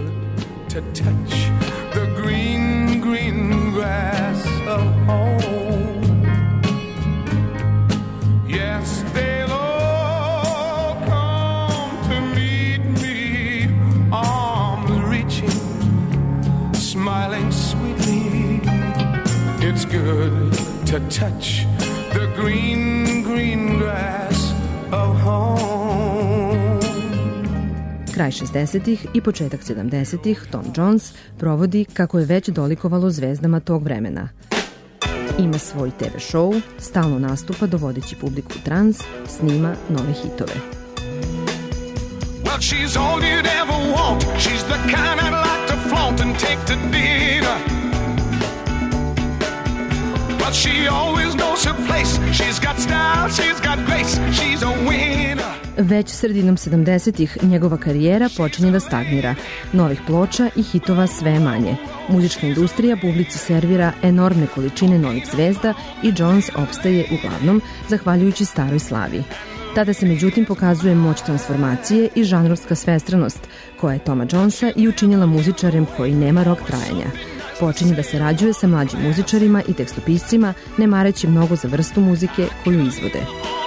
Speaker 14: It's good to touch the green, green grass of home. Kraj šezdesetih i početak sedamdesetih Tom Jones provodi kako je već dolikovalo zvezdama tog vremena. Ima svoj te ve show, stalno nastupa dovodeći publiku u trans, snima nove hitove.
Speaker 9: Well, she's all you'd ever want. She's the kind I'd like to flaunt and take to dinner. But she always knows her place. She's got style, she's got grace. She's a winner.
Speaker 14: Već sredinom sedamdesetih njegova karijera počinje da stagnira. Novih ploča i hitova sve manje. Muzička industrija publici servira enormne količine novih zvezda i Jones opstaje uglavnom zahvaljujući staroj slavi. Tada se međutim pokazuje moć transformacije i žanrovska svestranost koja je Toma Jonesa i učinila muzičarem koji nema rok trajanja. Počinje da se rađuje sa mlađim muzičarima i tekstopiscima, ne mareći mnogo za vrstu muzike koju izvode.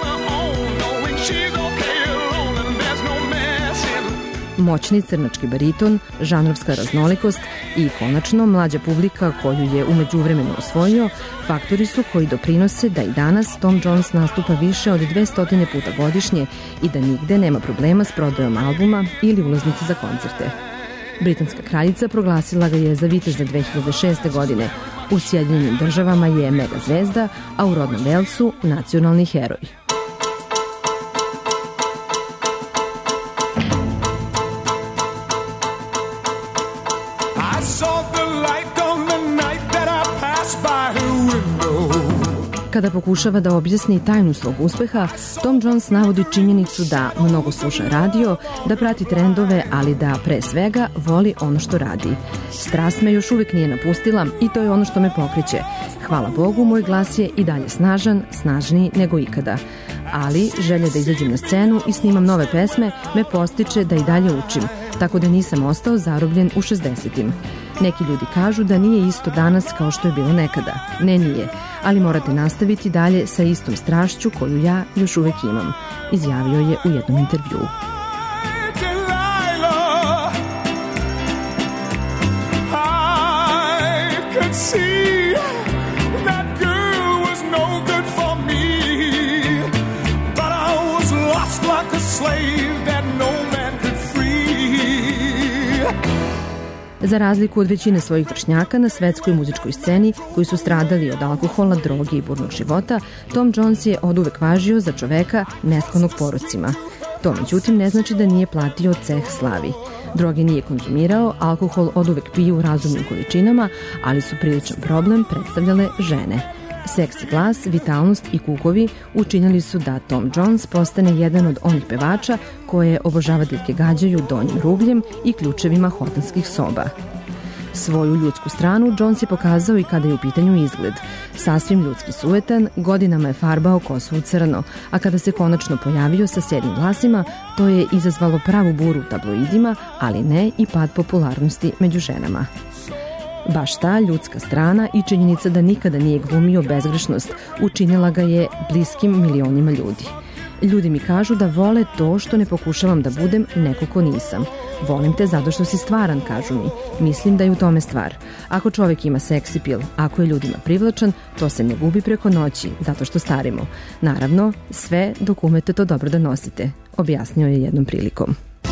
Speaker 14: Moćni crnački bariton, žanrovska raznolikost i konačno mlađa publika koju je u međuvremenu osvojio, faktori su koji doprinose da i danas Tom Jones nastupa više od dvesta puta godišnje i da nigde nema problema s prodajom albuma ili ulaznice za koncerte. Britanska kraljica proglasila ga je za viteza dve hiljade šeste. godine. U Sjedinjenim državama je mega zvezda, a u rodnom Velsu nacionalni heroj. Kada pokušava da objasni tajnu svog uspeha, Tom Jones navodi činjenicu da mnogo sluša radio, da prati trendove, ali da pre svega voli ono što radi. Strast me još uvek nije napustila i to je ono što me pokreće. Hvala Bogu, moj glas je i dalje snažan, snažniji nego ikada. Ali želja da izađem na scenu i snimam nove pesme me postiče da i dalje učim, tako da nisam ostao zarobljen u šezdesetim. Neki ljudi kažu da nije isto danas kao što je bilo nekada. Ne, nije, ali morate nastaviti dalje sa istom strašću koju ja još uvek imam, izjavio je u jednom intervjuu. Za razliku od većine svojih vršnjaka na svetskoj muzičkoj sceni koji su stradali od alkohola, droge i burnog života, Tom Jones je oduvek važio za čoveka nesklonog porocima. To međutim ne znači da nije platio ceh slavi. Droge nije konzumirao, alkohol oduvek pije u razumnim količinama, ali su priličan problem predstavljale žene. Seksi glas, vitalnost i kukovi učinili su da Tom Jones postane jedan od onih pevača koje obožavateljke gađaju donjim rubljem i ključevima hotelskih soba. Svoju ljudsku stranu Jones je pokazao i kada je u pitanju izgled. Sasvim ljudski sujetan, godinama je farbao kosu u crno, a kada se konačno pojavio sa sedmim glasima, to je izazvalo pravu buru u tabloidima, ali ne i pad popularnosti među ženama. Baš ta ljudska strana i činjenica da nikada nije glumio bezgrešnost učinila ga je bliskim milionima ljudi. Ljudi mi kažu da vole to što ne pokušavam da budem neko ko nisam. Volim te zato što si stvaran, kažu mi. Mislim da je u tome stvar. Ako čovek ima seksi pil, ako je ljudima privlačan, to se ne gubi preko noći, zato što starimo. Naravno, sve dok umete to dobro da nosite, objasnio je jednom prilikom.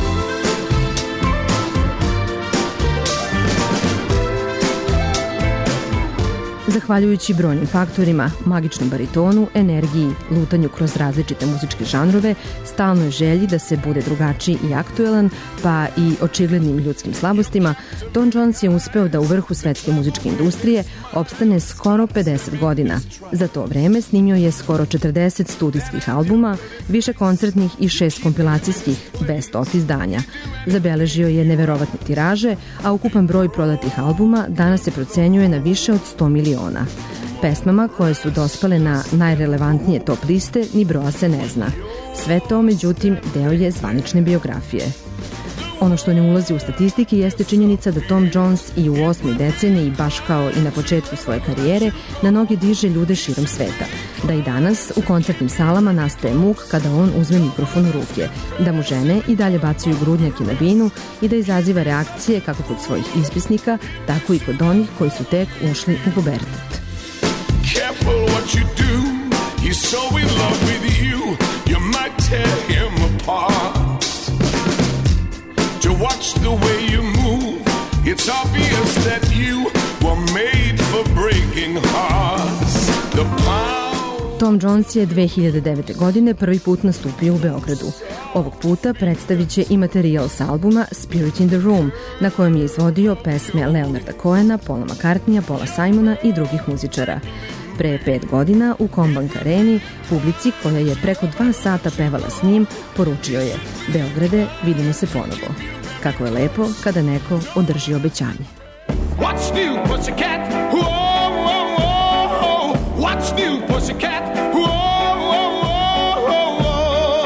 Speaker 14: Zahvaljujući brojnim faktorima, magičnom baritonu, energiji, lutanju kroz različite muzičke žanrove, stalnoj želji da se bude drugačiji i aktuelan, pa i očiglednim ljudskim slabostima, Tom Jones je uspeo da u vrhu svetske muzičke industrije opstane skoro pedeset godina. Za to vreme snimio je skoro četrdeset studijskih albuma, više koncertnih i šest kompilacijskih best-of izdanja. Zabeležio je neverovatne tiraže, a ukupan broj prodatih albuma danas se procenjuje na više od sto miliona. Pesmama koje su dospale na najrelevantnije top liste ni broja se ne zna. Sve to, međutim, deo je zvanične biografije. Ono što ne ulazi u statistike jeste činjenica da Tom Jones i u osmoj deceniji, baš kao i na početku svoje karijere, na noge diže ljude širom sveta. Da i danas u koncertnim salama nastaje muk kada on uzme mikrofon u ruke, da mu žene i dalje bacaju grudnjake na binu i da izaziva reakcije kako kod svojih ispisnika, tako i kod onih koji su tek ušli u pubertet. Careful what you do, he's so in love with you, you might tear him apart. To watch the way you move, it's obvious that you
Speaker 2: were made for breaking hearts. The power...
Speaker 14: Tom Jones je dve hiljade devete. godine prvi put nastupio u Beogradu. Ovog puta predstavit će i materijal s albuma Spirit in the Room, na kojem je izvodio pesme Leonarda Cohena, Paula McCartneya, Paula Simona i drugih muzičara. Pre pet godina u Combank Areni publici koja je preko dva sata pevala s njim poručio je: Beograde, vidimo se ponovo. Kako je lepo kada neko održi obećanje.
Speaker 2: What's new, pussycat? Whoa, whoa, whoa. What's new, pussycat? Whoa, whoa, whoa, whoa.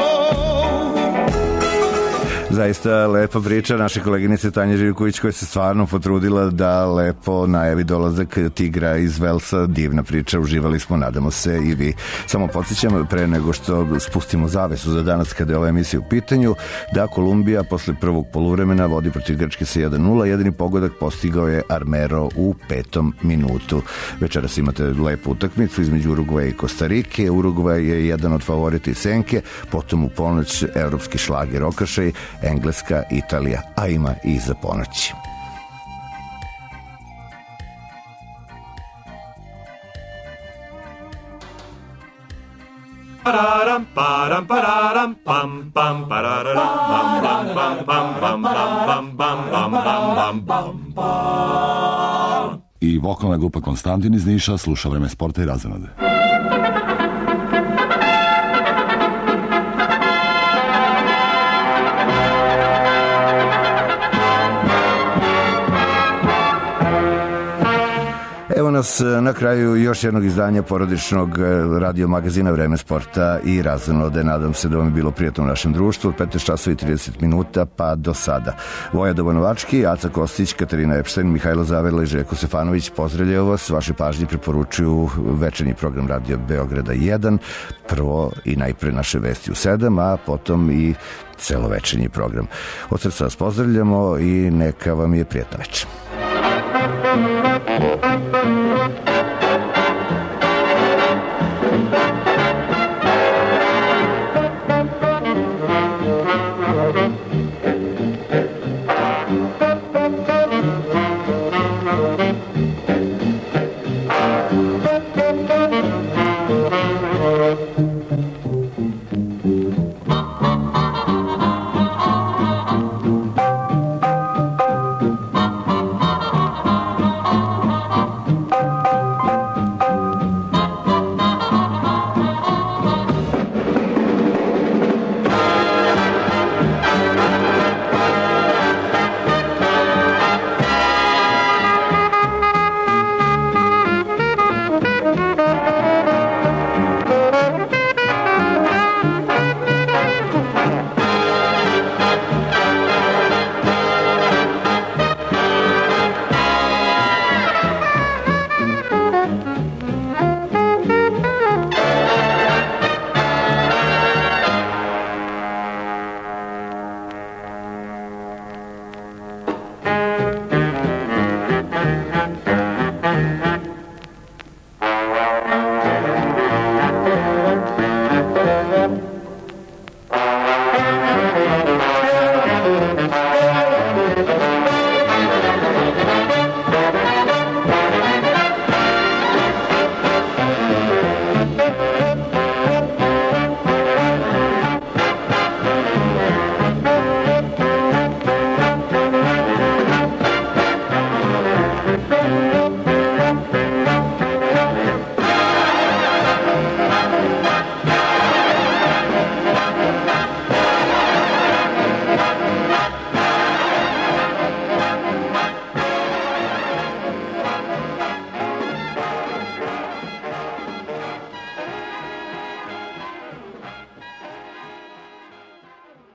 Speaker 4: Zaista lepa priča naše koleginice Tanje Živković, koja se stvarno potrudila da lepo najavi dolazak tigra iz Velsa. Divna priča, uživali smo, nadamo se i vi. Samo podsjećam, pre nego što spustimo zavesu za danas kada je ova emisija u pitanju, da Kolumbija posle prvog poluvremena vodi protiv Grčke sa jedan nula. Jedini pogodak postigao je Armero u petom minutu. Večeras imate lepu utakmicu između Urugvaja i Kostarike. Urugvaj je jedan od favorita i senke, potom u ponoć evropski šlager okršaj, Engleska, Italija, a ima i za ponoć.
Speaker 15: Pararam param pararam pam pam pararam pam pam pam pam pam pam pam pam pam pam.
Speaker 17: I vokalna grupa Konstantin iz Niša sluša Vreme sporta i raznode.
Speaker 4: Evo nas na kraju još jednog izdanja porodičnog radio magazina Vreme sporta i raznode. Nadam se da vam je bilo prijatno u našem društvu od petnaest časova i trideset minuta pa do sada. Voja Dobanovački, Aca Kostić, Katarina Epštajn, Mihajlo Zaverla i Željko Stefanović pozdravljaju vas. Vaše pažnje preporučuju večernji program Radio Beograda jedan, prvo i najpre naše vesti u sedam, a potom i celovečernji program. Od srca vas pozdravljamo i neka vam je prijatna večer.
Speaker 2: Thank you.